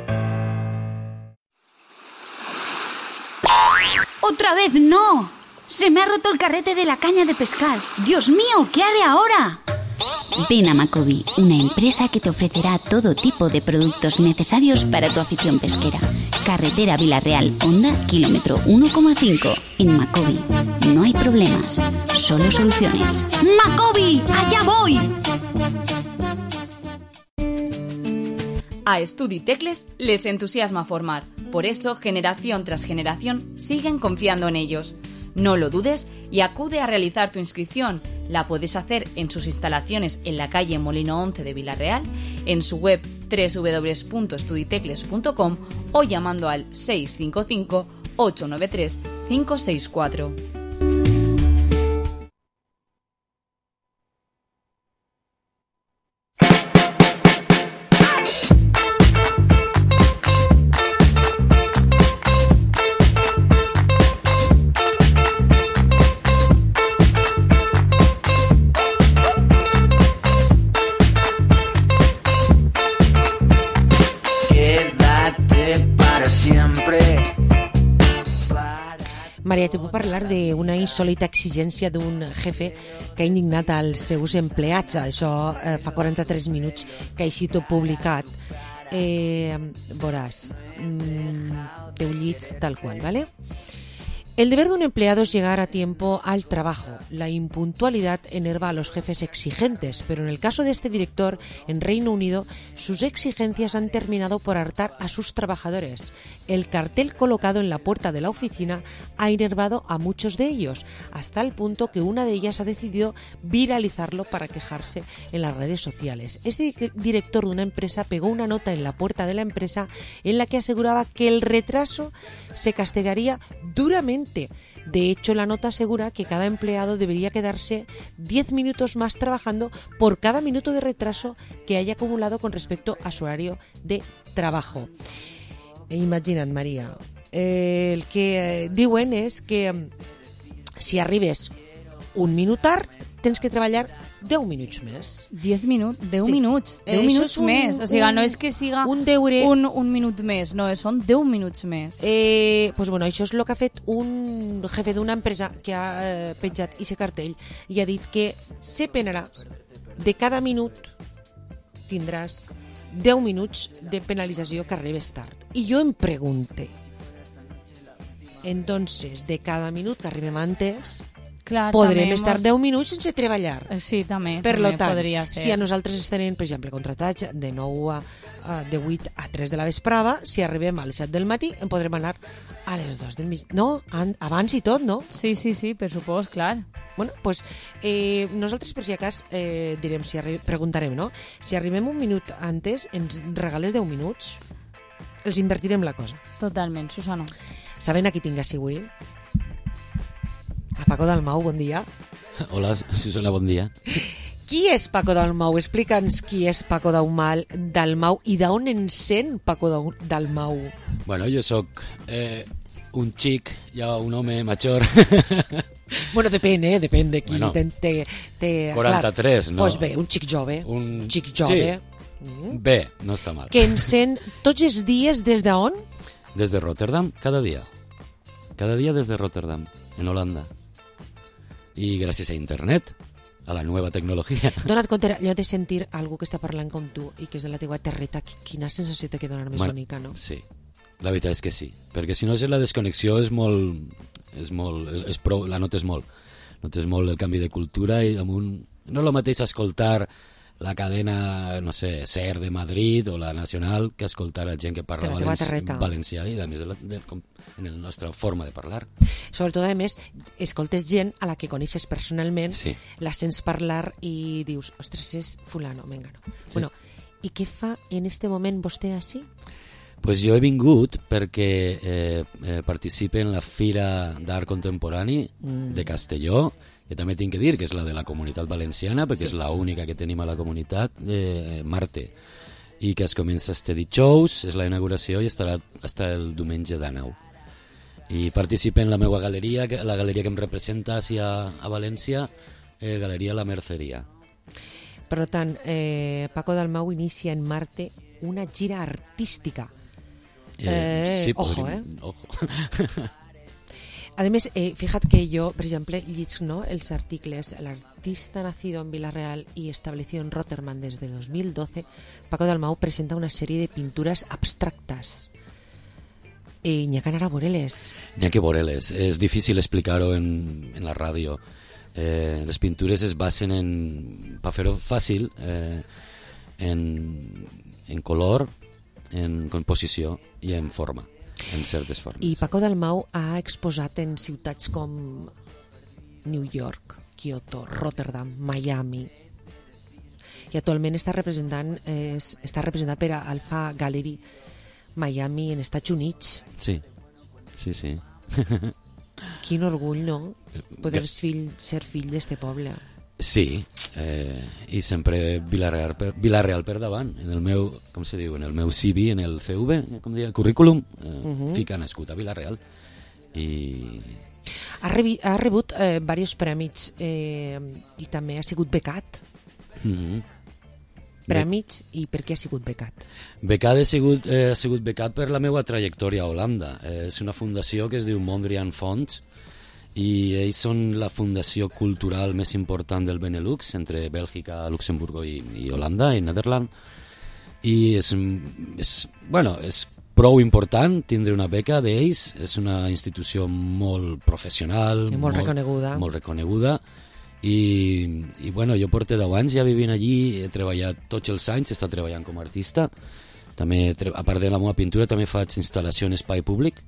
¡Otra vez no! ¡Se me ha roto el carrete de la caña de pescar! ¡Dios mío! ¿Qué haré ahora? Ven a Macobi, una empresa que te ofrecerá todo tipo de productos necesarios para tu afición pesquera. Carretera Vila-real, Honda, kilómetro 1,5. En Macobi no hay problemas, solo soluciones. ¡Macobi! ¡Allá voy! A Estudi Tecles les entusiasma formar. Por eso, generación tras generación, siguen confiando en ellos. No lo dudes y acude a realizar tu inscripción. La puedes hacer en sus instalaciones en la calle Molino 11 de Vila-real, en su web www.estuditecles.com o llamando al 655 893 564. Maria, te puc parlar d'una insòlita exigència d'un jefe que ha indignat als seus empleats. Això fa 43 minuts que ha eixit publicat. Veuràs, teu llits tal qual, ¿vale? El deber de un empleado es llegar a tiempo al trabajo. La impuntualidad enerva a los jefes exigentes, pero en el caso de este director, en Reino Unido, sus exigencias han terminado por hartar a sus trabajadores. El cartel colocado en la puerta de la oficina ha enervado a muchos de ellos, hasta el punto que una de ellas ha decidido viralizarlo para quejarse en las redes sociales. Este director de una empresa pegó una nota en la puerta de la empresa en la que aseguraba que el retraso se castigaría duramente. De hecho, la nota asegura que cada empleado debería quedarse 10 minutos más trabajando por cada minuto de retraso que haya acumulado con respecto a su horario de trabajo. Imagina't, Maria, el que diuen és que si arribes un minut tard tens que treballar 10 minuts més. 10 minuts? 10 sí. Minuts? 10 minuts més? O sigui, no és que siga un minut més, no, són 10 minuts més. Pues bueno, això és el que ha fet un jefe d'una empresa que ha penjat aquest cartell i ha dit que se penarà de cada minut tindràs 10 minuts de penalització que arribes tard. I jo em pregunte, entonces, de cada minut que arribem antes... Clar, podrem estar 10 minuts sense treballar. Sí, també. Per també tant, podria ser. si a nosaltres ens tenen, per exemple, contratats de 9 de 8 a 3 de la vesprada, si arribem a les 7 del matí, en podrem anar a les 2 del migdia. No, abans i tot, no? Sí, per supost, clar. Bueno, pues nosaltres, per si acas, direm, preguntarem, no? Si arribem un minut antes, ens regales 10 minuts, els invertirem la cosa. Totalment, Susana. Saben a qui tinc així avui? A Paco Dalmau, bon dia. Hola, Susana, bon dia. Qui és Paco Dalmau? Explica'ns qui és Paco Dalmau i d'on en sent Paco Dalmau. Bueno, jo sóc un xic, ja un home major. Bueno, depèn de qui. Bueno, té 43, clar. no? Pues bé, un xic jove. Xic jove. Sí. Bé, no està mal. Que en sent tots els dies des d'on? Des de Rotterdam, cada dia. Cada dia des de Rotterdam, en Holanda. i gràcies a internet, a la nova tecnologia. Dona't compte, allò de sentir algú que està parlant com tu i que és de la teva terreta, quina sensació té que donar més bonica, no? Sí, la veritat és que sí, perquè si no la desconnexió és molt... la notes molt. Notes molt el canvi de cultura i damunt... No és el mateix escoltar la cadena, no sé, SER de Madrid o la Nacional que escoltar a gent que parla valencià i a més en la nostra forma de parlar. Sobretot, a més, escoltes gent a la que coneixes personalment, la sents parlar i dius, ostres, és fulano, mengano. Bueno, i què fa en este moment vostè així? Pues jo he vingut perquè participe en la Fira d'Art Contemporani de Castelló, que també tinc que dir que és la de la Comunitat Valenciana, perquè és l'única que tenim a la comunitat, Marte, i que es comença este dijous, és la inauguració i estarà fins el diumenge de 9. I participe en la meva galeria, la galeria que em representa a València, Galeria La Merceria. Per tant, Paco Dalmau inicia en Marte una gira artística. Sí, ojo, ojo. A més, fíjate que jo, per exemple, llig els articles l'artista nacido en Vila-real y establecido en Rotterdam desde 2012, Paco Dalmau presenta una serie de pinturas abstractas. N'hi ha que anar a veure-les. N'hi ha que veure-les. És difícil explicar-ho en la ràdio. Les pintures es basen per fer-ho fàcil, en color, en composició i en forma, en certes formes. I Paco Dalmau ha exposat en ciutats com New York, Kyoto, Rotterdam, Miami, i actualment està representat per Alpha Gallery Miami en Estats Units. Sí. Quin orgull, no? Poder ser fill d'este poble. Sí, i sempre Vila-real per davant. En el meu, com se diu, en el meu CV, en el CV, com diria, currículum, fica nascut a Vila-real. I... Ha rebut diversos premis i també ha sigut becat. Premis, i per què ha sigut becat? Becat ha sigut becat per la meva trajectòria a Holanda. És una fundació que es diu Mondrian Fonds, i ells són la fundació cultural més important del Benelux, entre Bèlgica, Luxemburgo i Holanda, i Nederland. I és prou important tindre una beca d'ells. És una institució molt professional, molt reconeguda. Molt reconeguda. I bueno, jo porto 10 anys ja vivint allí, he treballat tots els anys, he estat treballant com a artista. També, a part de la meva pintura, també faig instal·lació en espai públic.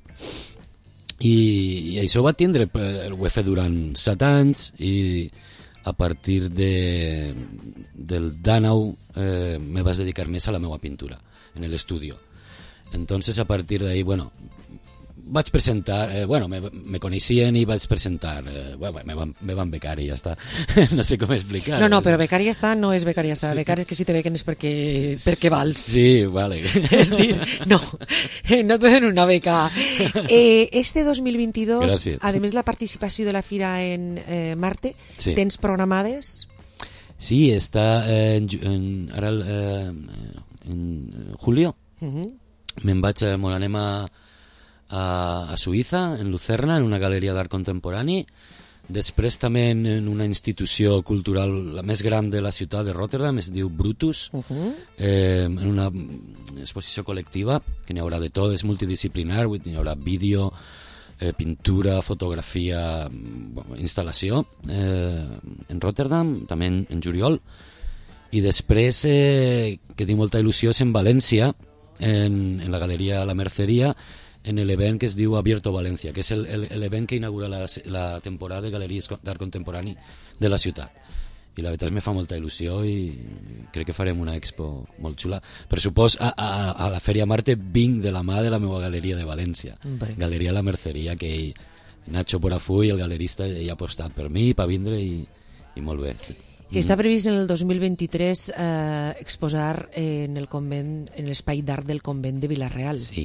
I això ho he fet durant 7 anys, i a partir del D9 me vaig dedicar més a la meva pintura en l'estudi. Entonces, a partir d'ahí, vaig presentar, me coneixien i vaig presentar, me van becar i ja està. No sé com explicar. No, però becar ja està no és becar ja està. Becar és que si te bequen és perquè vals. Sí, vale. És dir, no te donen una beca. Este 2022, gràcies. A més la participació de la Fira en Marte, tens programades? Sí, està ara en julio. Me'n vaig, anem a Suïssa, en Lucerna, en una galeria d'art contemporani. Després també en una institució cultural la més gran de la ciutat de Rotterdam, es diu Brutus, en una exposició col·lectiva que n'hi haurà de tot, és multidisciplinar, n'hi haurà vídeo, pintura, fotografia, instal·lació en Rotterdam, també en juliol. I després, que tinc molta il·lusió, és en València, en la galeria La Merceria, en l'event que es diu Abierto València, que és l'event que inaugura la temporada de galeries d'art contemporani de la ciutat. I la veritat me fa molta il·lusió i crec que farem una expo molt xula. Per supòs, a la Fèria Marte vinc de la mà de la meva galeria de València, Galeria La Merceria, que Nacho Porafull, el galerista, ha apostat per mi, per vindre, i molt bé. Que està previst en el 2023 exposar en el convent, en l'espai d'art del convent de Vila-real. Sí.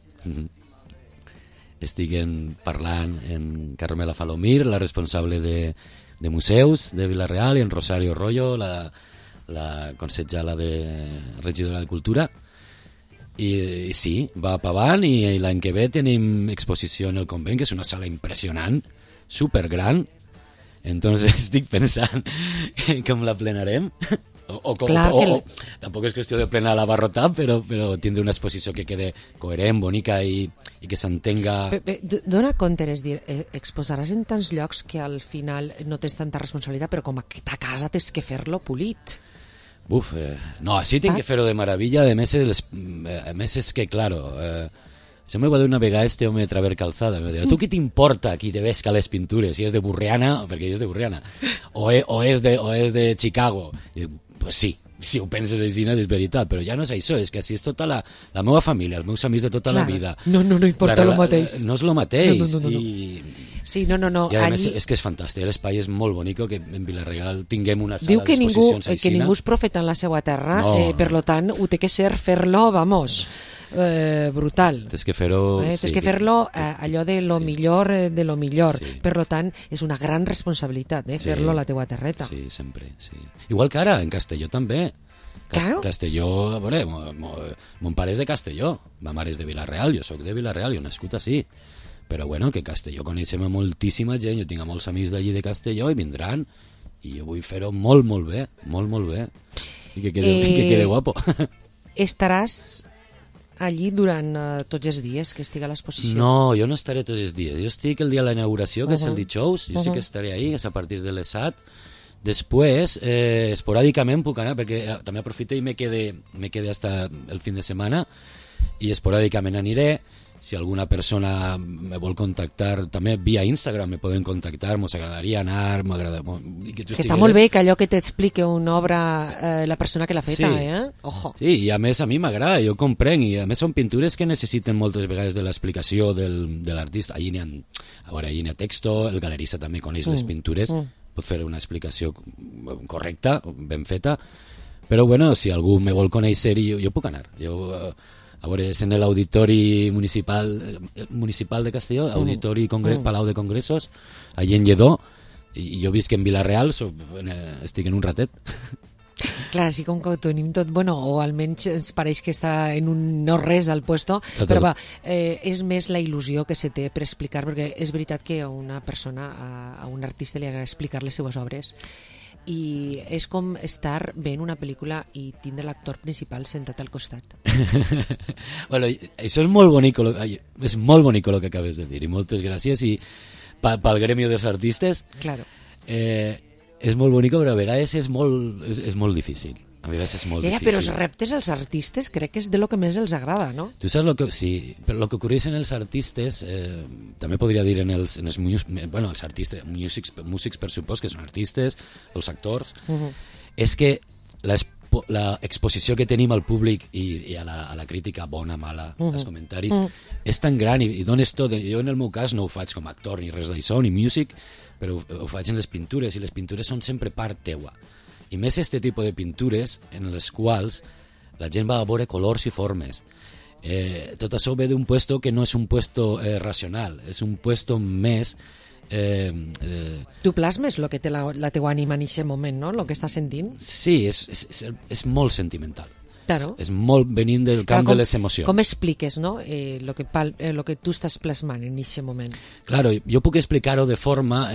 Estic parlant en Carmela Falomir, la responsable de museus de Vila-real, i en Rosario Rollo, la consejala de regidora de Cultura. I sí, va per avant, i l'any que ve tenim exposició en el convent, que és una sala impressionant, supergran, Entonces estic pensant com la plenarem. Tampoc és qüestió de plenar la barrota, però tindre una exposició que quede coherent, bonica i que s'entenga... Dona compte, és dir, exposaràs en tants llocs que al final no tens tanta responsabilitat, però com a casa tens que fer-lo polit. No, així tinc que fer-ho de meravella, a més és que, claro... Se me va dir una vegada este home de Traver Calzada, me diu, tu què t'importa qui te vesca les pintures, si és de Burriana, perquè és de Burriana, o és de Chicago? I dic, pues sí, si ho penses així, és veritat, però ja no és això, és que així és tota la meva família, els meus amics de tota la vida. No importa el mateix. No és el mateix. Sí, no. I a més és que és fantàstic, l'espai és molt bonic, que en Vila-real tinguem una sala d'exposicions així. Diu que ningú és profeta en la seva terra, per lo tant, ho té que ser fer-lo, vamos... brutal. Tens que fer-ho allò de lo millor de lo millor. Per lo tant, és una gran responsabilitat fer-lo a la teua terreta. Sí, sempre, sí. Igual que ara, en Castelló també. Castelló, a veure, mon pare és de Castelló, ma mare és de Vila-real, jo sóc de Vila-real, jo he nascut així. Però bueno, que Castelló coneixem a moltíssima gent, jo tinc a molts amics d'allí de Castelló i vindran, i jo vull fer-ho molt, molt bé, molt, molt bé. I que quede guapo. Estaràs allí durant tots els dies que estigui a l'exposició? No, jo no estaré tots els dies. Jo estic el dia de la inauguració, que és el dijous, jo sí que estaré ahí, és a partir de les 7. Després, esporàdicament puc anar, perquè també aprofito i me quede hasta el fin de setmana, i esporàdicament aniré. Si alguna persona me vol contactar, també via Instagram me poden contactar, mos agradaria anar, que està molt bé que allò que t'explique una obra la persona que l'ha feta, Ojo. Sí, i a més a mi m'agrada, jo comprenc, i a més són pintures que necessiten moltes vegades de l'explicació de l'artista. Allí n'hi ha texto, el galerista també coneix les pintures, pot fer una explicació correcta, ben feta, però bueno, si algú me vol conèixer, jo puc anar. A veure, és en l'Auditori Municipal de Castelló, Auditori Palau de Congressos, allà en Lledó, i jo visc en Vila-real, estic en un ratet. Clar, així com que ho tenim tot, o almenys ens pareix que està en un no res al puesto, però és més la il·lusió que se té per explicar, perquè és veritat que a una persona, a un artista li agrada explicar les seues obres, i és com estar veient una pel·lícula i tindre l'actor principal sentat al costat. Bueno, això és molt bonic el que acabes de dir, i moltes gràcies, i pel gremio dels artistes, claro. És molt bonic, però a vegades és molt difícil. A vegades és molt difícil. Però els reptes als artistes crec que és de lo que més els agrada, no? Tu saps sí, però el que ocorreix en els artistes, també podria dir en els els artistes, músics per supòs, que són artistes, els actors, és que l'exposició que tenim al públic i a la crítica bona, mala, als comentaris, és tan gran i dones tot. Jo en el meu cas no ho faig com a actor ni res d'això, ni músic, però ho faig en les pintures, i les pintures són sempre part teua. I més este tipus de pintures en les quals la gent va a veure colors i formes. Tot això ve d'un puesto que no és un puesto racional, és un puesto més... Tu plasmes el que té la teua ànima en aquest moment, no? El que estàs sentint? Sí, és molt sentimental. Claro. És molt venint del camp de les emocions. Com expliques, no? Lo que tu estàs plasmant en aquest moment? Claro, jo puc explicar-ho de forma...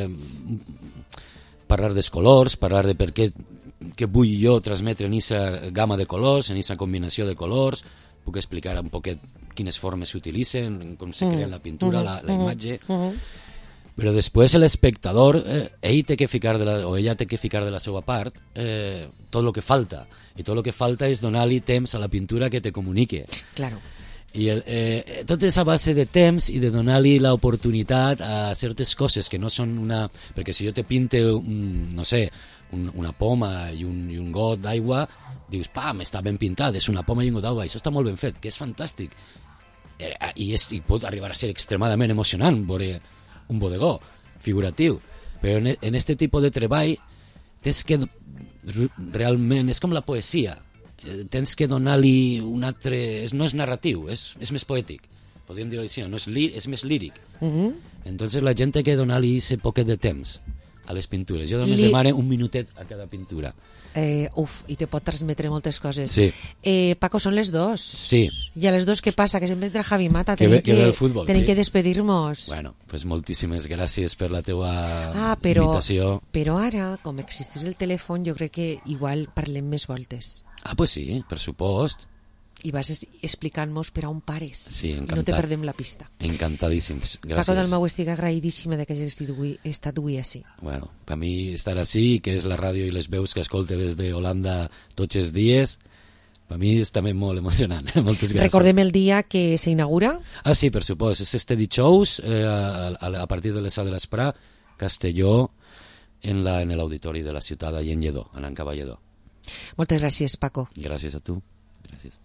parlar dels colors, parlar de per què vull jo transmetre en aquesta gamma de colors, en aquesta combinació de colors, puc explicar un poquet quines formes s'utilitzen, com se crea la pintura, la imatge, però després l'espectador, ell té que ficar o ella té que ficar de la seva part tot el que falta, i tot el que falta és donar-li temps a la pintura que te comunique. Claro. I tot és a base de temps i de donar-li l'oportunitat a certes coses que no són una... Perquè si jo te pinte, no sé, una poma i un got d'aigua, dius, pam, està ben pintat, és una poma i un got d'aigua, això està molt ben fet, que és fantàstic. I pot arribar a ser extremadament emocionant veure un bodegó figuratiu. Però en aquest tipus de treball tens que realment... És com la poesia. Tens que donar-li un altre... No és narratiu, és més poètic. Podríem dir-ho així, és més líric. Entonces la gent té que donar-li ese poquet de temps a les pintures. Jo només demane un minutet a cada pintura. I te pot transmetre moltes coses. Sí. Paco, són les 2. Sí. I a les 2 què passa? Que sempre entra Javi Mata. Que ve el futbol. Tenim que despedir-nos. Bueno, pues moltíssimes gràcies per la teua invitació. Però ara, com existeix el telèfon, jo crec que igual parlem més voltes. Pues sí, per supost. I vas explicant-nos per on pares. Sí, encantat. I no te perdem la pista. Encantadíssims, gràcies. Paco Dalmau, estic agraïdíssima que hagis estat avui així. Bueno, per mi estar així, que és la ràdio i les veus que escolte des de Holanda tots els dies, per mi és també molt emocionant. Moltes gràcies. Recordem el dia que s'inaugura? Sí, per supost. És este dijous, a partir de les 7 de l'Esprà, Castelló, en l'auditori de la ciutat, allà en Lledó, en Caballedó. Moltes gràcies, Paco. Gràcies a tu. Gràcies.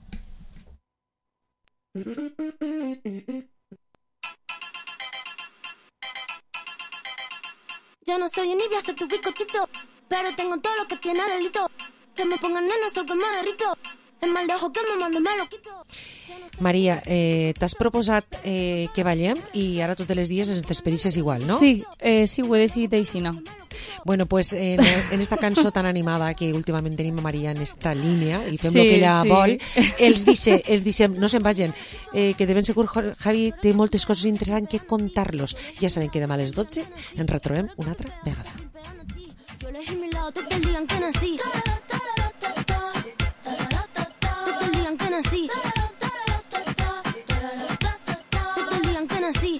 Yo no soy envidia, soy tu bizcochito, pero tengo todo lo que tiene delito. Que me pongan nena, soy que me derrito. El mal de ojo que me mando me lo quito. Maria, t'has proposat que ballem i ara tots els dies ens despedixes igual, no? Sí, sí, ho he decidit aixina. Bueno, pues en esta cançó tan animada que últimament tenim a Maria en esta línia i fem el que ella vol, els dicem, no se'n vagin, que de ben segur Javi té moltes coses interessants que contar-los. Ja saben que demà a les 12 ens retrobem una altra vegada. Yo elegí mi lado desde el día en que nací. Desde el día en que nací. Desde el día en que nací.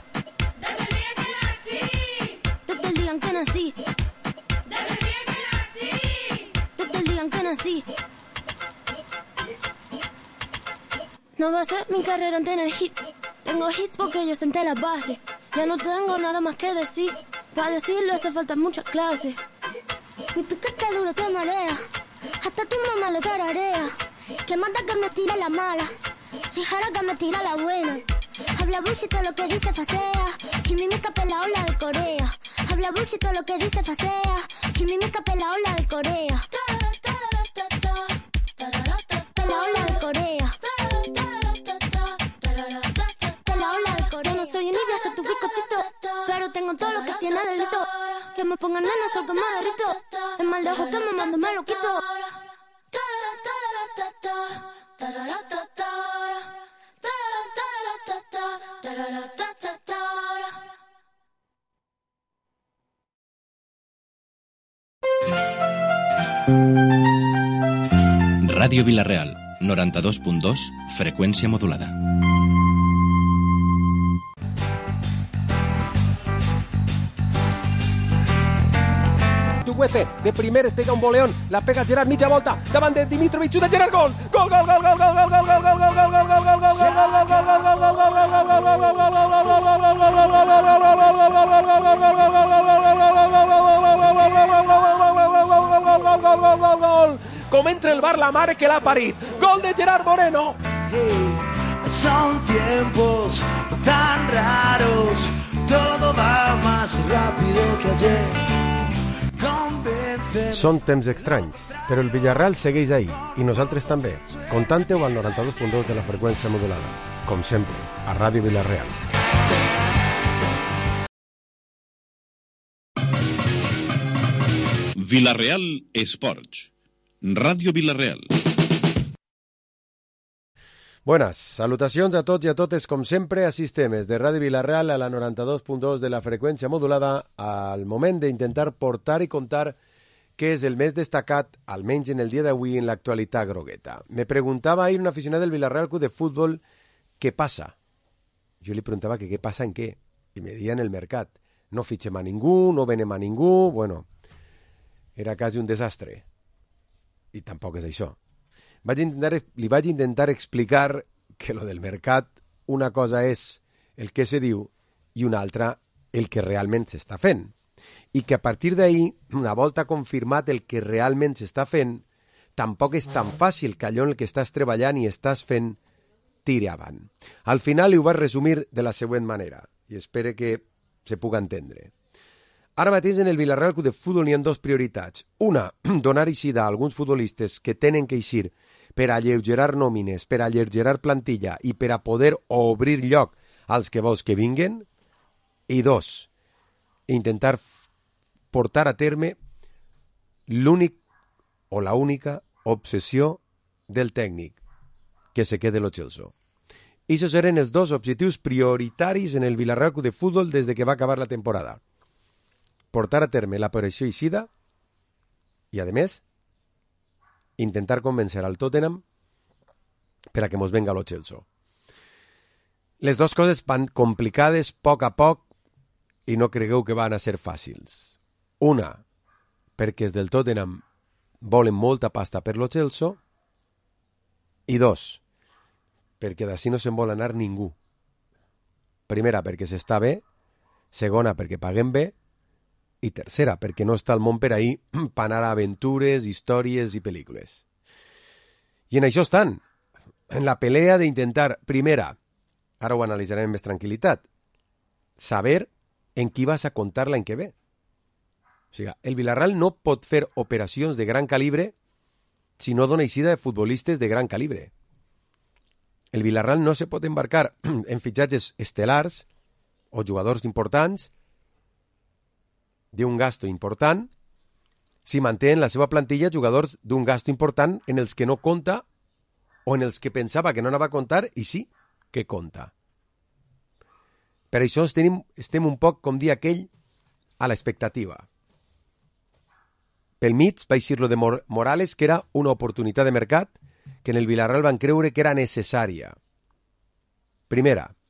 Desde el día en que nací. Desde el día en que nací. No va a ser mi carrera en tener hits. Tengo hits porque yo senté las bases. Ya no tengo nada más que decir. Para decirlo hace falta muchas clases. Mi piquete duro te marea. Hasta tu mamá le tararea. Que manda que me tire la mala. Si jara que me tira la buena. Habla bullshit todo lo que dice facea. Quimimica la ola de Corea. Habla bullshit todo lo que dice facea. Quimimica la ola de Corea. La ola de Corea. La ola de Corea. Yo no soy envidia, soy tu bizcochito, pero tengo todo lo que tiene delito. Que me pongan nena, sol que me derrito. El mal de ojo que me mando me lo quito. Ràdio Vila-real, 92.2, freqüència modulada. Chukwueze, de primeres pega un voleón, la pega Gerard, mitja volta, davant de Dimitrovic, xuta Gerard, gol! Gol, gol, gol, gol, gol, gol, gol, gol, gol, gol, gol, gol, gol, gol, gol, gol, com entra el bar la mare que l'ha parit, gol de Gerard Moreno. Son tiempos tan raros, todo va más rápido que ayer. Són temps estranys, però el Villarreal segueix ahí, i nosaltres també. Contante-ho al 92.2 de la freqüència modulada. Com sempre, a Ràdio Vila-real. Vila-real Esports. Ràdio Vila-real. Buenas, salutacions a tots i a totes, com sempre, assistemes de Ràdio Vila-real a la 92.2 de la freqüència modulada al moment d'intentar portar i contar què és el més destacat, almenys en el dia d'avui, en l'actualitat grogueta. Me preguntava ahir un aficionat del Villarreal Club de Fútbol què passa. Jo li preguntava que què passa en què, i me deia en el mercat. No fitxem a ningú, no venem a ningú, bueno, era quasi un desastre. I tampoc és això. Li vaig intentar explicar que lo del mercat, una cosa és el que se diu i una altra el que realment s'està fent. I que a partir d'ahir, una volta confirmat el que realment s'està fent, tampoc és tan fàcil que allò en el que estàs treballant i estàs fent tiri avant. Al final ho vaig resumir de la següent manera, i espero que se puga entendre. Ara mateix en el Villarreal Club de Futbol hi ha dues prioritats. Una, donar eixida a alguns futbolistes que tenen que eixir per alleugerar nòmines, per alleugerar plantilla i per a poder obrir lloc als que vols que vinguen. I dos, intentar portar a terme l'únic o la única obsessió del tècnic, que se quede Lo Celso. Ixos eren els dos objectius prioritaris en el Villarreal Club de Fútbol des de que va acabar la temporada. Portar a terme l'operació eixida i, a més, intentar convèncer al Tottenham per a que mos venga Lo Celso. Les dues coses van complicades poc a poc i no cregueu que van a ser fàcils. Una, perquè els del Tottenham volen molta pasta per Lo Celso, i dos, perquè d'ací no se'n vol anar ningú. Primera, perquè s'està bé, segona, perquè paguem bé, i tercera, perquè no està el món per ahir per anar a aventures, històries i pel·lícules. I en això estan, en la pelea d'intentar, primera, ara ho analitzarem amb més tranquil·litat, saber en qui vas a comptar l'any que ve. O sigui, el Villarreal no pot fer operacions de gran calibre si no dona eixida de futbolistes de gran calibre. El Villarreal no se pot embarcar en fitxatges estel·lars o jugadors importants d'un gasto important si manté en la seva plantilla jugadors d'un gasto important en els que no compta o en els que pensava que no anava a comptar i sí que compta. Per això estem un poc, com dir aquell, a l'expectativa. Pel mig va eixir lo de Morales, que era una oportunitat de mercat que en el Villarreal van creure que era necessària. Primera,